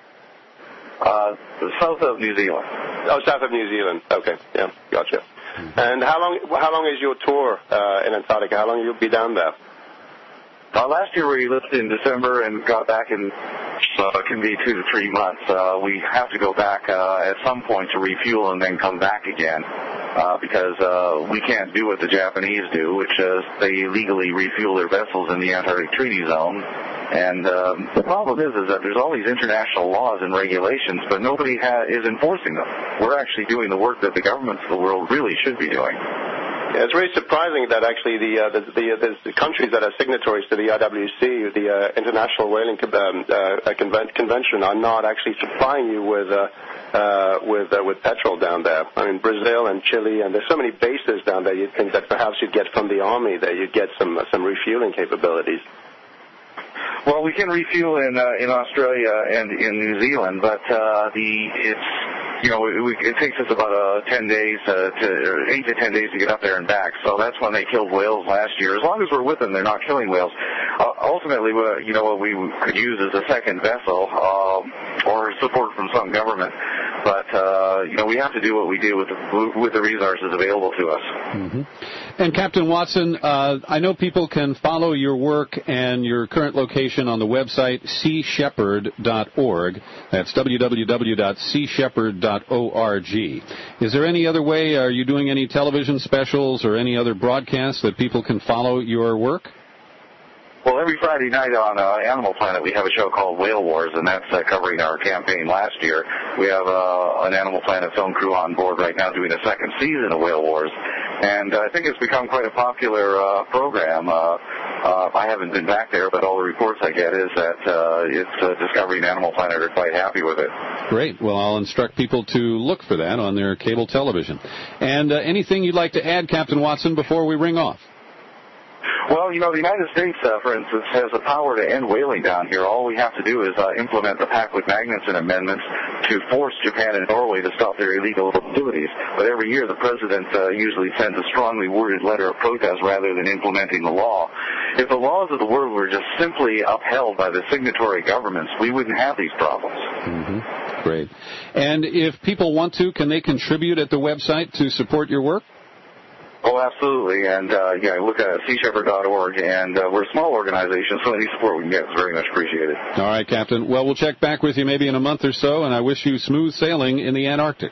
Uh, south of New Zealand. Oh, south of New Zealand. Okay, yeah, gotcha. Mm-hmm. And how long how long is your tour uh, in Antarctica? How long you'll be down there? Uh, last year we left in December and got back in, uh, it can be two to three months. Uh, we have to go back uh, at some point to refuel and then come back again uh, because uh, we can't do what the Japanese do, which is they legally refuel their vessels in the Antarctic Treaty Zone. And uh, the problem is, is that there's all these international laws and regulations, but nobody ha- is enforcing them. We're actually doing the work that the governments of the world really should be doing. Yeah, it's very surprising that actually the, uh, the, the, the countries that are signatories to the I W C, the uh, International Whaling um, uh, Conven- Convention, are not actually supplying you with uh, uh, with uh, with petrol down there. I mean, Brazil and Chile, and there's so many bases down there. You'd think that perhaps you'd get from the Army that you'd get some uh, some refueling capabilities. Well, we can refuel in uh, in Australia and in New Zealand, but uh, the it's you know we, it takes us about uh, ten days uh, to or eight to ten days to get up there and back. So that's when they killed whales last year. As long as we're with them, they're not killing whales. Uh, ultimately, uh, you know what we could use is a second vessel uh, or support from some government. But uh, you know we have to do what we do with the, with the resources available to us. Mm-hmm. And Captain Watson, uh, I know people can follow your work and your current location on the website sea shepherd dot org. That's w w w dot sea shepherd dot org. Is there any other way? Are you doing any television specials or any other broadcasts that people can follow your work? Well, every Friday night on uh, Animal Planet, we have a show called Whale Wars, and that's uh, covering our campaign last year. We have uh, an Animal Planet film crew on board right now doing the second season of Whale Wars, and uh, I think it's become quite a popular uh, program. Uh, uh, I haven't been back there, but all the reports I get is that uh, it's uh, Discovery and Animal Planet are quite happy with it. Great. Well, I'll instruct people to look for that on their cable television. And uh, anything you'd like to add, Captain Watson, before we ring off? Well, you know, the United States, uh, for instance, has the power to end whaling down here. All we have to do is uh, implement the Packwood-Magnuson amendments to force Japan and Norway to stop their illegal activities. But every year the president uh, usually sends a strongly worded letter of protest rather than implementing the law. If the laws of the world were just simply upheld by the signatory governments, we wouldn't have these problems. Mm-hmm. Great. And if people want to, can they contribute at the website to support your work? Oh, absolutely. And, uh, yeah, look at sea shepherd dot org, and uh, we're a small organization, so any support we can get is very much appreciated. All right, Captain. Well, we'll check back with you maybe in a month or so, and I wish you smooth sailing in the Antarctic.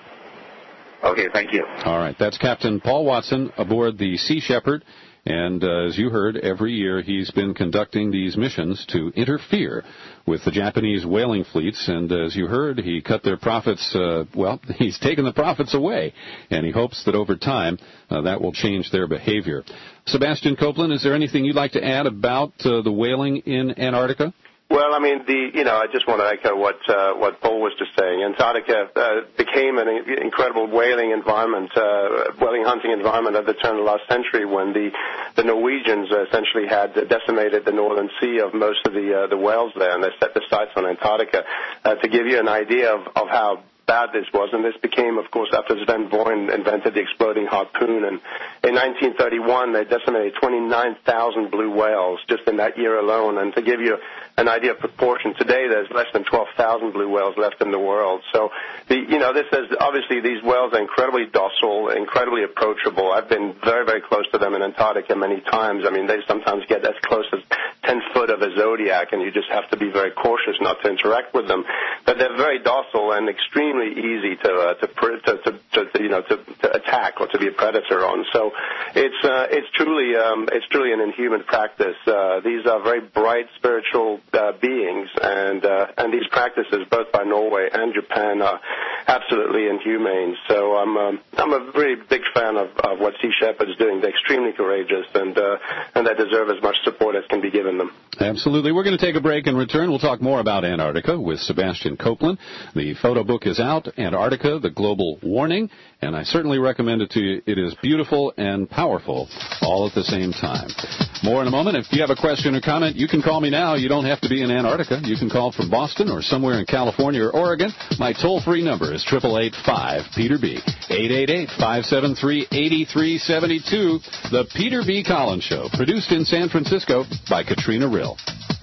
Okay, thank you. All right. That's Captain Paul Watson aboard the Sea Shepherd. And uh, as you heard, every year he's been conducting these missions to interfere with the Japanese whaling fleets. And as you heard, he cut their profits, uh, well, he's taken the profits away. And he hopes that over time uh, that will change their behavior. Sebastian Copeland, is there anything you'd like to add about uh, the whaling in Antarctica? Well, I mean, the you know, I just want to echo what uh, what Paul was just saying. Antarctica uh, became an incredible whaling environment, uh, whaling hunting environment at the turn of the last century, when the the Norwegians essentially had decimated the northern sea of most of the uh, the whales there, and they set their sights on Antarctica. Uh, to give you an idea of, of how bad this was, and this became, of course, after Sven Boyne invented the exploding harpoon, and in nineteen thirty-one they decimated twenty-nine thousand blue whales just in that year alone. And to give you an idea of proportion, today there's less than twelve thousand blue whales left in the world. So, the, you know, this is obviously these whales are incredibly docile, incredibly approachable. I've been very, very close to them in Antarctica many times. I mean, they sometimes get as close as ten foot of a zodiac, and you just have to be very cautious not to interact with them. But they're very docile and extremely easy to uh, to, to, to, to you know to, to attack or to be a predator on. So it's uh, it's truly um, it's truly an inhuman practice. Uh, these are very bright spiritual uh, beings, and uh, and these practices, both by Norway and Japan, are absolutely inhumane. So I'm um, I'm a very big fan of, of what Sea Shepherd is doing. They're extremely courageous, and uh, and they deserve as much support as can be given them. Absolutely. We're going to take a break and return. We'll talk more about Antarctica with Sebastian Copeland. The photo book is out, Antarctica, The Global Warning, and I certainly recommend it to you. It is beautiful and powerful all at the same time. More in a moment. If you have a question or comment, you can call me now. You don't have to be in Antarctica. You can call from Boston or somewhere in California or Oregon. My toll-free number is eight eight eight, five, Peter B. eight eight eight, five seven three, eight three seven two. The Peter B. Collins Show, produced in San Francisco by Katrina Rill.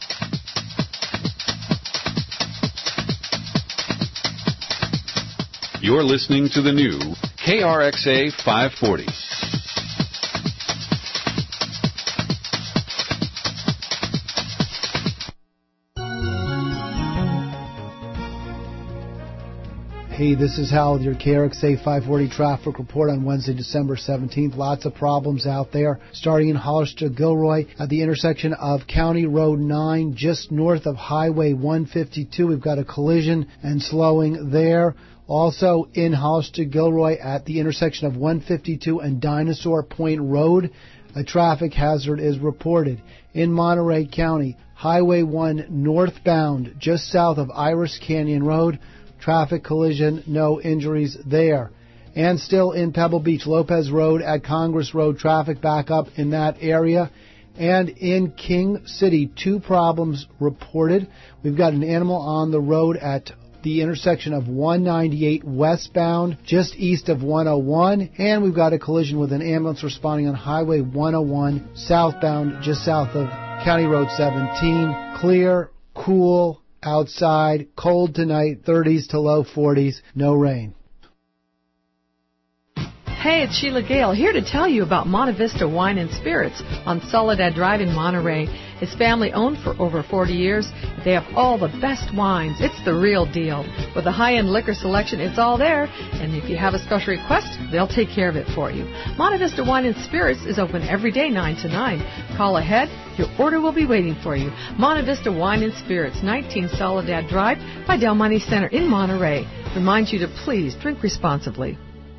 You're listening to the new K R X A five forty. Hey, this is Hal with your K R X A five forty traffic report on Wednesday, December seventeenth. Lots of problems out there. Starting in Hollister-Gilroy at the intersection of County Road nine, just north of Highway one fifty-two. We've got a collision and slowing there. Also in Hollister-Gilroy at the intersection of one fifty-two and Dinosaur Point Road, a traffic hazard is reported. In Monterey County, Highway one northbound, just south of Iris Canyon Road, traffic collision, no injuries there. And still in Pebble Beach, Lopez Road at Congress Road, traffic back up in that area. And in King City, two problems reported. We've got an animal on the road at the intersection of one ninety-eight westbound, just east of one oh one. And we've got a collision with an ambulance responding on Highway one oh one southbound, just south of County Road seventeen. Clear, cool, outside, cold tonight, thirties to low forties, no rain. Hey, it's Sheila Gale here to tell you about Monte Vista Wine and Spirits on Soledad Drive in Monterey. It's family owned for over forty years. They have all the best wines. It's the real deal. With a high-end liquor selection, it's all there. And if you have a special request, they'll take care of it for you. Monte Vista Wine and Spirits is open every day nine to nine. Call ahead. Your order will be waiting for you. Monte Vista Wine and Spirits, nineteen Soledad Drive by Del Monte Center in Monterey. Reminds you to please drink responsibly.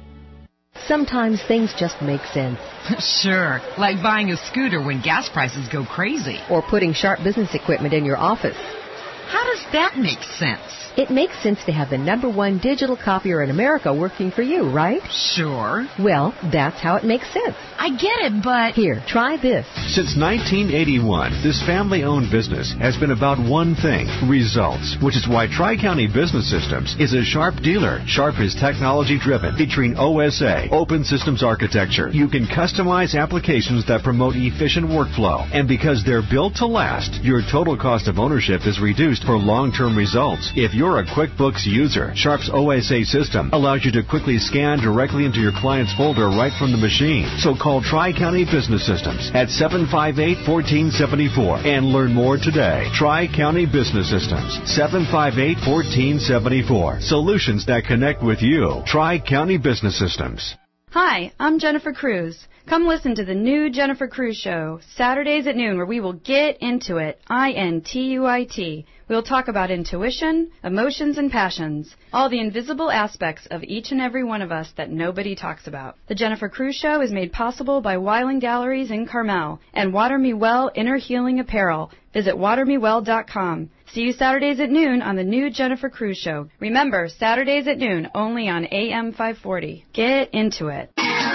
Sometimes things just make sense. Sure, like buying a scooter when gas prices go crazy. Or putting Sharp business equipment in your office. How does that make sense? It makes sense to have the number one digital copier in America working for you, right? Sure. Well, that's how it makes sense. I get it, but... Here, try this. Since nineteen eighty-one, this family-owned business has been about one thing, results, which is why Tri-County Business Systems is a Sharp dealer. Sharp is technology-driven, featuring O S A, open systems architecture. You can customize applications that promote efficient workflow. And because they're built to last, your total cost of ownership is reduced for long-term results. If you're a QuickBooks user, Sharp's O S A system allows you to quickly scan directly into your client's folder right from the machine. So call Tri-County Business Systems at seven five eight, one four seven four and learn more today. Tri-County Business Systems, seven five eight, one four seven four. Solutions that connect with you. Tri-County Business Systems. Hi, I'm Jennifer Cruz. Come listen to the new Jennifer Cruz Show, Saturdays at noon, where we will get into it, I N T U I T. We'll talk about intuition, emotions, and passions, all the invisible aspects of each and every one of us that nobody talks about. The Jennifer Cruz Show is made possible by Weiland Galleries in Carmel and Water Me Well Inner Healing Apparel. Visit water me well dot com. See you Saturdays at noon on the new Jennifer Cruz Show. Remember, Saturdays at noon, only on A M five forty. Get into it.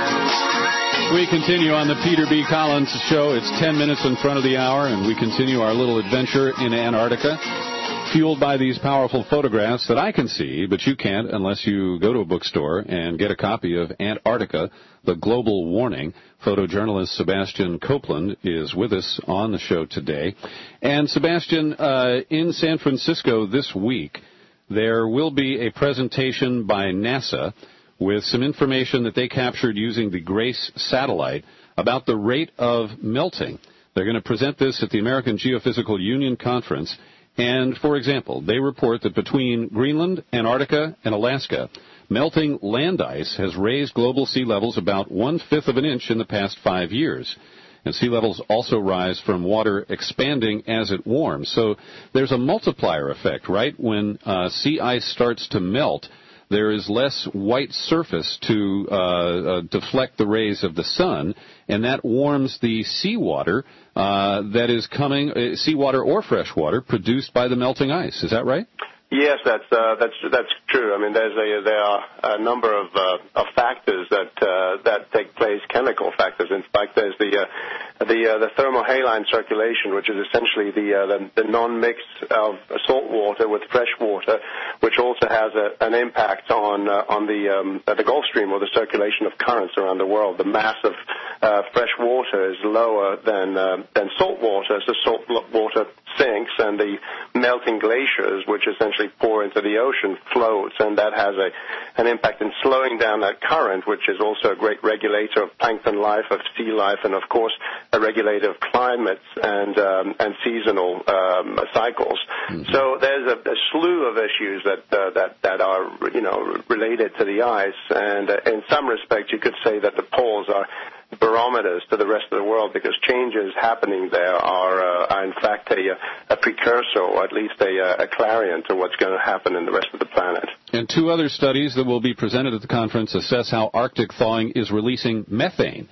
We continue on the Peter B. Collins Show. It's ten minutes in front of the hour, and we continue our little adventure in Antarctica, fueled by these powerful photographs that I can see, but you can't unless you go to a bookstore and get a copy of Antarctica, The Global Warning. Photojournalist Sebastian Copeland is with us on the show today. And Sebastian, uh, in San Francisco this week, there will be a presentation by NASA with some information that they captured using the GRACE satellite about the rate of melting. They're going to present this at the American Geophysical Union Conference. And, for example, they report that between Greenland, Antarctica, and Alaska, melting land ice has raised global sea levels about one-fifth of an inch in the past five years. And sea levels also rise from water expanding as it warms. So there's a multiplier effect, right? When uh, sea ice starts to melt, there is less white surface to uh, uh, deflect the rays of the sun, and that warms the seawater uh, that is coming, uh, seawater or fresh water, produced by the melting ice. Is that right? Yes, that's uh, that's that's true. I mean, there's a there are a number of uh, of factors that uh, that take place, chemical factors. In fact, there's the uh, the uh, the thermohaline circulation, which is essentially the uh, the, the non-mix of salt water with fresh water, which also has a, an impact on uh, on the um, the Gulf Stream, or the circulation of currents around the world. The mass of uh, fresh water is lower than uh, than salt water, so salt water sinks, and the melting glaciers, which essentially pour into the ocean, floats, and that has a an impact in slowing down that current, which is also a great regulator of plankton life, of sea life, and of course a regulator of climates and um, and seasonal um, cycles. Mm-hmm. So there's a, a slew of issues that uh, that that are you know related to the ice, and uh, in some respects you could say that the poles are barometers to the rest of the world, because changes happening there are, uh, are in fact a, a precursor, or at least a, a clarion to what's going to happen in the rest of the planet. And two other studies that will be presented at the conference assess how Arctic thawing is releasing methane.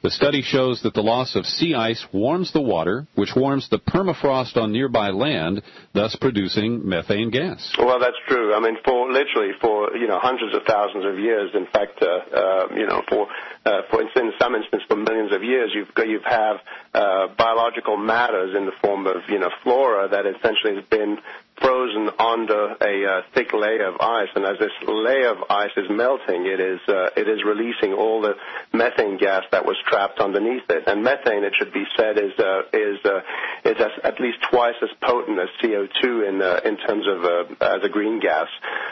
The study shows that the loss of sea ice warms the water, which warms the permafrost on nearby land, thus producing methane gas. Well, that's true. I mean, for literally for, you know, hundreds of thousands of years, in fact, uh, uh, you know, for, uh, for instance, in some instances, for millions of years, you've got, you've have uh, biological matters in the form of, you know, flora that essentially has been frozen under a uh, thick layer of ice, and as this layer of ice is melting, it is uh, it is releasing all the methane gas that was trapped underneath it. And methane, it should be said, is uh, is uh, is as, at least twice as potent as C O two in uh, in terms of uh, as a green gas,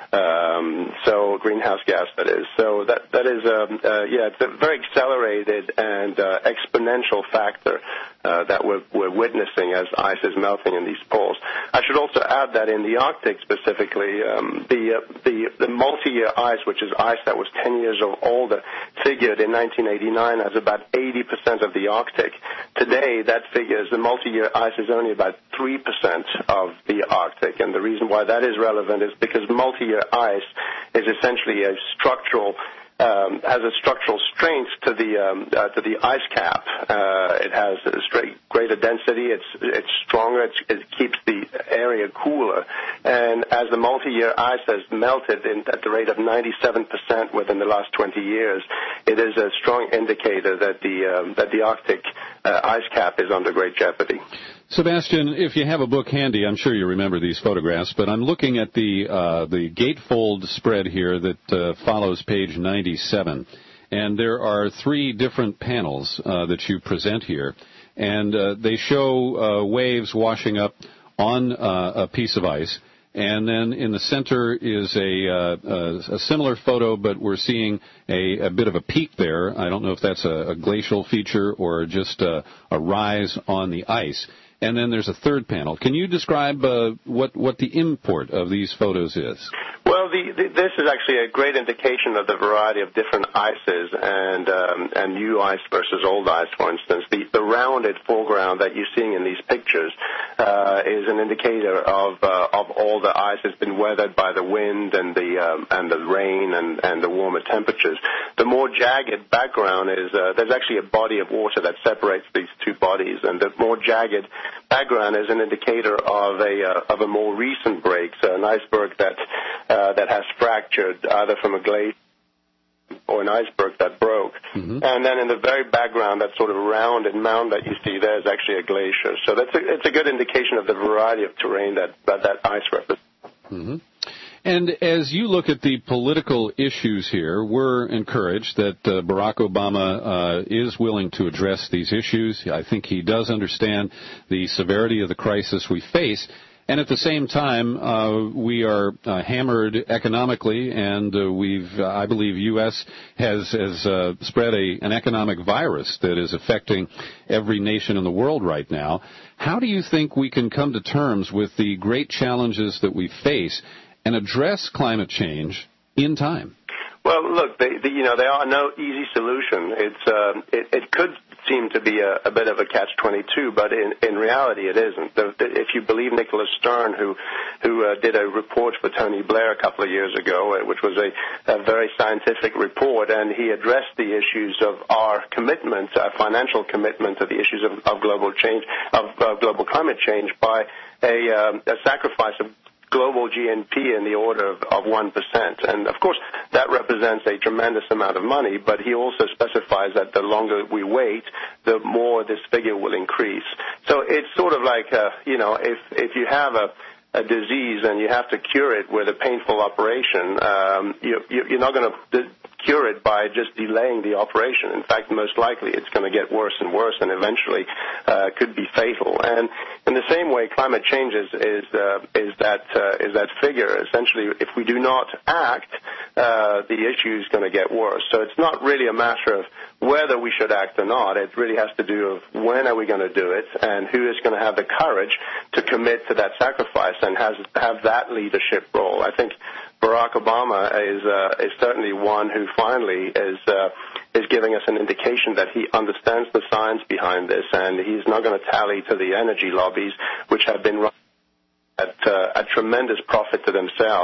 um, so greenhouse gas that is. So that that is um, uh, yeah, it's a very accelerated and uh, exponential factor uh, that we're we're witnessing as ice is melting in these poles. I should also add that in the Arctic specifically, um, the, uh, the the multi-year ice, which is ice that was ten years or older, figured in nineteen eighty-nine as about eighty percent of the Arctic. Today, that figures the multi-year ice is only about three percent of the Arctic, and the reason why that is relevant is because multi-year ice is essentially a structural Um, has a structural strength to the um, uh, to the ice cap. Uh, it has a straight, greater density. It's it's stronger. It's, it keeps the area cooler. And as the multi-year ice has melted in, at the rate of ninety-seven percent within the last twenty years, it is a strong indicator that the um, that the Arctic uh, ice cap is under great jeopardy. Sebastian, if you have a book handy, I'm sure you remember these photographs, but I'm looking at the uh, the gatefold spread here that uh, follows page ninety-seven. And there are three different panels uh, that you present here, and uh, they show uh, waves washing up on uh, a piece of ice. And then in the center is a, uh, a, a similar photo, but we're seeing a, a bit of a peak there. I don't know if that's a, a glacial feature or just a, a rise on the ice. And then there's a third panel. Can you describe uh, what, what the import of these photos is? Well, the, the, this is actually a great indication of the variety of different ices and um, and new ice versus old ice, for instance. The, the rounded foreground that you're seeing in these pictures uh, is an indicator of uh, of all the ice that's been weathered by the wind and the um, and the rain and, and the warmer temperatures. The more jagged background is uh, there's actually a body of water that separates these two bodies, and the more jagged background is an indicator of a uh, of a more recent break, so an iceberg that uh, that has fractured either from a glacier or an iceberg that broke. Mm-hmm. And then in the very background, that sort of rounded mound that you see there is actually a glacier. So that's a, it's a good indication of the variety of terrain that that, that ice represents. Mm-hmm. And as you look at the political issues here, we're encouraged that uh, Barack Obama uh, is willing to address these issues. I think he does understand the severity of the crisis we face. And at the same time, uh, we are uh, hammered economically, and uh, we've, uh, I believe, U S has has uh, spread a, an economic virus that is affecting every nation in the world right now. How do you think we can come to terms with the great challenges that we face and address climate change in time? Well, look, they, they, you know, there are no easy solution. It's uh, it, it could seem to be a, a bit of a catch twenty-two, but in, in reality it isn't. The, the, if you believe Nicholas Stern, who who uh, did a report for Tony Blair a couple of years ago, uh, which was a, a very scientific report, and he addressed the issues of our commitment, our financial commitment to the issues of, of global change, of uh, global climate change, by a, um, a sacrifice of global G N P in the order of, of one percent. And, of course, that represents a tremendous amount of money, but he also specifies that the longer we wait, the more this figure will increase. So it's sort of like, uh, you know, if, if you have a, a disease and you have to cure it with a painful operation, um, you, you, you're not going to cure it by just delaying the operation. In fact, most likely it's going to get worse and worse and eventually uh, could be fatal. And in the same way, climate change is is, uh, is that uh, is that figure. Essentially, if we do not act, uh, the issue is going to get worse. So it's not really a matter of whether we should act or not. It really has to do with when are we going to do it and who is going to have the courage to commit to that sacrifice and has have that leadership role. I think Barack Obama is uh, is certainly one who finally is uh, is giving us an indication that he understands the science behind this, and he's not going to tally to the energy lobbies, which have been running at uh, a tremendous profit to themselves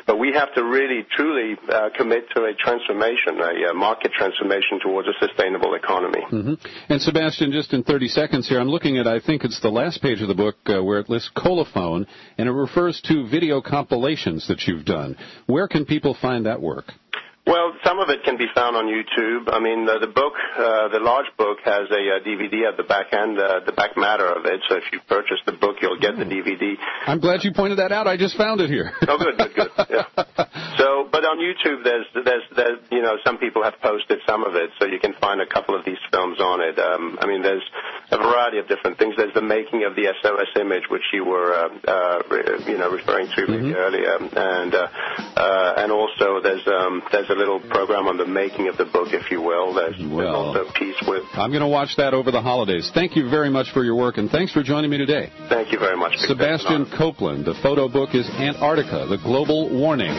but we have to really, truly uh, commit to a transformation, a, a market transformation towards a sustainable economy. Mm-hmm. And Sebastian, just in thirty seconds here, I'm looking at, I think it's the last page of the book uh, where it lists Colophone, and it refers to video compilations that you've done. Where can people find that work? Well, some of it can be found on YouTube. I mean, the, the book, uh, the large book, has a, a D V D at the back end, uh, the back matter of it. So if you purchase the book, you'll get the D V D. I'm glad you pointed that out. I just found it here. Oh, good, good, good. Yeah. So, but on YouTube, there's, there's, there's, you know, some people have posted some of it, so you can find a couple of these films on it. Um, I mean, there's a variety of different things. There's the making of the S O S image, which you were, uh, uh, re- you know, referring to mm-hmm. earlier, and uh, uh, and also there's um, there's a little program on the making of the book, if you will. There's, well, there's also a piece with. I'm going to watch that over the holidays. Thank you very much for your work, and thanks for joining me today. Thank you very much. Sebastian Copeland. The photo book is Antarctica, the Global Warning.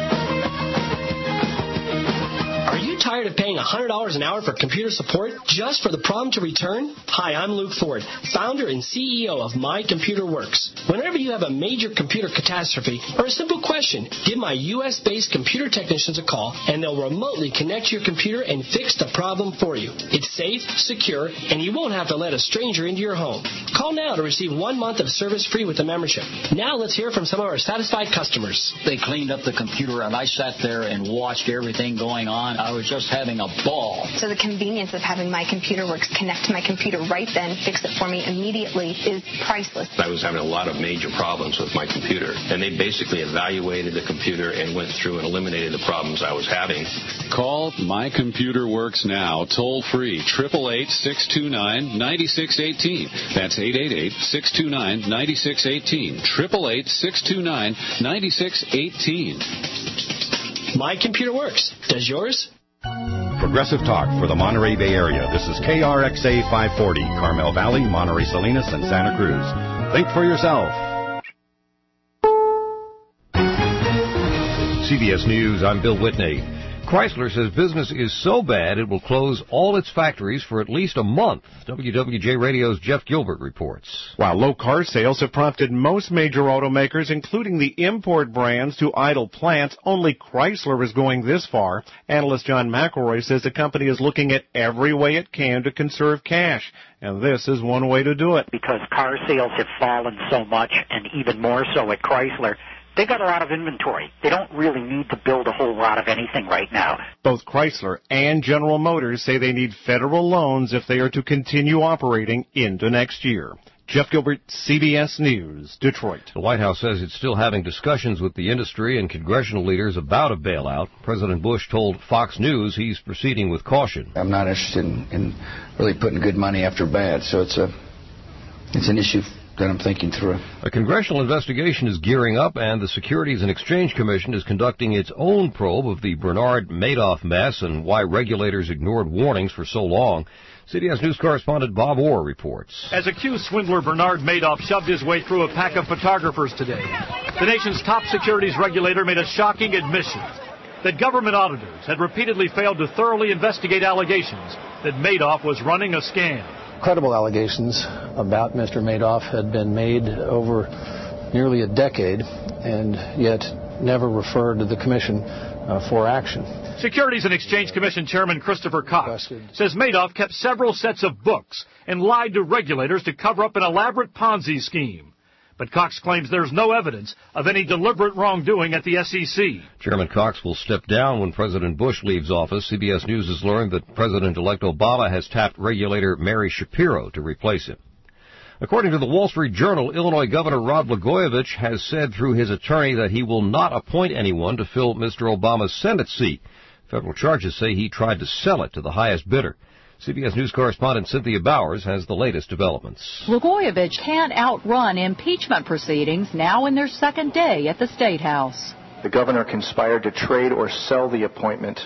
Tired of paying one hundred dollars an hour for computer support just for the problem to return? Hi, I'm Luke Ford, founder and C E O of My Computer Works. Whenever you have a major computer catastrophe or a simple question, give my U S based computer technicians a call and they'll remotely connect your computer and fix the problem for you. It's safe, secure, and you won't have to let a stranger into your home. Call now to receive one month of service free with a membership. Now let's hear from some of our satisfied customers. They cleaned up the computer and I sat there and watched everything going on. I was just having a ball. So the convenience of having My Computer Works connect to my computer right then, fix it for me immediately is priceless. I was having a lot of major problems with my computer, and they basically evaluated the computer and went through and eliminated the problems I was having. Call My Computer Works now, toll free, eight eight eight, six two nine, nine six one eight. That's eight eight eight, six two nine, nine six one eight. eight eight eight, six two nine, nine six one eight. My Computer Works. Does yours? Progressive Talk for the Monterey Bay Area. This is K R X A five forty, Carmel Valley, Monterey Salinas, and Santa Cruz. Think for yourself. C B S News, I'm Bill Whitney. Chrysler says business is so bad it will close all its factories for at least a month. W W J Radio's Jeff Gilbert reports. While low car sales have prompted most major automakers, including the import brands, to idle plants, only Chrysler is going this far. Analyst John McElroy says the company is looking at every way it can to conserve cash, and this is one way to do it. Because car sales have fallen so much, and even more so at Chrysler, they got a lot of inventory. They don't really need to build a whole lot of anything right now. Both Chrysler and General Motors say they need federal loans if they are to continue operating into next year. Jeff Gilbert, C B S News, Detroit. The White House says it's still having discussions with the industry and congressional leaders about a bailout. President Bush told Fox News he's proceeding with caution. I'm not interested in, in really putting good money after bad, so it's a it's an issue that I'm thinking through. A congressional investigation is gearing up, and the Securities and Exchange Commission is conducting its own probe of the Bernard Madoff mess and why regulators ignored warnings for so long. C B S News correspondent Bob Orr reports. As accused swindler Bernard Madoff shoved his way through a pack of photographers today, the nation's top securities regulator made a shocking admission that government auditors had repeatedly failed to thoroughly investigate allegations that Madoff was running a scam. Credible allegations about Mister Madoff had been made over nearly a decade and yet never referred to the Commission uh, for action. Securities and Exchange Commission Chairman Christopher Cox says Madoff kept several sets of books and lied to regulators to cover up an elaborate Ponzi scheme. But Cox claims there's no evidence of any deliberate wrongdoing at the S E C. Chairman Cox will step down when President Bush leaves office. C B S News has learned that President-elect Obama has tapped regulator Mary Shapiro to replace him. According to the Wall Street Journal, Illinois Governor Rod Blagojevich has said through his attorney that he will not appoint anyone to fill Mister Obama's Senate seat. Federal charges say he tried to sell it to the highest bidder. C B S News correspondent Cynthia Bowers has the latest developments. Blagojevich can't outrun impeachment proceedings now in their second day at the State House. The governor conspired to trade or sell the appointment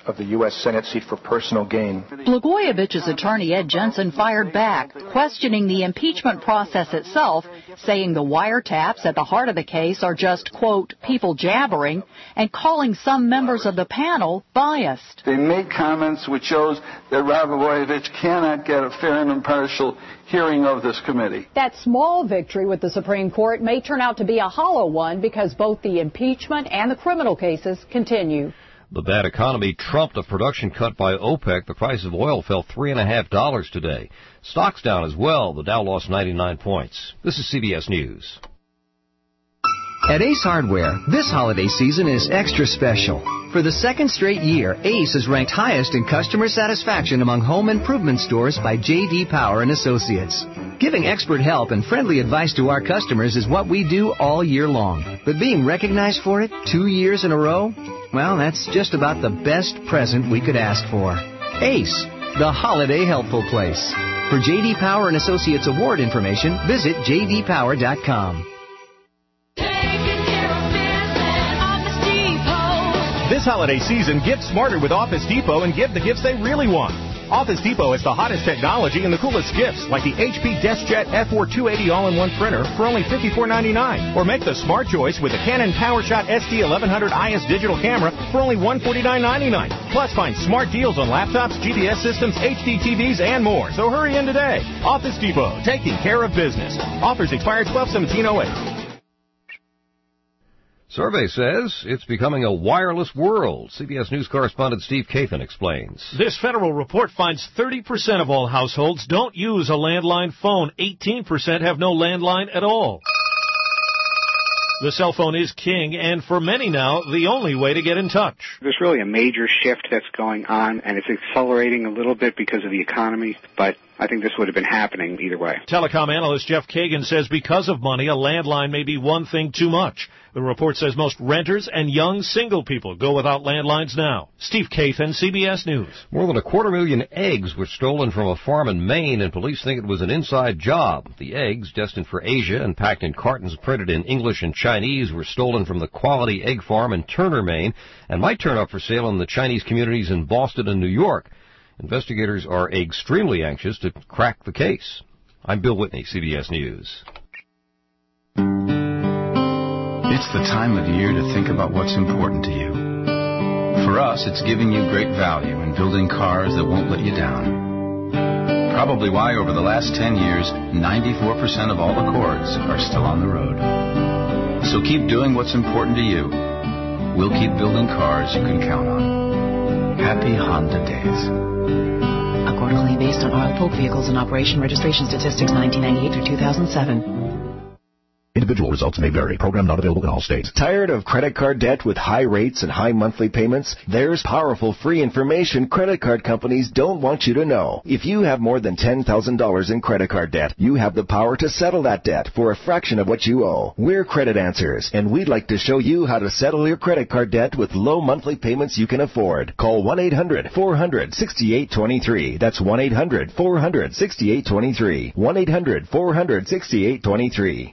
of the U S Senate seat for personal gain. Blagojevich's attorney Ed Jensen fired back, questioning the impeachment process itself, saying the wiretaps at the heart of the case are just, quote, people jabbering, and calling some members of the panel biased. They made comments which shows that Rod Blagojevich cannot get a fair and impartial hearing of this committee. That small victory with the Supreme Court may turn out to be a hollow one because both the impeachment and the criminal cases continue. The bad economy trumped a production cut by OPEC. The price of oil fell three and a half dollars today. Stocks down as well. The Dow lost ninety-nine points. This is C B S News. At Ace Hardware, this holiday season is extra special. For the second straight year, Ace is ranked highest in customer satisfaction among home improvement stores by J D Power and Associates. Giving expert help and friendly advice to our customers is what we do all year long. But being recognized for it two years in a row? Well, that's just about the best present we could ask for. Ace, the holiday helpful place. For J D Power and Associates award information, visit j d power dot com. This holiday season, get smarter with Office Depot and give the gifts they really want. Office Depot has the hottest technology and the coolest gifts, like the H P DeskJet F four two eighty all-in-one printer for only fifty-four ninety-nine. Or make the smart choice with the Canon PowerShot S D eleven hundred I S digital camera for only one hundred forty-nine ninety-nine. Plus, find smart deals on laptops, G P S systems, H D T Vs, and more. So hurry in today. Office Depot, taking care of business. Offers expire twelve seventeen oh eight. Survey says it's becoming a wireless world. C B S News correspondent Steve Kathan explains. This federal report finds thirty percent of all households don't use a landline phone. eighteen percent have no landline at all. The cell phone is king, and for many now, the only way to get in touch. There's really a major shift that's going on, and it's accelerating a little bit because of the economy, but I think this would have been happening either way. Telecom analyst Jeff Kagan says because of money, a landline may be one thing too much. The report says most renters and young single people go without landlines now. Steve Kathan, C B S News. More than a quarter million eggs were stolen from a farm in Maine, and police think it was an inside job. The eggs, destined for Asia and packed in cartons printed in English and Chinese, were stolen from the Quality Egg Farm in Turner, Maine, and might turn up for sale in the Chinese communities in Boston and New York. Investigators are extremely anxious to crack the case. I'm Bill Whitney, C B S News. It's the time of year to think about what's important to you. For us, it's giving you great value and building cars that won't let you down. Probably why over the last ten years, ninety-four percent of all Accords are still on the road. So keep doing what's important to you. We'll keep building cars you can count on. Happy Honda Days. Accord claim based on R L Polk vehicles in operation. Registration statistics nineteen ninety-eight through two thousand seven. Individual results may vary. Program not available in all states. Tired of credit card debt with high rates and high monthly payments? There's powerful free information credit card companies don't want you to know. If you have more than ten thousand dollars in credit card debt, you have the power to settle that debt for a fraction of what you owe. We're Credit Answers, and we'd like to show you how to settle your credit card debt with low monthly payments you can afford. Call one eight hundred four hundred sixty-eight twenty-three. That's one eight hundred four hundred sixty-eight twenty-three. one eight hundred four hundred sixty-eight twenty-three.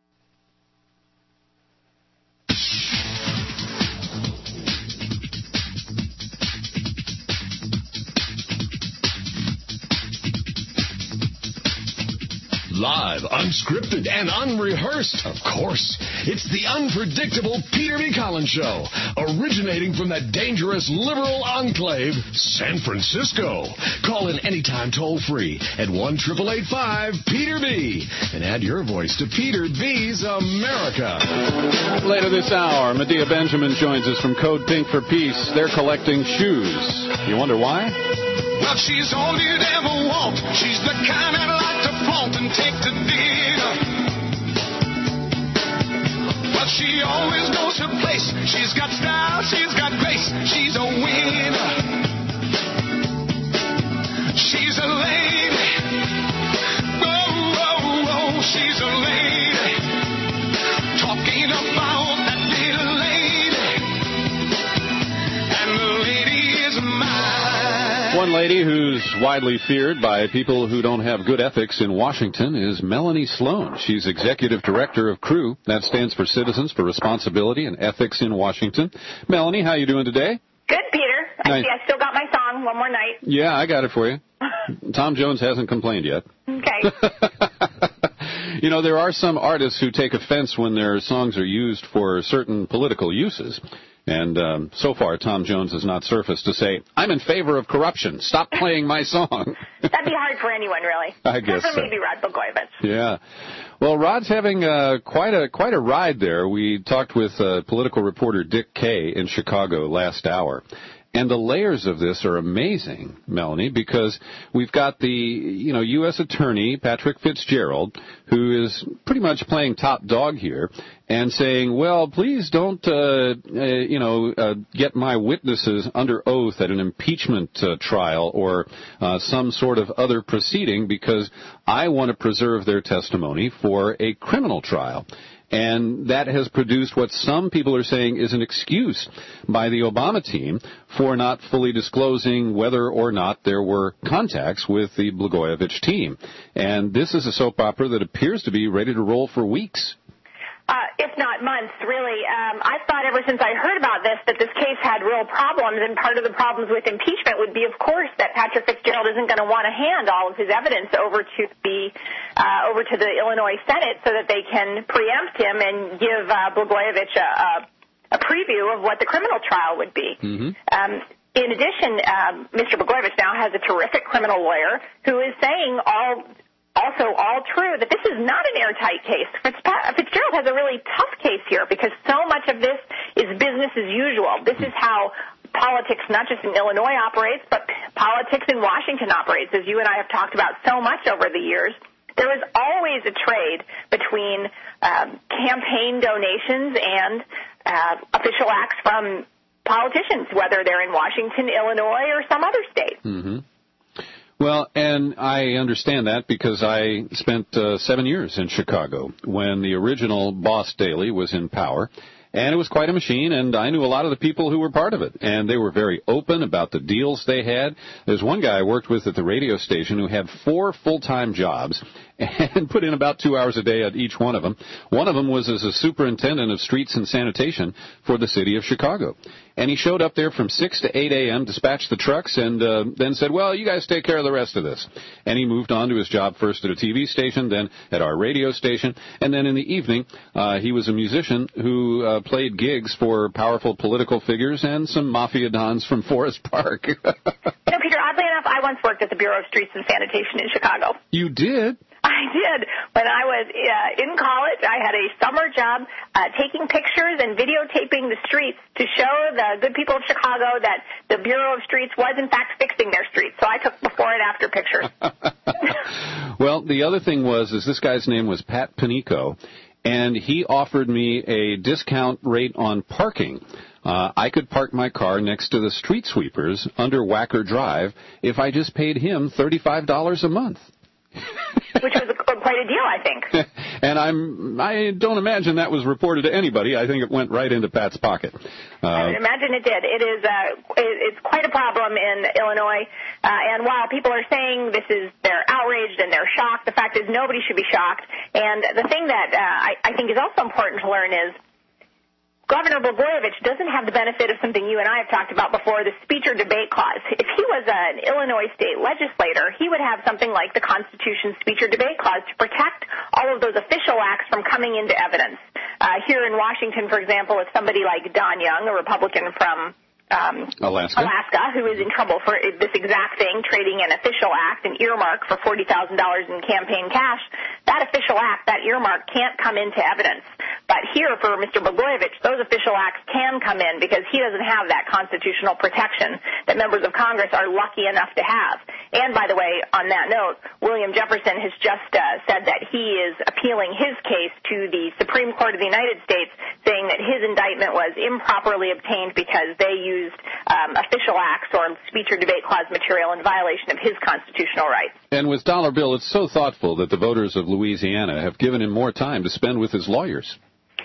Live, unscripted, and unrehearsed, of course. It's the unpredictable Peter B. Collins Show, originating from that dangerous liberal enclave, San Francisco. Call in anytime toll-free at one eight eight five Peter B. and add your voice to Peter B.'s America. Later this hour, Medea Benjamin joins us from Code Pink for Peace. They're collecting shoes. You wonder why? Well, she's all you'd ever want. She's the kind I'd like to flaunt and take to dinner. But she always knows her place. She's got style, she's got grace. She's a winner. She's a lady. Oh, oh, oh, she's a lady. Talking about that little lady. And the lady is mine. One lady who's widely feared by people who don't have good ethics in Washington is Melanie Sloan. She's executive director of C R E W. That stands for Citizens for Responsibility and Ethics in Washington. Melanie, how are you doing today? Good, Peter. I see. I still got my song. One more night. Yeah, I got it for you. Tom Jones hasn't complained yet. Okay. You know, there are some artists who take offense when their songs are used for certain political uses. And um, so far, Tom Jones has not surfaced to say, I'm in favor of corruption. Stop playing my song. That'd be hard for anyone, really. I guess Except for so. maybe Rod Blagojevich. Yeah. Well, Rod's having uh, quite a quite a ride there. We talked with uh, political reporter Dick Kay in Chicago last hour. And the layers of this are amazing, Melanie, because we've got the, you know, U S Attorney, Patrick Fitzgerald, who is pretty much playing top dog here and saying, well, please don't, uh, uh, you know, uh, get my witnesses under oath at an impeachment uh, trial or uh, some sort of other proceeding because I want to preserve their testimony for a criminal trial. And that has produced what some people are saying is an excuse by the Obama team for not fully disclosing whether or not there were contacts with the Blagojevich team. And this is a soap opera that appears to be ready to roll for weeks. Uh, if not months, really. Um, I've thought ever since I heard about this that this case had real problems, and part of the problems with impeachment would be, of course, that Patrick Fitzgerald isn't going to want to hand all of his evidence over to the uh, over to the Illinois Senate so that they can preempt him and give uh, Blagojevich a, a, a preview of what the criminal trial would be. Mm-hmm. Um, in addition, um, Mister Blagojevich now has a terrific criminal lawyer who is saying all. Also all true that this is not an airtight case. Fitzgerald has a really tough case here because so much of this is business as usual. This is how politics, not just in Illinois, operates, but politics in Washington operates, as you and I have talked about so much over the years. There is always a trade between um, campaign donations and uh, official acts from politicians, whether they're in Washington, Illinois, or some other state. Mm-hmm. Well, and I understand that because I spent uh, seven years in Chicago when the original Boss Daily was in power. And it was quite a machine, and I knew a lot of the people who were part of it. And they were very open about the deals they had. There's one guy I worked with at the radio station who had four full-time jobs and put in about two hours a day at each one of them. One of them was as a superintendent of streets and sanitation for the city of Chicago. And he showed up there from six to eight a.m., dispatched the trucks, and uh, then said, well, you guys take care of the rest of this. And he moved on to his job first at a T V station, then at our radio station. And then in the evening, uh, he was a musician who uh, played gigs for powerful political figures and some mafia dons from Forest Park. You know, Peter, oddly enough, I once worked at the Bureau of Streets and Sanitation in Chicago. You did? I did. When I was uh, in college, I had a summer job uh, taking pictures and videotaping the streets to show the good people of Chicago that the Bureau of Streets was, in fact, fixing their streets. So I took before and after pictures. Well, the other thing was, is this guy's name was Pat Panico, and he offered me a discount rate on parking. Uh, I could park my car next to the street sweepers under Wacker Drive if I just paid him thirty-five dollars a month. Which was a, quite a deal, I think. And I'm, I don't imagine that was reported to anybody. I think it went right into Pat's pocket. Uh, I would imagine it did. It is, uh, it, it's quite a problem in Illinois. Uh, and while people are saying this is, they're outraged and they're shocked, the fact is nobody should be shocked. And the thing that uh, I, I think is also important to learn is Governor Blagojevich doesn't have the benefit of something you and I have talked about before, the speech or debate clause. If he was an Illinois state legislator, he would have something like the Constitution speech or debate clause to protect all of those official acts from coming into evidence. Uh, here in Washington, for example, if somebody like Don Young, a Republican from Um, Alaska. Alaska, who is in trouble for this exact thing, trading an official act, an earmark for forty thousand dollars in campaign cash, that official act, that earmark, can't come into evidence. But here, for Mister Blagojevich, those official acts can come in because he doesn't have that constitutional protection that members of Congress are lucky enough to have. And, by the way, on that note, William Jefferson has just uh, said that he is appealing his case to the Supreme Court of the United States, saying that his indictment was improperly obtained because they used Um, official acts or speech or debate clause material in violation of his constitutional rights. And with Dollar Bill, it's so thoughtful that the voters of Louisiana have given him more time to spend with his lawyers. I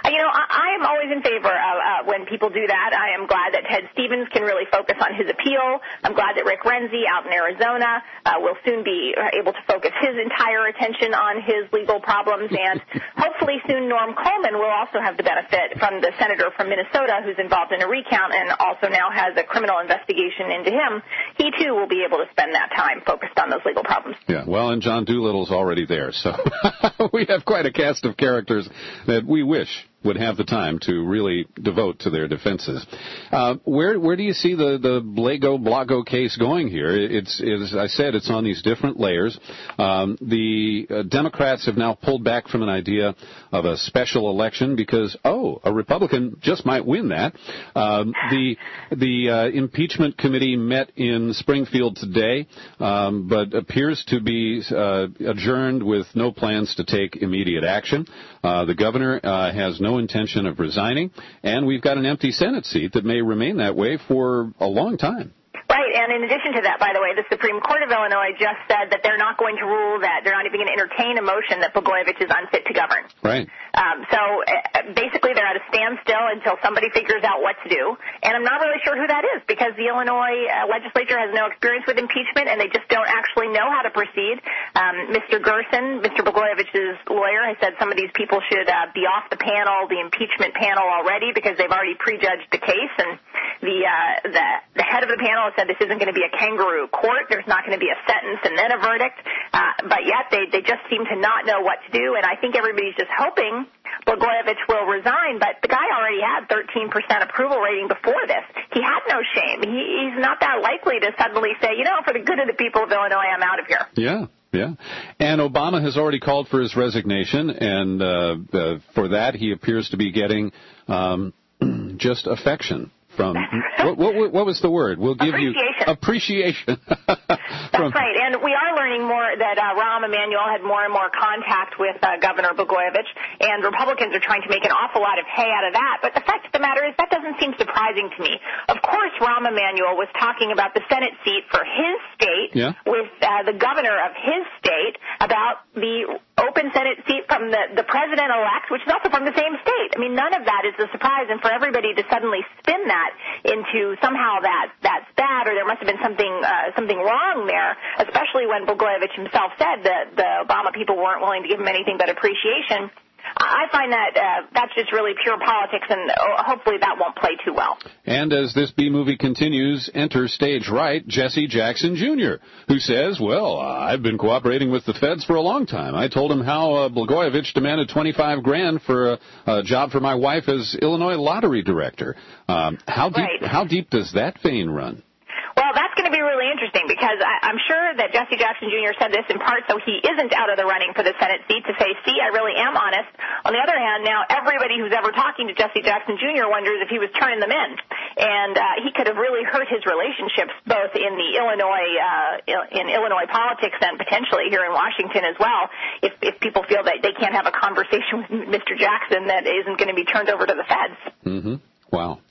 You know, I, I am always in favor of uh, when people do that. I am glad that Ted Stevens can really focus on his appeal. I'm glad that Rick Renzi out in Arizona uh, will soon be able to focus his entire attention on his legal problems. And hopefully soon Norm Coleman will also have the benefit from the senator from Minnesota who's involved in a recount and also now has a criminal investigation into him. He, too, will be able to spend that time focused on those legal problems. Yeah, well, and John Doolittle's already there, so we have quite a cast of characters that we wish would have the time to really devote to their defenses. Uh, where where do you see the the Blago-Blago case going here? It's, as I said, it's on these different layers. Um, the uh, Democrats have now pulled back from an idea of a special election because, oh, a Republican just might win that. Um, the the uh, impeachment committee met in Springfield today, um, but appears to be uh, adjourned with no plans to take immediate action. Uh, the governor uh, has no intention of resigning, and we've got an empty Senate seat that may remain that way for a long time. Right, and in addition to that, by the way, the Supreme Court of Illinois just said that they're not going to rule that they're not even going to entertain a motion that Blagojevich is unfit to govern. Right. Um, so uh, basically they're at a standstill until somebody figures out what to do, and I'm not really sure who that is because the Illinois uh, legislature has no experience with impeachment and they just don't actually know how to proceed. Um, Mister Gerson, Mister Blagojevich's lawyer, has said some of these people should uh, be off the panel, the impeachment panel already because they've already prejudged the case, and the, uh, the, the head of the panel has said this isn't going to be a kangaroo court. There's not going to be a sentence and then a verdict. Uh, but yet they, they just seem to not know what to do. And I think everybody's just hoping Blagojevich will resign. But the guy already had thirteen percent approval rating before this. He had no shame. He, he's not that likely to suddenly say, you know, for the good of the people of Illinois, I'm out of here. Yeah. Yeah. And Obama has already called for his resignation. And uh, uh, for that, he appears to be getting um, just affection. From what, what, what was the word? We'll give appreciation. you appreciation. That's right, and we are learning more that uh, Rahm Emanuel had more and more contact with uh, Governor Blagojevich, and Republicans are trying to make an awful lot of hay out of that. But the fact of the matter is that doesn't seem surprising to me. Of course, Rahm Emanuel was talking about the Senate seat for his state yeah. with uh, the governor of his state about the open Senate seat from the, the president-elect, which is also from the same state. I mean, none of that is a surprise, and for everybody to suddenly spin that into somehow that that's bad or there must have been something uh, something wrong there, especially when Blagojevich himself said that the Obama people weren't willing to give him anything but appreciation. I find that uh, that's just really pure politics, and hopefully that won't play too well. And as this B-movie continues, enter stage right Jesse Jackson Junior, who says, well, I've been cooperating with the feds for a long time. I told him how uh, Blagojevich demanded twenty-five grand for a, a job for my wife as Illinois lottery director. Um, how deep, right. how deep does that vein run? Well, that's going to be really interesting because I, I'm sure that Jesse Jackson Junior said this in part so he isn't out of the running for the Senate seat to say, see, I really am honest. On the other hand, now everybody who's ever talking to Jesse Jackson Junior wonders if he was turning them in. And uh, he could have really hurt his relationships both in the Illinois, uh, in Illinois politics and potentially here in Washington as well if, if people feel that they can't have a conversation with Mister Jackson that isn't going to be turned over to the feds. Mm-hmm. Wow.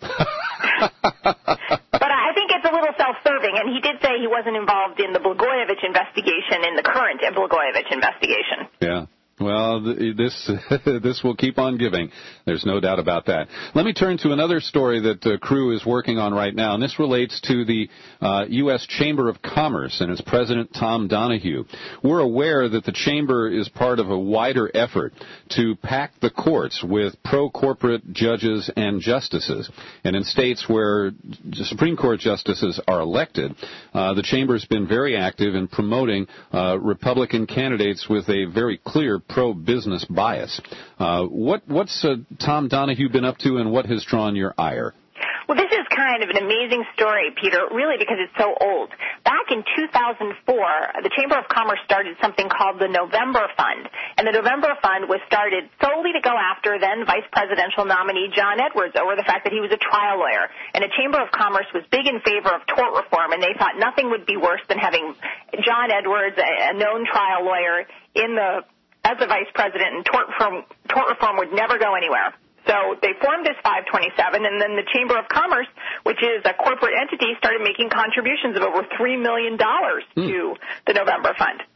But I think it's a little self-serving, and he did say he wasn't involved in the Blagojevich investigation, in the current Blagojevich investigation. Yeah. Well, this this will keep on giving. There's no doubt about that. Let me turn to another story that uh, Crew is working on right now, and this relates to the uh, U S Chamber of Commerce and its president, Tom Donahue. We're aware that the Chamber is part of a wider effort to pack the courts with pro-corporate judges and justices. And in states where Supreme Court justices are elected, uh, the Chamber has been very active in promoting uh, Republican candidates with a very clear pro-business bias. Uh, what, what's uh, Tom Donahue been up to, and what has drawn your ire? Well, this is kind of an amazing story, Peter, really because it's so old. Back in two thousand four, the Chamber of Commerce started something called the November Fund. And the November Fund was started solely to go after then Vice Presidential nominee John Edwards over the fact that he was a trial lawyer. And the Chamber of Commerce was big in favor of tort reform, and they thought nothing would be worse than having John Edwards, a known trial lawyer, in the as the vice president, and tort reform, tort reform would never go anywhere. So they formed this five twenty-seven, and then the Chamber of Commerce, which is a corporate entity, started making contributions of over three million dollars mm. to the November Fund.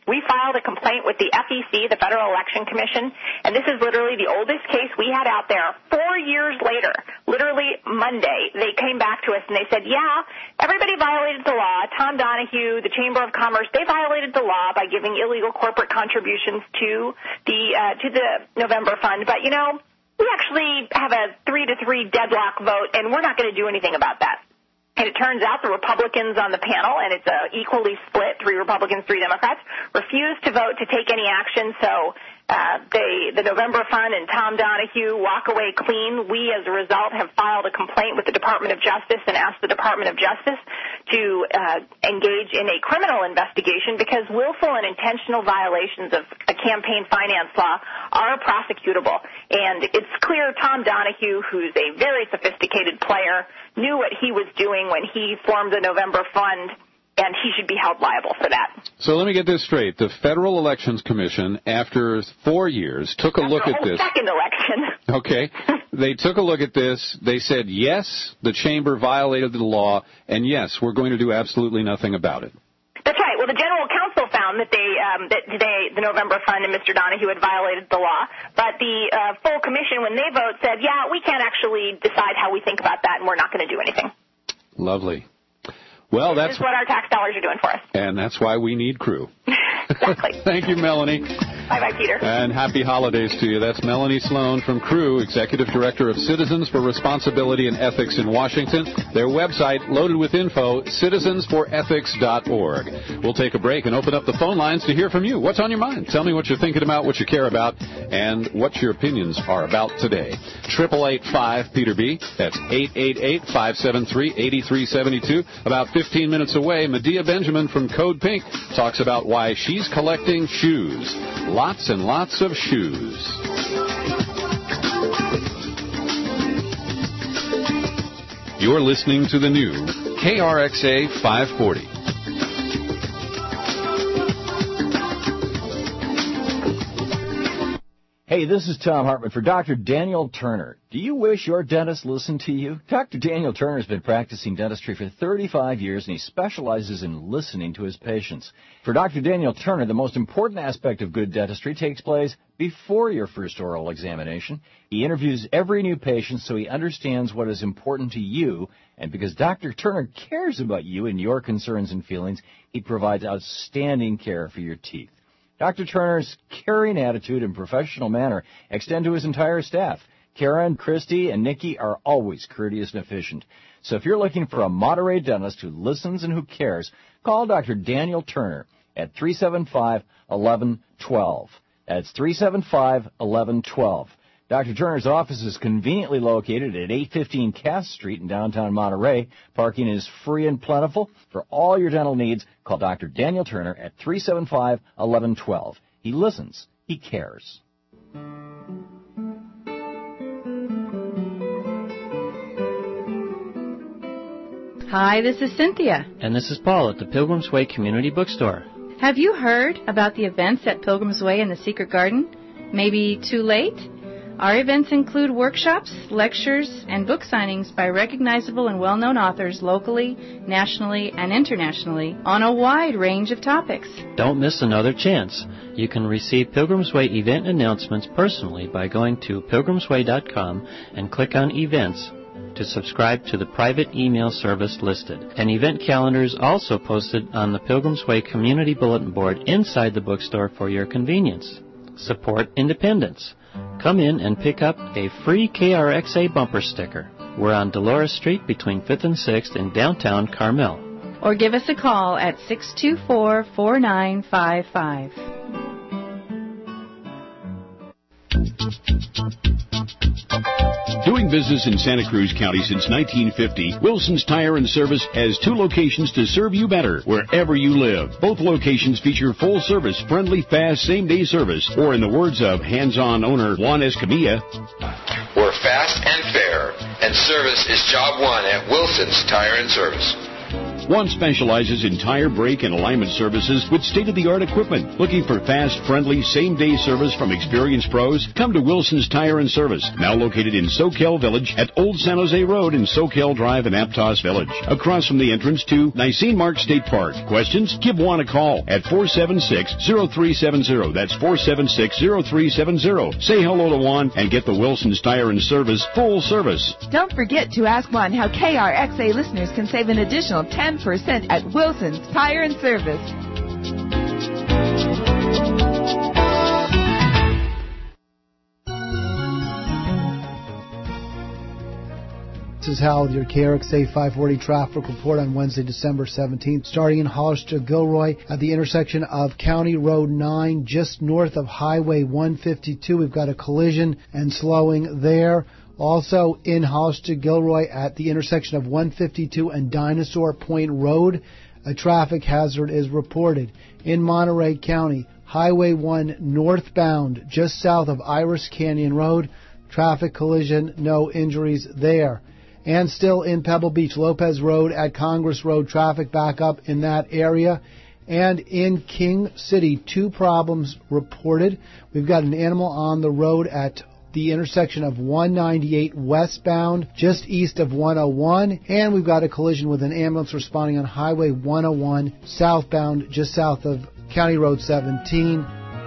We filed a complaint with the F E C, the Federal Election Commission, and this is literally the oldest case we had out there. Four years later, literally Monday, they came back to us and they said, yeah, everybody violated the law. Tom Donahue, the Chamber of Commerce, they violated the law by giving illegal corporate contributions to the uh, to the November Fund. But, you know, we actually have a three to three deadlock vote, and we're not going to do anything about that. And it turns out the Republicans on the panel, and it's uh, equally split, three Republicans, three Democrats, refused to vote to take any action. So uh, they, the November Fund and Tom Donahue walk away clean. We, as a result, have filed a complaint with the Department of Justice and asked the Department of Justice to uh, engage in a criminal investigation because willful and intentional violations of a campaign finance law are prosecutable. And it's clear Tom Donahue, who's a very sophisticated player, knew what he was doing when he formed the November Fund, and he should be held liable for that. So let me get this straight. The Federal Elections Commission, after four years, took a After look a at whole this. second election. Okay. They took a look at this. They said, yes, the chamber violated the law, and yes, we're going to do absolutely nothing about it. That's right. Well, the General Counsel found that they, um, that today the November Fund and Mister Donahue had violated the law, but the uh, full commission, when they vote, said, yeah, we can't actually decide how we think about that, and we're not going to do anything. Lovely. Well, that's This is what our tax dollars are doing for us. And that's why we need crew. Exactly. Thank you, Melanie. Bye-bye, Peter. And happy holidays to you. That's Melanie Sloan from Crew, Executive Director of Citizens for Responsibility and Ethics in Washington. Their website, loaded with info, citizens for ethics dot org. We'll take a break and open up the phone lines to hear from you. What's on your mind? Tell me what you're thinking about, what you care about, and what your opinions are about today. eight eight eight five Peter B. That's eight eight eight, five seven three, eight three seven two. About fifteen minutes away, Medea Benjamin from Code Pink talks about why she's collecting shoes. Lots and lots of shoes. You're listening to the new K R X A five forty. Hey, this is Tom Hartman for Doctor Daniel Turner. Do you wish your dentist listened to you? Doctor Daniel Turner has been practicing dentistry for thirty-five years, and he specializes in listening to his patients. For Doctor Daniel Turner, the most important aspect of good dentistry takes place before your first oral examination. He interviews every new patient so he understands what is important to you, and because Doctor Turner cares about you and your concerns and feelings, he provides outstanding care for your teeth. Doctor Turner's caring attitude and professional manner extend to his entire staff. Karen, Christy, and Nikki are always courteous and efficient. So if you're looking for a Monterey dentist who listens and who cares, call Doctor Daniel Turner at three seven five, one one one two. That's three seven five, one one one two. Doctor Turner's office is conveniently located at eight fifteen Cass Street in downtown Monterey. Parking is free and plentiful. For all your dental needs, call Doctor Daniel Turner at three seven five, one one one two. He listens. He cares. Hi, this is Cynthia. And this is Paul at the Pilgrim's Way Community Bookstore. Have you heard about the events at Pilgrim's Way in the Secret Garden? Maybe too late? Our events include workshops, lectures, and book signings by recognizable and well-known authors locally, nationally, and internationally on a wide range of topics. Don't miss another chance. You can receive Pilgrim's Way event announcements personally by going to pilgrims way dot com and click on Events to subscribe to the private email service listed. An event calendar is also posted on the Pilgrim's Way Community Bulletin Board inside the bookstore for your convenience. Support independence. Come in and pick up a free K R X A bumper sticker. We're on Dolores Street between fifth and sixth in downtown Carmel. Or give us a call at six two four, four nine five five. Doing business in Santa Cruz County since nineteen fifty, Wilson's Tire and Service has two locations to serve you better wherever you live. Both locations feature full service, friendly, fast, same-day service, or in the words of hands-on owner Juan Escamilla, we're fast and fair, and service is job one at Wilson's Tire and Service. One specializes in tire, brake, and alignment services with state-of-the-art equipment. Looking for fast, friendly, same-day service from experienced pros? Come to Wilson's Tire and Service, now located in Soquel Village at Old San Jose Road in Soquel Drive in Aptos Village, across from the entrance to Nisene Mark State Park. Questions? Give Juan a call at four seven six, zero three seven zero. That's four seven six, zero three seven zero. Say hello to Juan and get the Wilson's Tire and Service full service. Don't forget to ask Juan how K R X A listeners can save an additional ten percent at Wilson's Tire and Service. This is Hal with your K R X A five forty traffic report on Wednesday, December seventeenth. Starting in Hollister Gilroy at the intersection of County Road nine, just north of Highway one fifty-two. We've got a collision and slowing there. Also in Hollister Gilroy at the intersection of one fifty-two and Dinosaur Point Road, a traffic hazard is reported. In Monterey County, Highway one northbound, just south of Iris Canyon Road, traffic collision, no injuries there. And still in Pebble Beach, Lopez Road at Congress Road, traffic back up in that area. And in King City, two problems reported. We've got an animal on the road at the intersection of one ninety-eight westbound, just east of one oh one. And we've got a collision with an ambulance responding on Highway one oh one southbound, just south of County Road seventeen.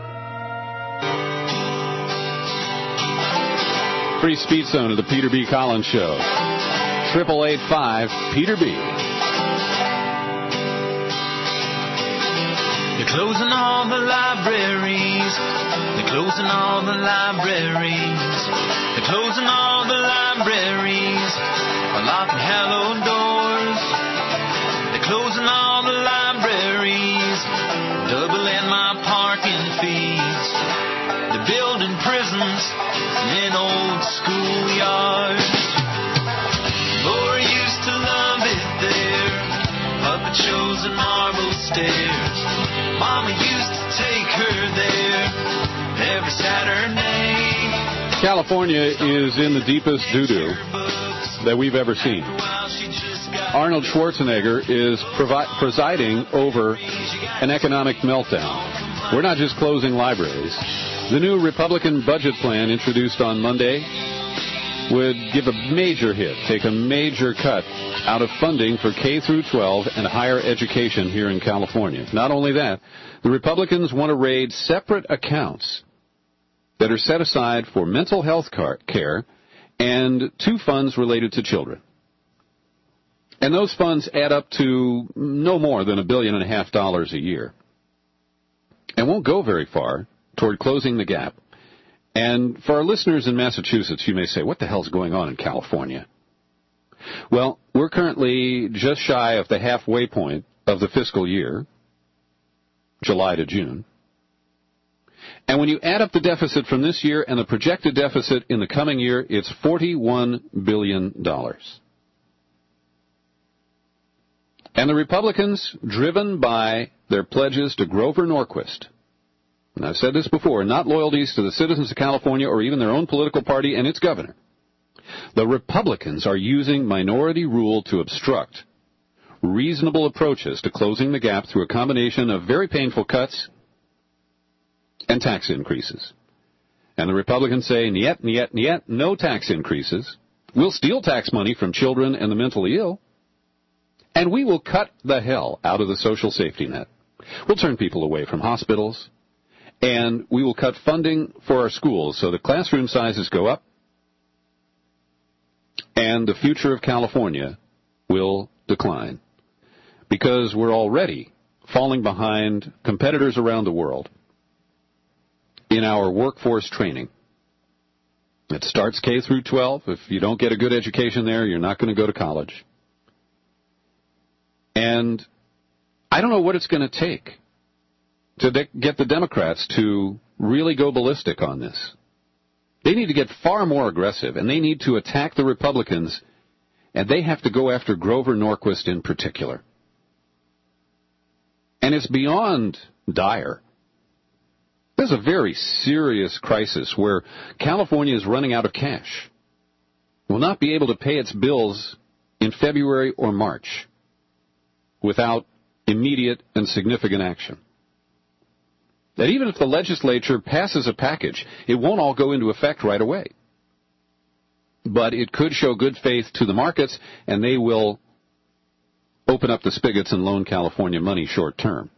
Free Speed Zone of the Peter B. Collins Show. Triple eight five Peter B. They're closing all the libraries. They're closing all the libraries. They're closing all the libraries. Are locking hallowed doors. They're closing all the libraries. Doubling my parking fees. They're building prisons in old schoolyards. Laura used to love it there. Puppet shows and marble stairs. Mama used to take her there every Saturday. California is in the deepest doo-doo that we've ever seen. Arnold Schwarzenegger is provi- presiding over an economic meltdown. We're not just closing libraries. The new Republican budget plan introduced on Monday would give a major hit, take a major cut out of funding for K through twelve and higher education here in California. Not only that, the Republicans want to raid separate accounts that are set aside for mental health care and two funds related to children. And those funds add up to no more than a billion and a half dollars a year and won't go very far toward closing the gap. And for our listeners in Massachusetts, you may say, what the hell's going on in California? Well, we're currently just shy of the halfway point of the fiscal year, July to June. And when you add up the deficit from this year and the projected deficit in the coming year, it's forty-one billion dollars. And the Republicans, driven by their pledges to Grover Norquist, and I've said this before, not loyalties to the citizens of California or even their own political party and its governor. The Republicans are using minority rule to obstruct reasonable approaches to closing the gap through a combination of very painful cuts and tax increases. And the Republicans say, niet, niet, niet, no tax increases. We'll steal tax money from children and the mentally ill. And we will cut the hell out of the social safety net. We'll turn people away from hospitals. And we will cut funding for our schools so the classroom sizes go up. And the future of California will decline. Because we're already falling behind competitors around the world in our workforce training. It starts K through twelve. If you don't get a good education there, you're not going to go to college. And I don't know what it's going to take to de- get the Democrats to really go ballistic on this. They need to get far more aggressive, and they need to attack the Republicans, and they have to go after Grover Norquist in particular. And it's beyond dire. There's a very serious crisis where California is running out of cash, will not be able to pay its bills in February or March. without immediate and significant action. That even if the legislature passes a package, it won't all go into effect right away. But it could show good faith to the markets, and they will open up the spigots and loan California money short term.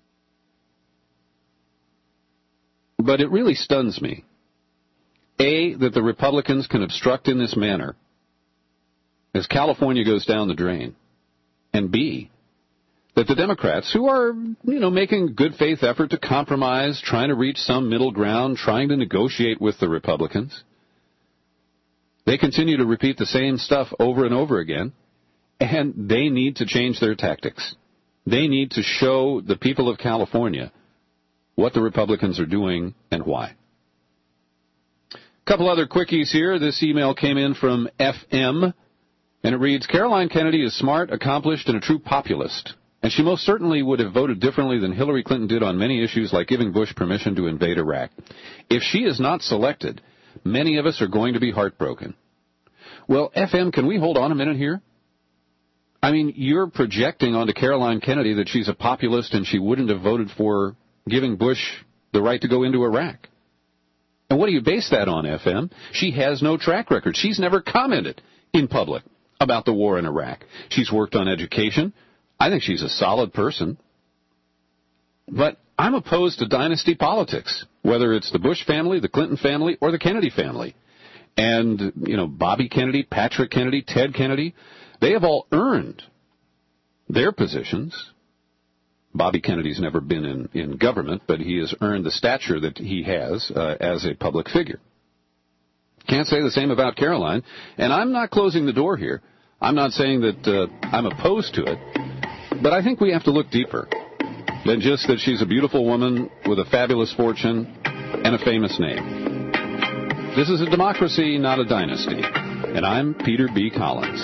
But it really stuns me, A, that the Republicans can obstruct in this manner as California goes down the drain, and B, that the Democrats, who are, you know, making a good faith effort to compromise, trying to reach some middle ground, trying to negotiate with the Republicans, they continue to repeat the same stuff over and over again, and they need to change their tactics. They need to show the people of California what the Republicans are doing and why. A couple other quickies here. This email came in from F M, and it reads, Caroline Kennedy is smart, accomplished, and a true populist, and she most certainly would have voted differently than Hillary Clinton did on many issues like giving Bush permission to invade Iraq. If she is not selected, many of us are going to be heartbroken. Well, F M, can we hold on a minute here? I mean, you're projecting onto Caroline Kennedy that she's a populist and she wouldn't have voted for giving Bush the right to go into Iraq. And what do you base that on, F M? She has no track record. She's never commented in public about the war in Iraq. She's worked on education. I think she's a solid person. But I'm opposed to dynasty politics, whether it's the Bush family, the Clinton family, or the Kennedy family. And, you know, Bobby Kennedy, Patrick Kennedy, Ted Kennedy, they have all earned their positions. Bobby Kennedy's never been in, in government, but he has earned the stature that he has uh, as a public figure. Can't say the same about Caroline, and I'm not closing the door here. I'm not saying that uh, I'm opposed to it, but I think we have to look deeper than just that she's a beautiful woman with a fabulous fortune and a famous name. This is a democracy, not a dynasty, and I'm Peter B. Collins.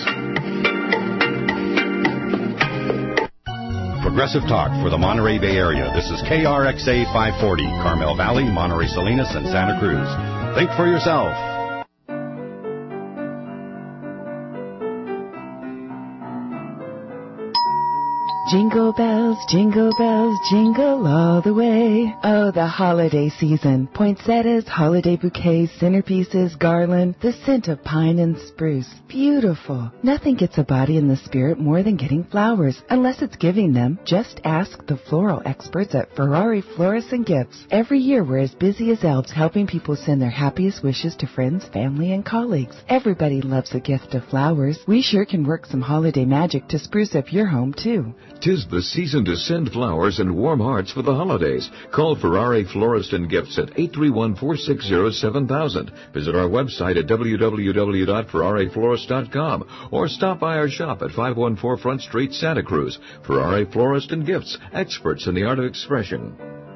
Progressive Talk for the Monterey Bay Area. This is K R X A five forty, Carmel Valley, Monterey Salinas, and Santa Cruz. Think for yourself. Jingle bells, jingle bells, jingle all the way. Oh, the holiday season. Poinsettias, holiday bouquets, centerpieces, garland, the scent of pine and spruce. Beautiful. Nothing gets a body in the spirit more than getting flowers, unless it's giving them. Just ask the floral experts at Ferrari Florists and Gifts. Every year we're as busy as elves helping people send their happiest wishes to friends, family, and colleagues. Everybody loves a gift of flowers. We sure can work some holiday magic to spruce up your home, too. 'Tis the season to send flowers and warm hearts for the holidays. Call Ferrari Florist and Gifts at eight three one, four six zero, seven thousand. Visit our website at w w w dot ferrari florist dot com or stop by our shop at five one four Front Street, Santa Cruz. Ferrari Florist and Gifts, experts in the art of expression.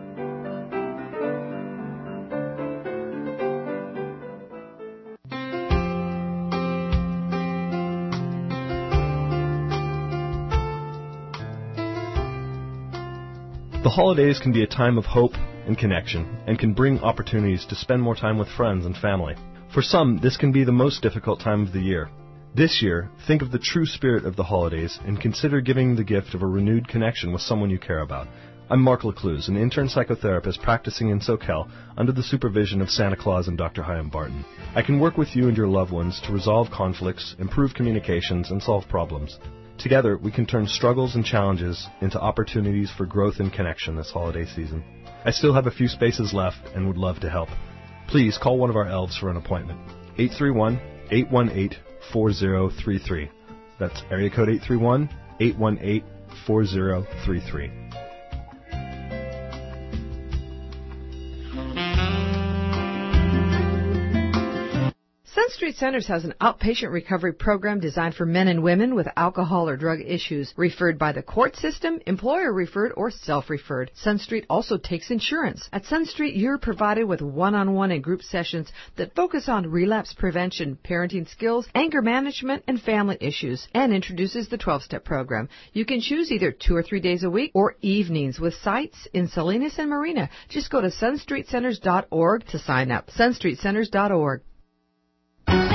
The holidays can be a time of hope and connection, and can bring opportunities to spend more time with friends and family. For some, this can be the most difficult time of the year. This year, think of the true spirit of the holidays and consider giving the gift of a renewed connection with someone you care about. I'm Mark Lecluse, an intern psychotherapist practicing in SoCal under the supervision of Santa Claus and Doctor Hyam Barton. I can work with you and your loved ones to resolve conflicts, improve communications, and solve problems. Together, we can turn struggles and challenges into opportunities for growth and connection this holiday season. I still have a few spaces left and would love to help. Please call one of our elves for an appointment. eight three one, eight one eight, four zero three three. That's area code eight three one, eight one eight, four zero three three. SunStreet Centers has an outpatient recovery program designed for men and women with alcohol or drug issues, referred by the court system, employer-referred, or self-referred. SunStreet also takes insurance. At SunStreet, you're provided with one-on-one and group sessions that focus on relapse prevention, parenting skills, anger management, and family issues, and introduces the twelve-step program. You can choose either two or three days a week or evenings with sites in Salinas and Marina. Just go to sun street centers dot org to sign up. sun street centers dot org. Is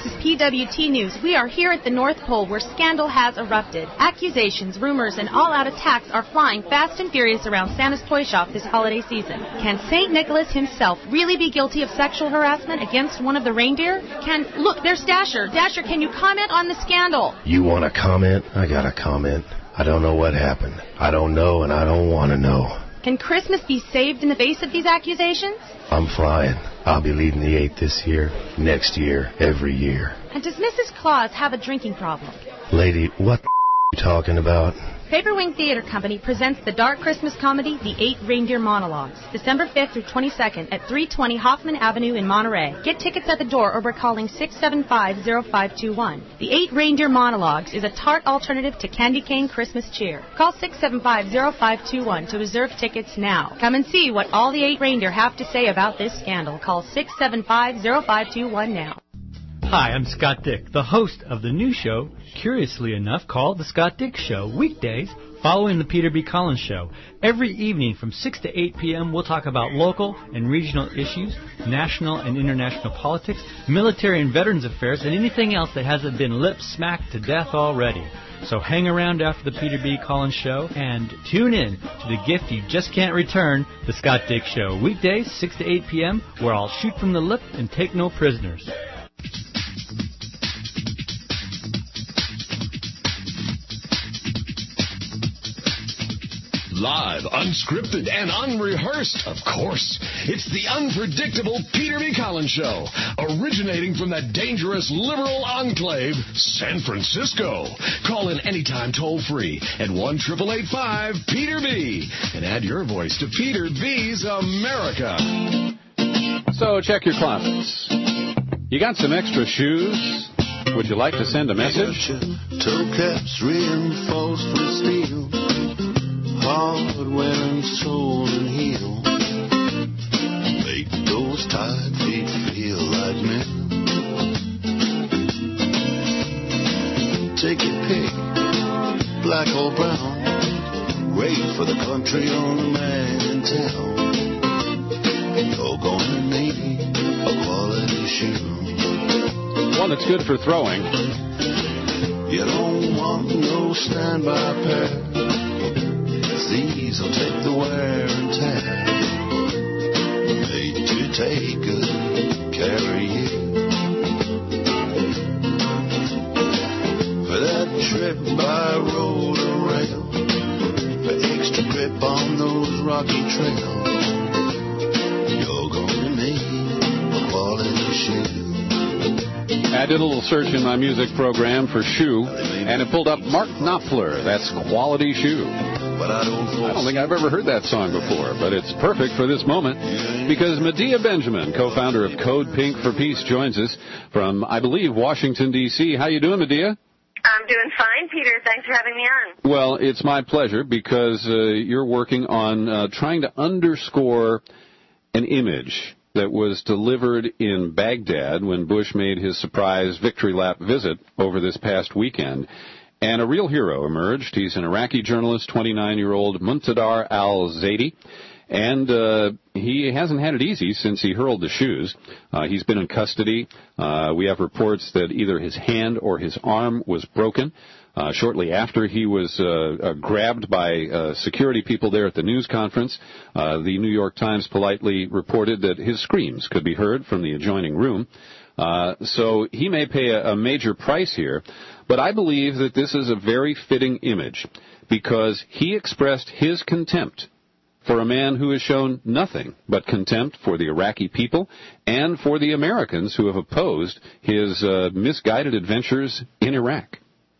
This is P W T News. We are here at the North Pole where scandal has erupted. Accusations, rumors, and all-out attacks are flying fast and furious around Santa's toy shop this holiday season. Can Saint Nicholas himself really be guilty of sexual harassment against one of the reindeer? Can... Look, there's Dasher. Dasher, can you comment on the scandal? You want to comment? I got to comment. I don't know what happened. I don't know, and I don't want to know. Can Christmas be saved in the face of these accusations? I'm flying. I'll be leading the eight this year, next year, every year. And does Missus Claus have a drinking problem? Lady, what the f*** are you talking about? Paperwing Theater Company presents the dark Christmas comedy, The Eight Reindeer Monologues, December fifth through twenty-second at three twenty Hoffman Avenue in Monterey. Get tickets at the door or by calling six seven five, zero five two one. The Eight Reindeer Monologues is a tart alternative to candy cane Christmas cheer. Call six seven five, zero five two one to reserve tickets now. Come and see what all the eight reindeer have to say about this scandal. Call six seven five, zero five two one now. Hi, I'm Scott Dick, the host of the new show, curiously enough, called The Scott Dick Show, weekdays following the Peter B. Collins Show. Every evening from six to eight p.m., we'll talk about local and regional issues, national and international politics, military and veterans affairs, and anything else that hasn't been lip-smacked to death already. So hang around after the Peter B. Collins Show and tune in to the gift you just can't return, The Scott Dick Show, weekdays, six to eight p.m., where I'll shoot from the lip and take no prisoners. Live, unscripted, and unrehearsed, of course. It's the unpredictable Peter B. Collins Show, originating from that dangerous liberal enclave, San Francisco. Call in anytime toll-free at one eight eight five, Peter B. and add your voice to Peter B's America. So check your closets. You got some extra shoes? Would you like to send a message? Toe caps reinforced with steel. Hardware and sole and heel. Make those tight feet feel like men. Take your pick, black or brown. Great for the country on the man in town. You're gonna need a quality shoe. One that's good for throwing. You don't want no standby pair. These will take the wear and tear. Made to take good care of you. For that trip by road or rail, for extra grip on those rocky trails, you're gonna need a quality shoe. I did a little search in my music program for shoe, and it pulled up Mark Knopfler. That's Quality Shoe. But I don't, I don't think I've ever heard that song before, but it's perfect for this moment because Medea Benjamin, co-founder of Code Pink for Peace, joins us from, I believe, Washington, D C How you doing, Medea? I'm doing fine, Peter. Thanks for having me on. Well, it's my pleasure because uh, you're working on uh, trying to underscore an image that was delivered in Baghdad when Bush made his surprise victory lap visit over this past weekend. And a real hero emerged. He's an Iraqi journalist, twenty-nine-year-old Muntadar al-Zaidi. And uh, he hasn't had it easy since he hurled the shoes. Uh, he's been in custody. Uh, we have reports that either his hand or his arm was broken. Uh, shortly after he was uh, uh, grabbed by uh, security people there at the news conference, uh, the New York Times politely reported that his screams could be heard from the adjoining room. Uh, so he may pay a, a major price here, but I believe that this is a very fitting image because he expressed his contempt for a man who has shown nothing but contempt for the Iraqi people and for the Americans who have opposed his uh, misguided adventures in Iraq.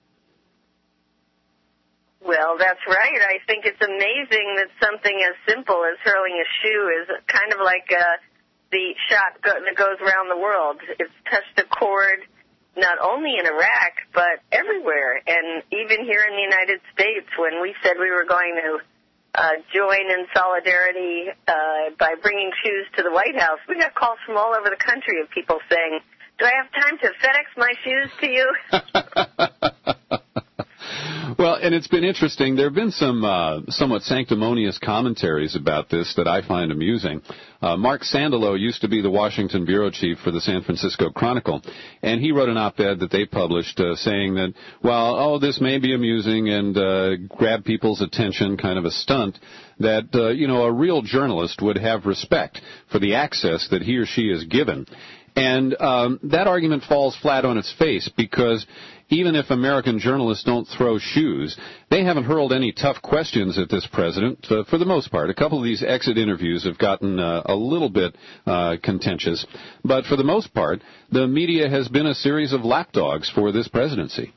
Well, that's right. I think it's amazing that something as simple as hurling a shoe is kind of like uh, the shot go- that goes around the world. It's touched a chord not only in Iraq, but everywhere. And even here in the United States, when we said we were going to uh, join in solidarity uh, by bringing shoes to the White House, we got calls from all over the country of people saying, do I have time to FedEx my shoes to you? Well, and it's been interesting. There have been some uh, somewhat sanctimonious commentaries about this that I find amusing. Uh, Mark Sandalo used to be the Washington bureau chief for the San Francisco Chronicle, and he wrote an op-ed that they published uh, saying that, well, oh, this may be amusing and uh, grab people's attention, kind of a stunt, that, uh, you know, a real journalist would have respect for the access that he or she is given. And um, that argument falls flat on its face because even if American journalists don't throw shoes, they haven't hurled any tough questions at this president uh, for the most part. A couple of these exit interviews have gotten uh, a little bit uh, contentious, but for the most part, the media has been a series of lapdogs for this presidency.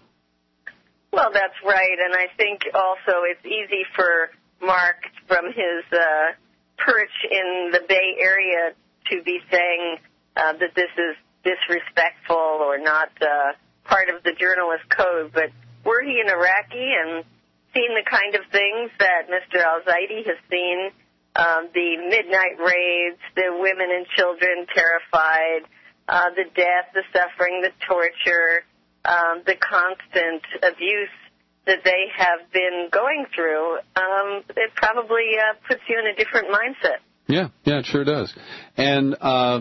Well, that's right, and I think also it's easy for Mark from his uh, perch in the Bay Area to be saying uh, that this is disrespectful or not uh, part of the journalist code. But were he an Iraqi and seen the kind of things that Mister Al-Zaidi has seen, um, the midnight raids, the women and children terrified, uh, the death, the suffering, the torture, um, the constant abuse that they have been going through, um, it probably uh, puts you in a different mindset. Yeah, yeah, it sure does. And uh,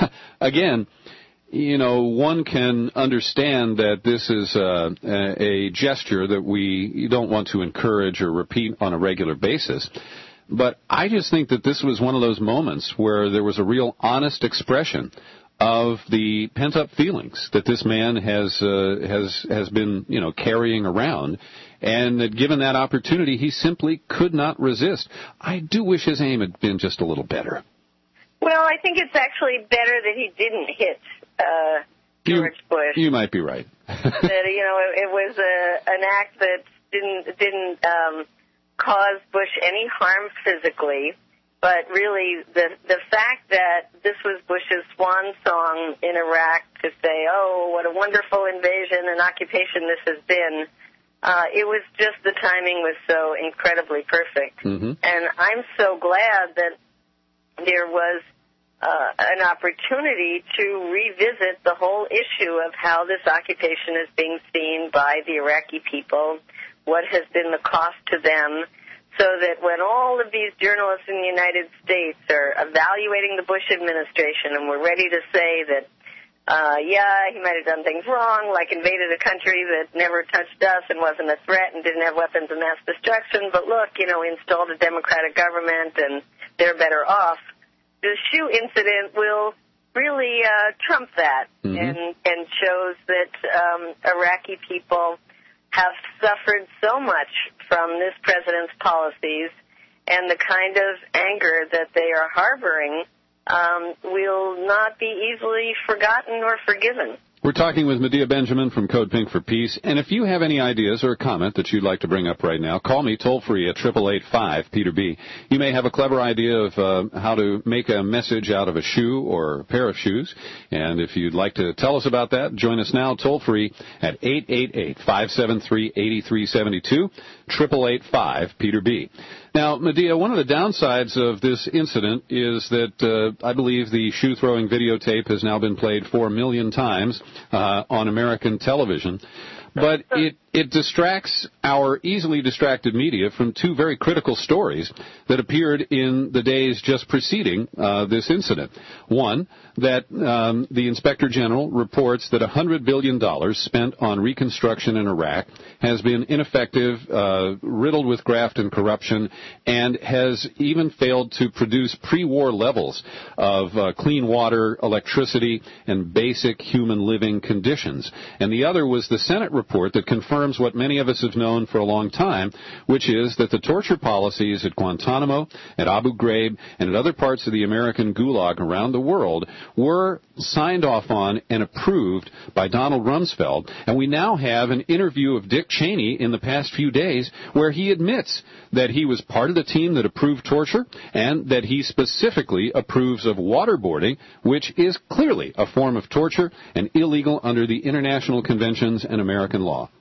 again, you know, one can understand that this is uh, a, a gesture that we don't want to encourage or repeat on a regular basis. But I just think that this was one of those moments where there was a real honest expression of the pent-up feelings that this man has uh, has has been, you know, carrying around, and that given that opportunity, he simply could not resist. I do wish his aim had been just a little better. Well, I think it's actually better that he didn't hit uh, George you, Bush. You might be right. That, you know, it, it was a, an act that didn't didn't um, cause Bush any harm physically. But really, the the fact that this was Bush's swan song in Iraq to say, oh, what a wonderful invasion and occupation this has been, uh, it was just the timing was so incredibly perfect. Mm-hmm. And I'm so glad that there was uh, an opportunity to revisit the whole issue of how this occupation is being seen by the Iraqi people, what has been the cost to them, so that when all of these journalists in the United States are evaluating the Bush administration and we're ready to say that, uh, yeah, he might have done things wrong, like invaded a country that never touched us and wasn't a threat and didn't have weapons of mass destruction, but look, you know, installed a democratic government and they're better off, the shoe incident will really uh, trump that mm-hmm. and, and shows that um, Iraqi people have suffered so much from this president's policies, and the kind of anger that they are harboring um, will not be easily forgotten or forgiven. We're talking with Medea Benjamin from Code Pink for Peace, and if you have any ideas or a comment that you'd like to bring up right now, call me toll-free at eight eight eight five Peter B. You may have a clever idea of uh, how to make a message out of a shoe or a pair of shoes, and if you'd like to tell us about that, join us now toll-free at eight eight eight, five seven three, eight three seven two, eight eight eight five Peter B. Now, Medea, one of the downsides of this incident is that uh, I believe the shoe-throwing videotape has now been played four million times uh, on American television. But it, it distracts our easily distracted media from two very critical stories that appeared in the days just preceding uh, this incident. One, that um, the Inspector General reports that one hundred billion dollars spent on reconstruction in Iraq has been ineffective, uh, riddled with graft and corruption, and has even failed to produce pre-war levels of uh, clean water, electricity, and basic human living conditions. And the other was the Senate report that confirms what many of us have known for a long time, which is that the torture policies at Guantanamo, at Abu Ghraib, and at other parts of the American Gulag around the world were signed off on and approved by Donald Rumsfeld. And we now have an interview of Dick Cheney in the past few days where he admits that he was part of the team that approved torture and that he specifically approves of waterboarding, which is clearly a form of torture and illegal under the international conventions and American law.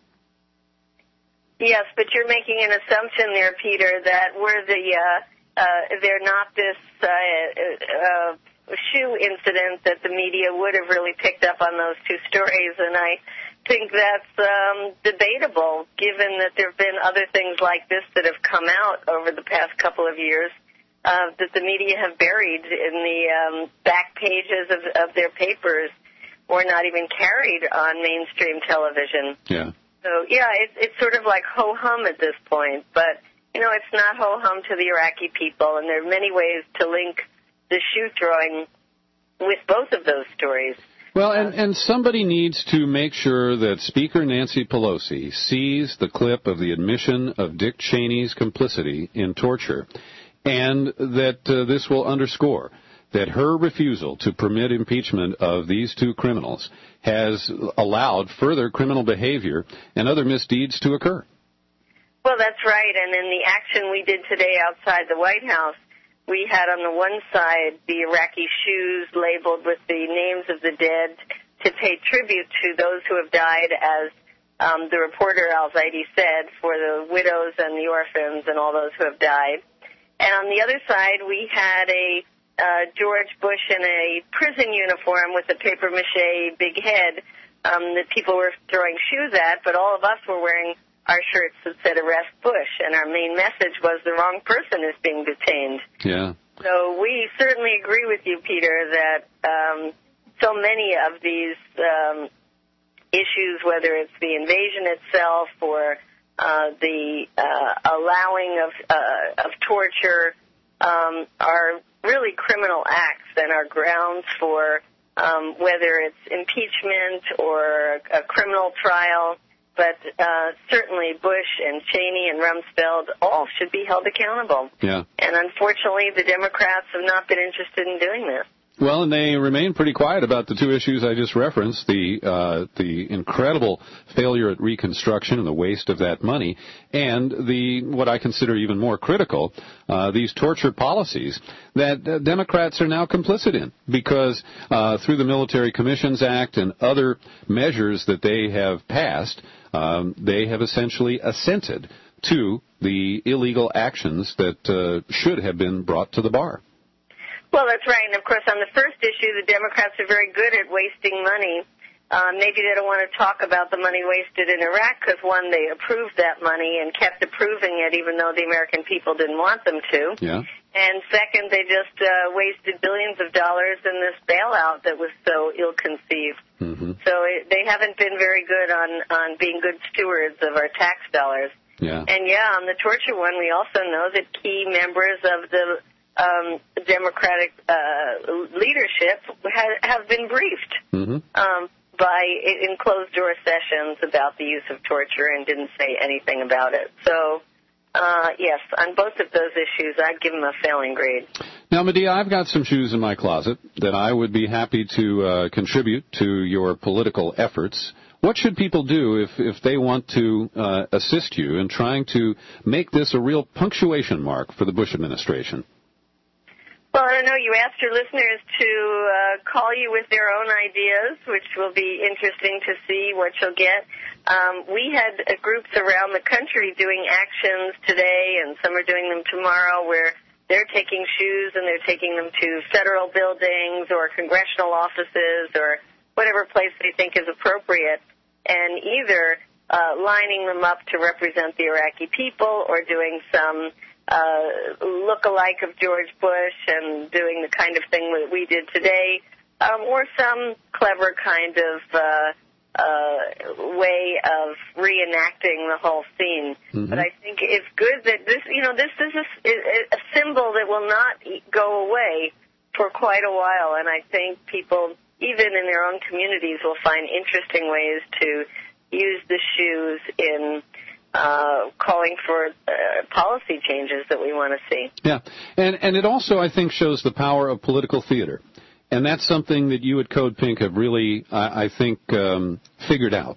Yes, but you're making an assumption there, Peter, that we're the uh, uh, they're not this uh, uh, shoe incident that the media would have really picked up on those two stories, and I think that's um, debatable, given that there have been other things like this that have come out over the past couple of years uh, that the media have buried in the um, back pages of, of their papers or not even carried on mainstream television. Yeah. So, yeah, it's, it's sort of like ho-hum at this point. But, you know, it's not ho-hum to the Iraqi people, and there are many ways to link the shoe throwing with both of those stories. Well, and, and somebody needs to make sure that Speaker Nancy Pelosi sees the clip of the admission of Dick Cheney's complicity in torture, and that uh, this will underscore that her refusal to permit impeachment of these two criminals has allowed further criminal behavior and other misdeeds to occur. Well, that's right, and in the action we did today outside the White House, we had on the one side the Iraqi shoes labeled with the names of the dead to pay tribute to those who have died, as um, the reporter Al-Zaidi said, for the widows and the orphans and all those who have died. And on the other side, we had a uh, George Bush in a prison uniform with a papier-mâché big head um, that people were throwing shoes at, but all of us were wearing our shirts that said Arrest Bush, and our main message was the wrong person is being detained. Yeah. So we certainly agree with you, Peter, that um, so many of these um, issues, whether it's the invasion itself or uh, the uh, allowing of, uh, of torture, um, are really criminal acts and are grounds for um, whether it's impeachment or a criminal trial. But uh, certainly Bush and Cheney and Rumsfeld all should be held accountable. Yeah. And unfortunately, the Democrats have not been interested in doing this. Well, and they remain pretty quiet about the two issues I just referenced, the uh, the incredible failure at Reconstruction and the waste of that money, and the what I consider even more critical, uh, these torture policies that uh, Democrats are now complicit in, because uh, through the Military Commissions Act and other measures that they have passed, um, they have essentially assented to the illegal actions that uh, should have been brought to the bar. Well, that's right. And, of course, on the first issue, the Democrats are very good at wasting money. Uh, maybe they don't want to talk about the money wasted in Iraq because, one, they approved that money and kept approving it even though the American people didn't want them to. Yeah. And, second, they just uh, wasted billions of dollars in this bailout that was so ill-conceived. Mm-hmm. So it, they haven't been very good on, on being good stewards of our tax dollars. Yeah. And, yeah, on the torture one, we also know that key members of the Um, Democratic uh, leadership ha- have been briefed mm-hmm. um, by in closed-door sessions about the use of torture and didn't say anything about it. So, uh, yes, on both of those issues, I'd give them a failing grade. Now, Medea, I've got some shoes in my closet that I would be happy to uh, contribute to your political efforts. What should people do if, if they want to uh, assist you in trying to make this a real punctuation mark for the Bush administration? Well, I know you asked your listeners to uh, call you with their own ideas, which will be interesting to see what you'll get. Um, we had uh, groups around the country doing actions today, and some are doing them tomorrow, where they're taking shoes and they're taking them to federal buildings or congressional offices or whatever place they think is appropriate, and either uh, lining them up to represent the Iraqi people or doing some Uh, look-alike of George Bush and doing the kind of thing that we did today, um, or some clever kind of uh, uh, way of reenacting the whole scene. Mm-hmm. But I think it's good that this, you know, this is a, a symbol that will not go away for quite a while, and I think people, even in their own communities, will find interesting ways to use the shoes in Uh, calling for uh, policy changes that we want to see. Yeah, and and it also, I think, shows the power of political theater, and that's something that you at Code Pink have really, I, I think, um, figured out.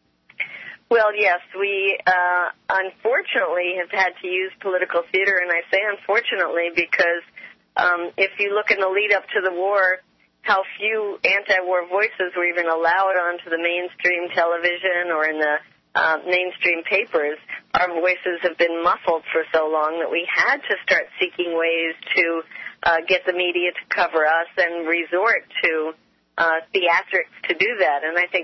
Well, yes, we uh, unfortunately have had to use political theater, and I say unfortunately because um, if you look in the lead up to the war, how few anti-war voices were even allowed onto the mainstream television or in the Uh, mainstream papers. Our voices have been muffled for so long that we had to start seeking ways to uh, get the media to cover us and resort to uh, theatrics to do that. And I think it's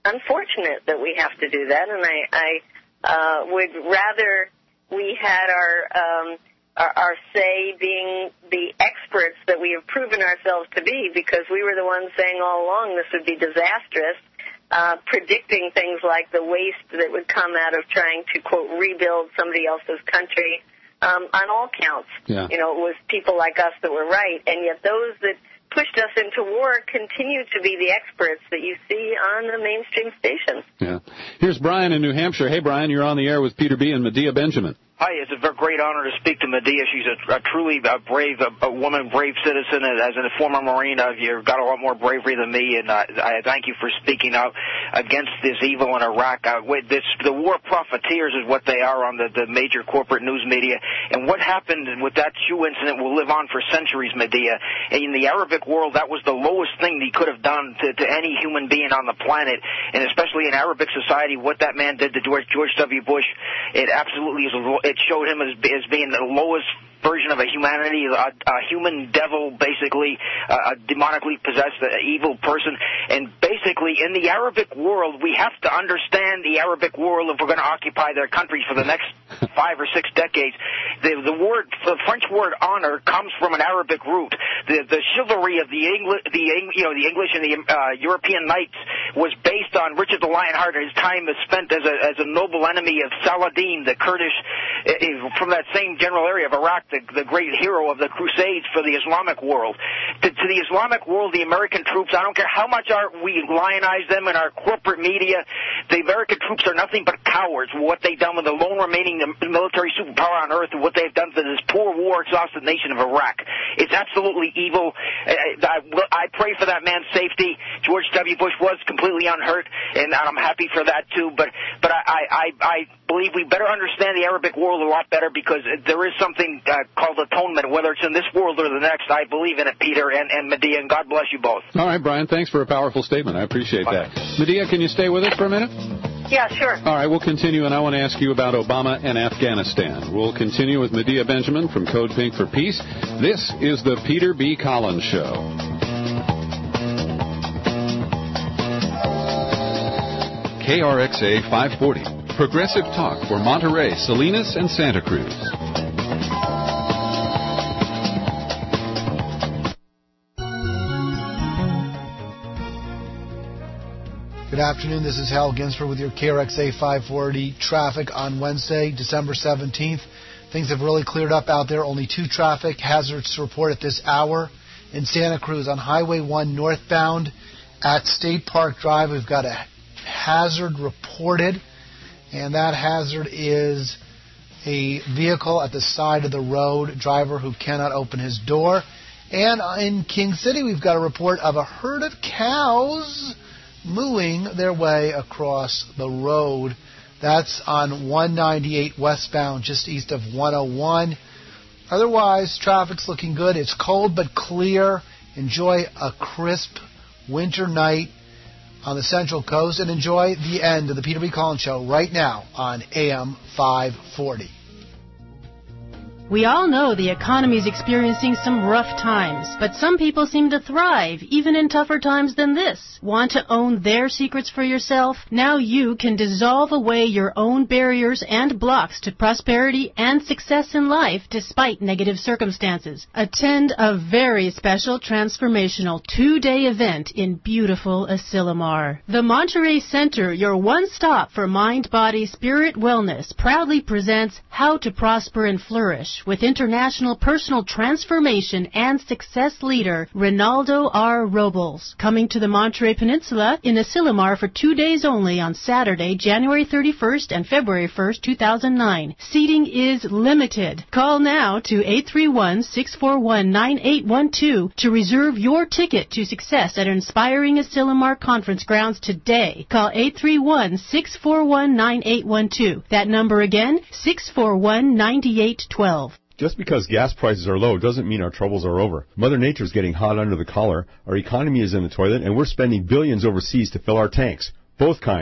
unfortunate that we have to do that, and I, I uh, would rather we had our, um, our our say being the experts that we have proven ourselves to be, because we were the ones saying all along this would be disastrous, uh, predicting things like the waste that would come out of trying to, quote, rebuild somebody else's country um, on all counts. Yeah. You know, it was people like us that were right, and yet those that pushed us into war continue to be the experts that you see on the mainstream stations. Yeah. Here's Brian in New Hampshire. Hey, Brian, you're on the air with Peter B. and Medea Benjamin. Hi, it's a very great honor to speak to Medea. She's a, a truly a brave a, a woman, brave citizen. And as a former Marine, uh, you've got a lot more bravery than me, and uh, I thank you for speaking out against this evil in Iraq. Uh, with this, the war profiteers is what they are on the, the major corporate news media. And what happened with that shoe incident will live on for centuries, Medea. And in the Arabic world, that was the lowest thing he could have done to, to any human being on the planet, and especially in Arabic society, what that man did to George, George W. Bush, it absolutely is. It showed him as, as being the lowest version of a humanity, a, a human devil, basically, uh, a demonically possessed uh, evil person. And basically, in the Arabic world, we have to understand the Arabic world if we're going to occupy their countries for the next five or six decades. The, the word, the French word honor comes from an Arabic root. The, the chivalry of the English, the you know, the English and the uh, European knights was based on Richard the Lionheart, and his time is spent as a as a noble enemy of Saladin, the Kurdish, uh, from that same general area of Iraq, the, the great hero of the Crusades for the Islamic world. To, to the Islamic world, the American troops, I don't care how much our, we lionize them in our corporate media, the American troops are nothing but cowards. What they've done with the lone remaining military superpower on earth, and what they've done to this poor, war-exhausted nation of Iraq. It's absolutely evil. I, I pray for that man's safety. George W. Bush was completely unhurt, and I'm happy for that too. But but I, I, I believe we better understand the Arabic world a lot better, because there is something uh, called atonement, whether it's in this world or the next. I believe in it, Peter and, and Medea, and God bless you both. All right, Brian, thanks for a powerful statement. I appreciate Bye. that. Medea, can you stay with us for a minute? Yeah, sure. All right, we'll continue, and I want to ask you about Obama and Afghanistan. We'll continue with Medea Benjamin from Code Pink for Peace. This is the Peter B. Collins Show. K R X A five forty, Progressive Talk for Monterey, Salinas, and Santa Cruz. Good afternoon. This is Hal Ginsberg with your K R X A five forty traffic on Wednesday, December seventeenth. Things have really cleared up out there. Only two traffic hazards to report at this hour. In Santa Cruz on Highway one northbound at State Park Drive, we've got a hazard reported, and that hazard is a vehicle at the side of the road, driver who cannot open his door. And in King City, we've got a report of a herd of cows mooing their way across the road. That's on one ninety-eight westbound, just east of one oh one. Otherwise, traffic's looking good. It's cold but clear. Enjoy a crisp winter night on the Central Coast, and enjoy the end of the Peter B. Collins Show right now on A M five forty. We all know the economy is experiencing some rough times, but some people seem to thrive even in tougher times than this. Want to own their secrets for yourself? Now you can dissolve away your own barriers and blocks to prosperity and success in life despite negative circumstances. Attend a very special transformational two-day event in beautiful Asilomar. The Monterey Center, your one-stop for mind, body, spirit wellness, proudly presents How to Prosper and Flourish with international personal transformation and success leader Ronaldo R. Robles, coming to the Monterey Peninsula in Asilomar for two days only on Saturday, January thirty-first and February first, two thousand nine. Seating is limited. Call now to eight three one, six four one, nine eight one two to reserve your ticket to success at Inspiring Asilomar Conference Grounds today. Call eight three one, six four one, nine eight one two. That number again, six four one, nine eight one two. Just because gas prices are low doesn't mean our troubles are over. Mother Nature's getting hot under the collar, our economy is in the toilet, and we're spending billions overseas to fill our tanks. Both kinds.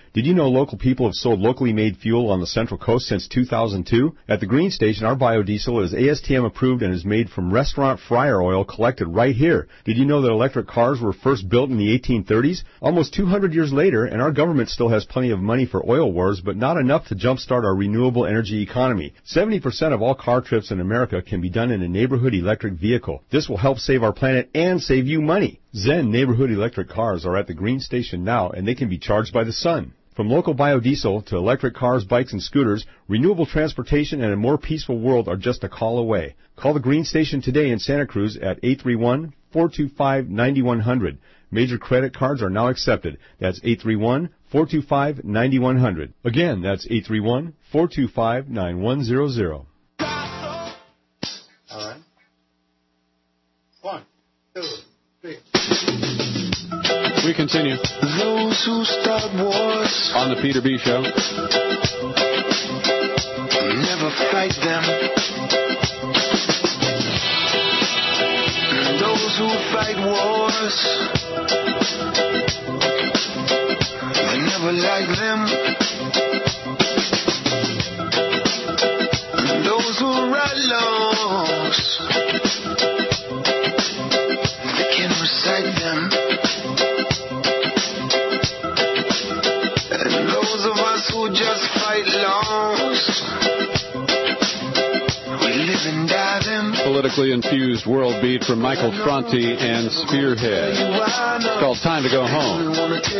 Did you know local people have sold locally made fuel on the Central Coast since two thousand two? At the Green Station, our biodiesel is A S T M approved and is made from restaurant fryer oil collected right here. Did you know that electric cars were first built in the eighteen thirties? Almost two hundred years later, and our government still has plenty of money for oil wars, but not enough to jumpstart our renewable energy economy. seventy percent of all car trips in America can be done in a neighborhood electric vehicle. This will help save our planet and save you money. Zen neighborhood electric cars are at the Green Station now, and they can be charged by the sun. From local biodiesel to electric cars, bikes, and scooters, renewable transportation and a more peaceful world are just a call away. Call the Green Station today in Santa Cruz at eight three one, four two five, nine one zero zero. Major credit cards are now accepted. That's eight three one, four two five, nine one zero zero. Again, that's eight three one, four two five, nine one zero zero. All right. One, two, three. We continue Those who start wars on the Peter B. Show. Never fight them. And those who fight wars, I never like them. And those who write laws, they can recite them. And those of us who just fight laws, we live and die them. Politically infused world beat from Michael Franti and Spearhead. It's called Time to Go Home.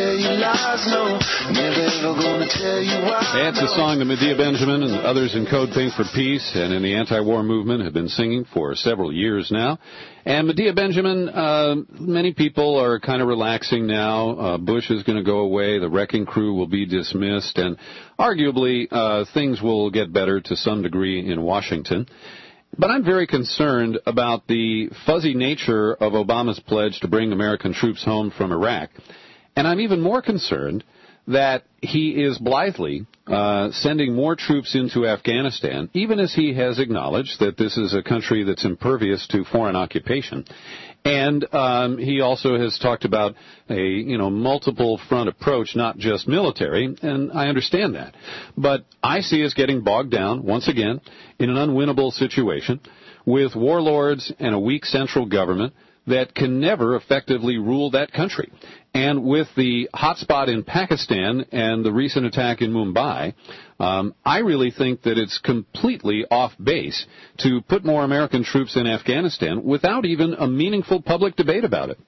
It's a song that Medea Benjamin and others in Code Pink for Peace and in the anti-war movement have been singing for several years now. And Medea Benjamin, uh, many people are kind of relaxing now. Uh, Bush is going to go away. The wrecking crew will be dismissed. And arguably, uh, things will get better to some degree in Washington. But I'm very concerned about the fuzzy nature of Obama's pledge to bring American troops home from Iraq. And I'm even more concerned that he is blithely uh, sending more troops into Afghanistan, even as he has acknowledged that this is a country that's impervious to foreign occupation. And um, he also has talked about a, you know, multiple front approach, not just military, and I understand that. But I see us getting bogged down, once again, in an unwinnable situation with warlords and a weak central government that can never effectively rule that country. And with the hotspot in Pakistan and the recent attack in Mumbai, um, I really think that it's completely off base to put more American troops in Afghanistan without even a meaningful public debate about it.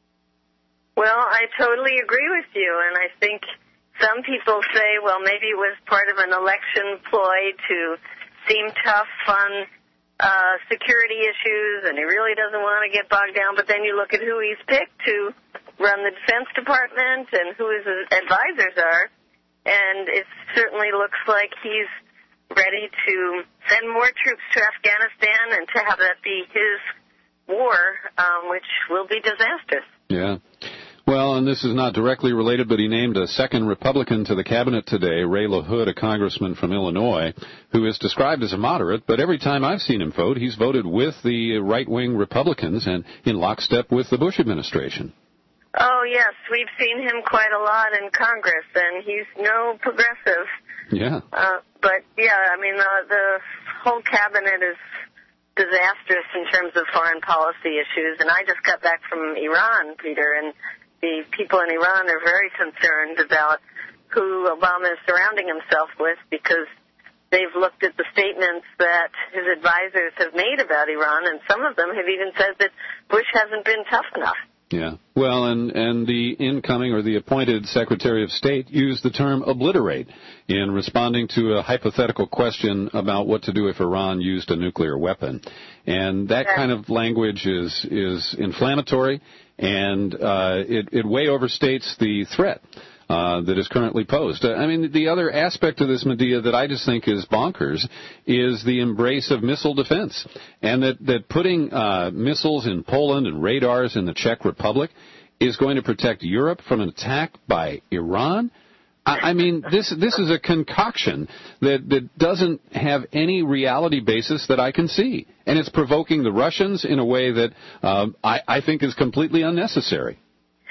Well, I totally agree with you, and I think some people say, well, maybe it was part of an election ploy to seem tough on uh, security issues, and he really doesn't want to get bogged down. But then you look at who he's picked to run the Defense Department and who his advisors are, and it certainly looks like he's ready to send more troops to Afghanistan and to have that be his war, um, which will be disastrous. Yeah. Well, and this is not directly related, but he named a second Republican to the cabinet today, Ray LaHood, a congressman from Illinois, who is described as a moderate, but every time I've seen him vote, he's voted with the right-wing Republicans and in lockstep with the Bush administration. Oh, yes, we've seen him quite a lot in Congress, and he's no progressive. Yeah. Uh, but, yeah, I mean, uh, the whole cabinet is disastrous in terms of foreign policy issues, and I just got back from Iran, Peter, and the people in Iran are very concerned about who Obama is surrounding himself with because they've looked at the statements that his advisors have made about Iran, and some of them have even said that Bush hasn't been tough enough. Yeah. Well, and, and the incoming or the appointed Secretary of State used the term obliterate in responding to a hypothetical question about what to do if Iran used a nuclear weapon. And that kind of language is, is inflammatory, and uh, it, it way overstates the threat Uh, that is currently posed. I mean, the other aspect of this, Medea, that I just think is bonkers is the embrace of missile defense, and that, that putting uh, missiles in Poland and radars in the Czech Republic is going to protect Europe from an attack by Iran. I, I mean, this this is a concoction that, that doesn't have any reality basis that I can see, and it's provoking the Russians in a way that uh, I, I think is completely unnecessary.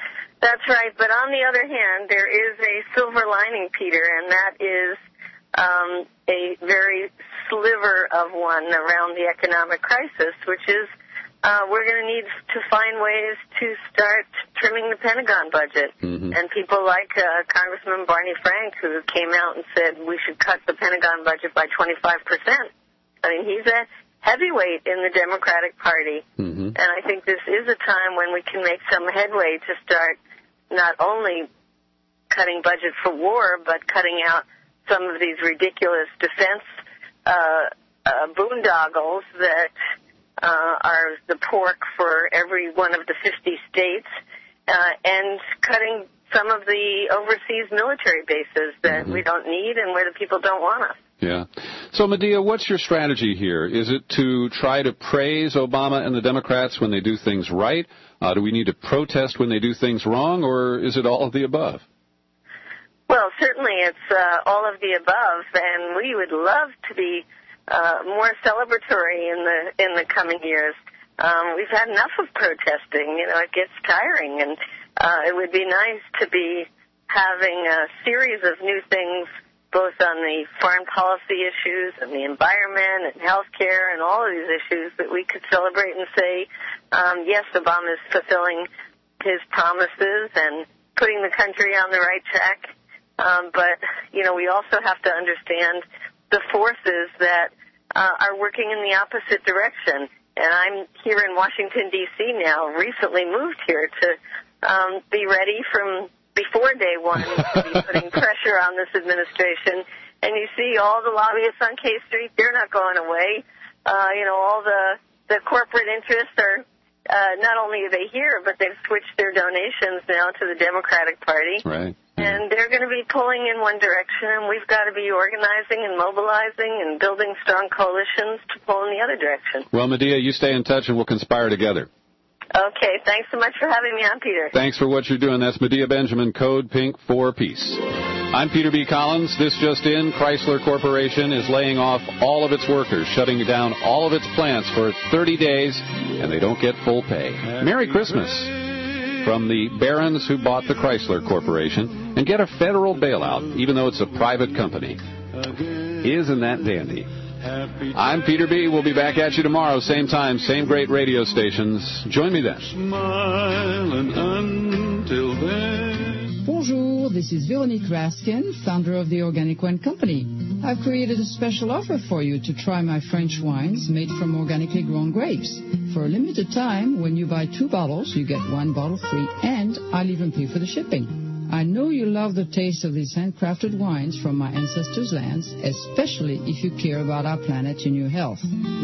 That's right. But on the other hand, there is a silver lining, Peter, and that is um, a very sliver of one around the economic crisis, which is uh, we're going to need to find ways to start trimming the Pentagon budget. Mm-hmm. And people like uh, Congressman Barney Frank, who came out and said we should cut the Pentagon budget by twenty-five percent. I mean, he's a heavyweight in the Democratic Party. Mm-hmm. And I think this is a time when we can make some headway to start not only cutting budget for war, but cutting out some of these ridiculous defense uh, uh, boondoggles that uh, are the pork for every one of the fifty states, uh, and cutting some of the overseas military bases that mm-hmm. we don't need and where the people don't want us. Yeah. So, Medea, what's your strategy here? Is it to try to praise Obama and the Democrats when they do things right? Uh, do we need to protest when they do things wrong, or is it all of the above? Well, certainly it's uh, all of the above, and we would love to be uh, more celebratory in the in the coming years. Um, we've had enough of protesting. You know, it gets tiring, and uh, it would be nice to be having a series of new things, both on the foreign policy issues and the environment and health care and all of these issues, that we could celebrate and say, um, yes, Obama is fulfilling his promises and putting the country on the right track. Um, but, you know, we also have to understand the forces that uh, are working in the opposite direction. And I'm here in Washington, D C now, recently moved here to um, be ready from before day one to be putting pressure on this administration. And you see all the lobbyists on K Street, they're not going away. Uh, you know, all the, the corporate interests are, uh, not only are they here, but they've switched their donations now to the Democratic Party. Right. And they're going to be pulling in one direction, and we've got to be organizing and mobilizing and building strong coalitions to pull in the other direction. Well, Medea, you stay in touch and we'll conspire together. Okay, thanks so much for having me on, Peter. Thanks for what you're doing. That's Medea Benjamin, Code Pink for Peace. I'm Peter B. Collins. This just in, Chrysler Corporation is laying off all of its workers, shutting down all of its plants for thirty days, and they don't get full pay. Merry Christmas from the barons who bought the Chrysler Corporation, and get a federal bailout, even though it's a private company. Isn't that dandy? I'm Peter B. We'll be back at you tomorrow, same time, same great radio stations. Join me then. Smiling until then. Bonjour, this is Veronique Raskin, founder of the Organic Wine Company. I've created a special offer for you to try my French wines made from organically grown grapes. For a limited time, when you buy two bottles, you get one bottle free, and I'll even pay for the shipping. I know you love the taste of these handcrafted wines from my ancestors' lands, especially if you care about our planet and your health.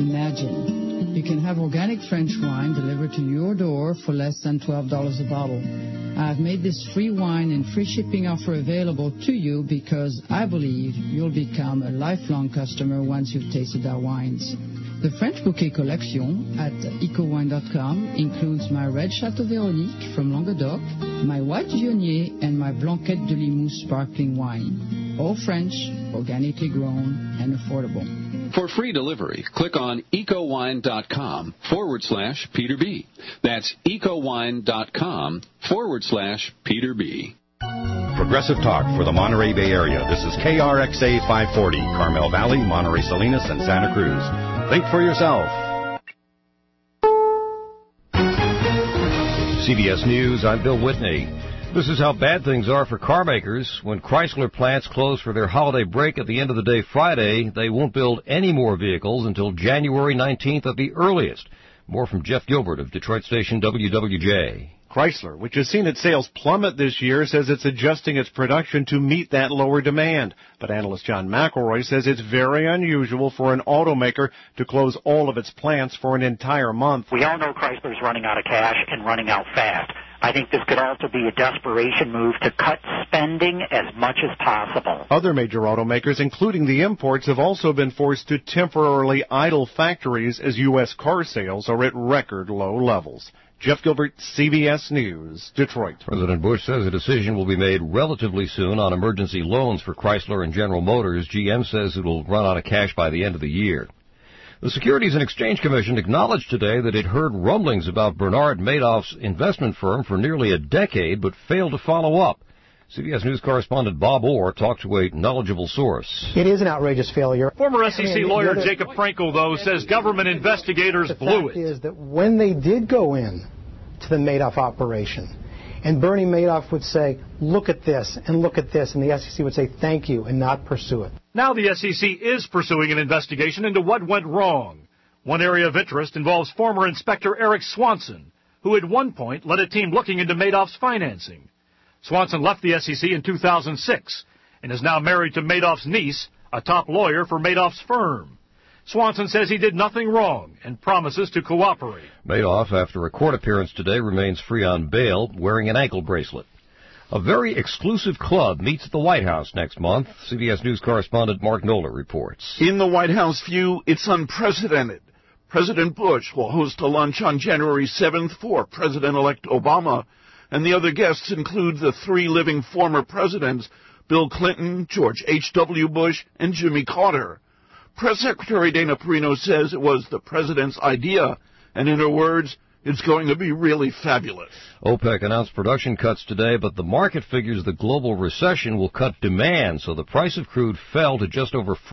Imagine, you can have organic French wine delivered to your door for less than twelve dollars a bottle. I've made this free wine and free shipping offer available to you because I believe you'll become a lifelong customer once you've tasted our wines. The French Bouquet Collection at eco wine dot com includes my red Chateau Véronique from Languedoc, my white Viognier, and my Blanquette de Limoux sparkling wine. All French, organically grown, and affordable. For free delivery, click on eco wine dot com forward slash Peter B. That's eco wine dot com forward slash Peter B. Progressive Talk for the Monterey Bay Area. This is K R X A five forty, Carmel Valley, Monterey Salinas, and Santa Cruz. Think for yourself. C B S News, I'm Bill Whitney. This is how bad things are for car makers. When Chrysler plants close for their holiday break at the end of the day Friday, they won't build any more vehicles until January nineteenth at the earliest. More from Jeff Gilbert of Detroit station W W J. Chrysler, which has seen its sales plummet this year, says it's adjusting its production to meet that lower demand. But analyst John McElroy says it's very unusual for an automaker to close all of its plants for an entire month. We all know Chrysler's running out of cash and running out fast. I think this could also be a desperation move to cut spending as much as possible. Other major automakers, including the imports, have also been forced to temporarily idle factories as U S car sales are at record low levels. Jeff Gilbert, C B S News, Detroit. President Bush says a decision will be made relatively soon on emergency loans for Chrysler and General Motors. G M says it will run out of cash by the end of the year. The Securities and Exchange Commission acknowledged today that it heard rumblings about Bernard Madoff's investment firm for nearly a decade, but failed to follow up. C B S News correspondent Bob Orr talked to a knowledgeable source. It is an outrageous failure. Former S E C I mean, lawyer other, Jacob Frankel, though, says government investigators the blew fact it. is that when they did go in to the Madoff operation, and Bernie Madoff would say, look at this, and look at this, and the S E C would say, thank you, and not pursue it. Now the S E C is pursuing an investigation into what went wrong. One area of interest involves former Inspector Eric Swanson, who at one point led a team looking into Madoff's financing. Swanson left the S E C in two thousand six and is now married to Madoff's niece, a top lawyer for Madoff's firm. Swanson says he did nothing wrong and promises to cooperate. Madoff, after a court appearance today, remains free on bail, wearing an ankle bracelet. A very exclusive club meets at the White House next month. C B S News correspondent Mark Noller reports. In the White House view, it's unprecedented. President Bush will host a lunch on January seventh for President-elect Obama, and the other guests include the three living former presidents, Bill Clinton, George H W. Bush, and Jimmy Carter. Press Secretary Dana Perino says it was the president's idea, and in her words, it's going to be really fabulous. OPEC announced production cuts today, but the market figures the global recession will cut demand, so the price of crude fell to just over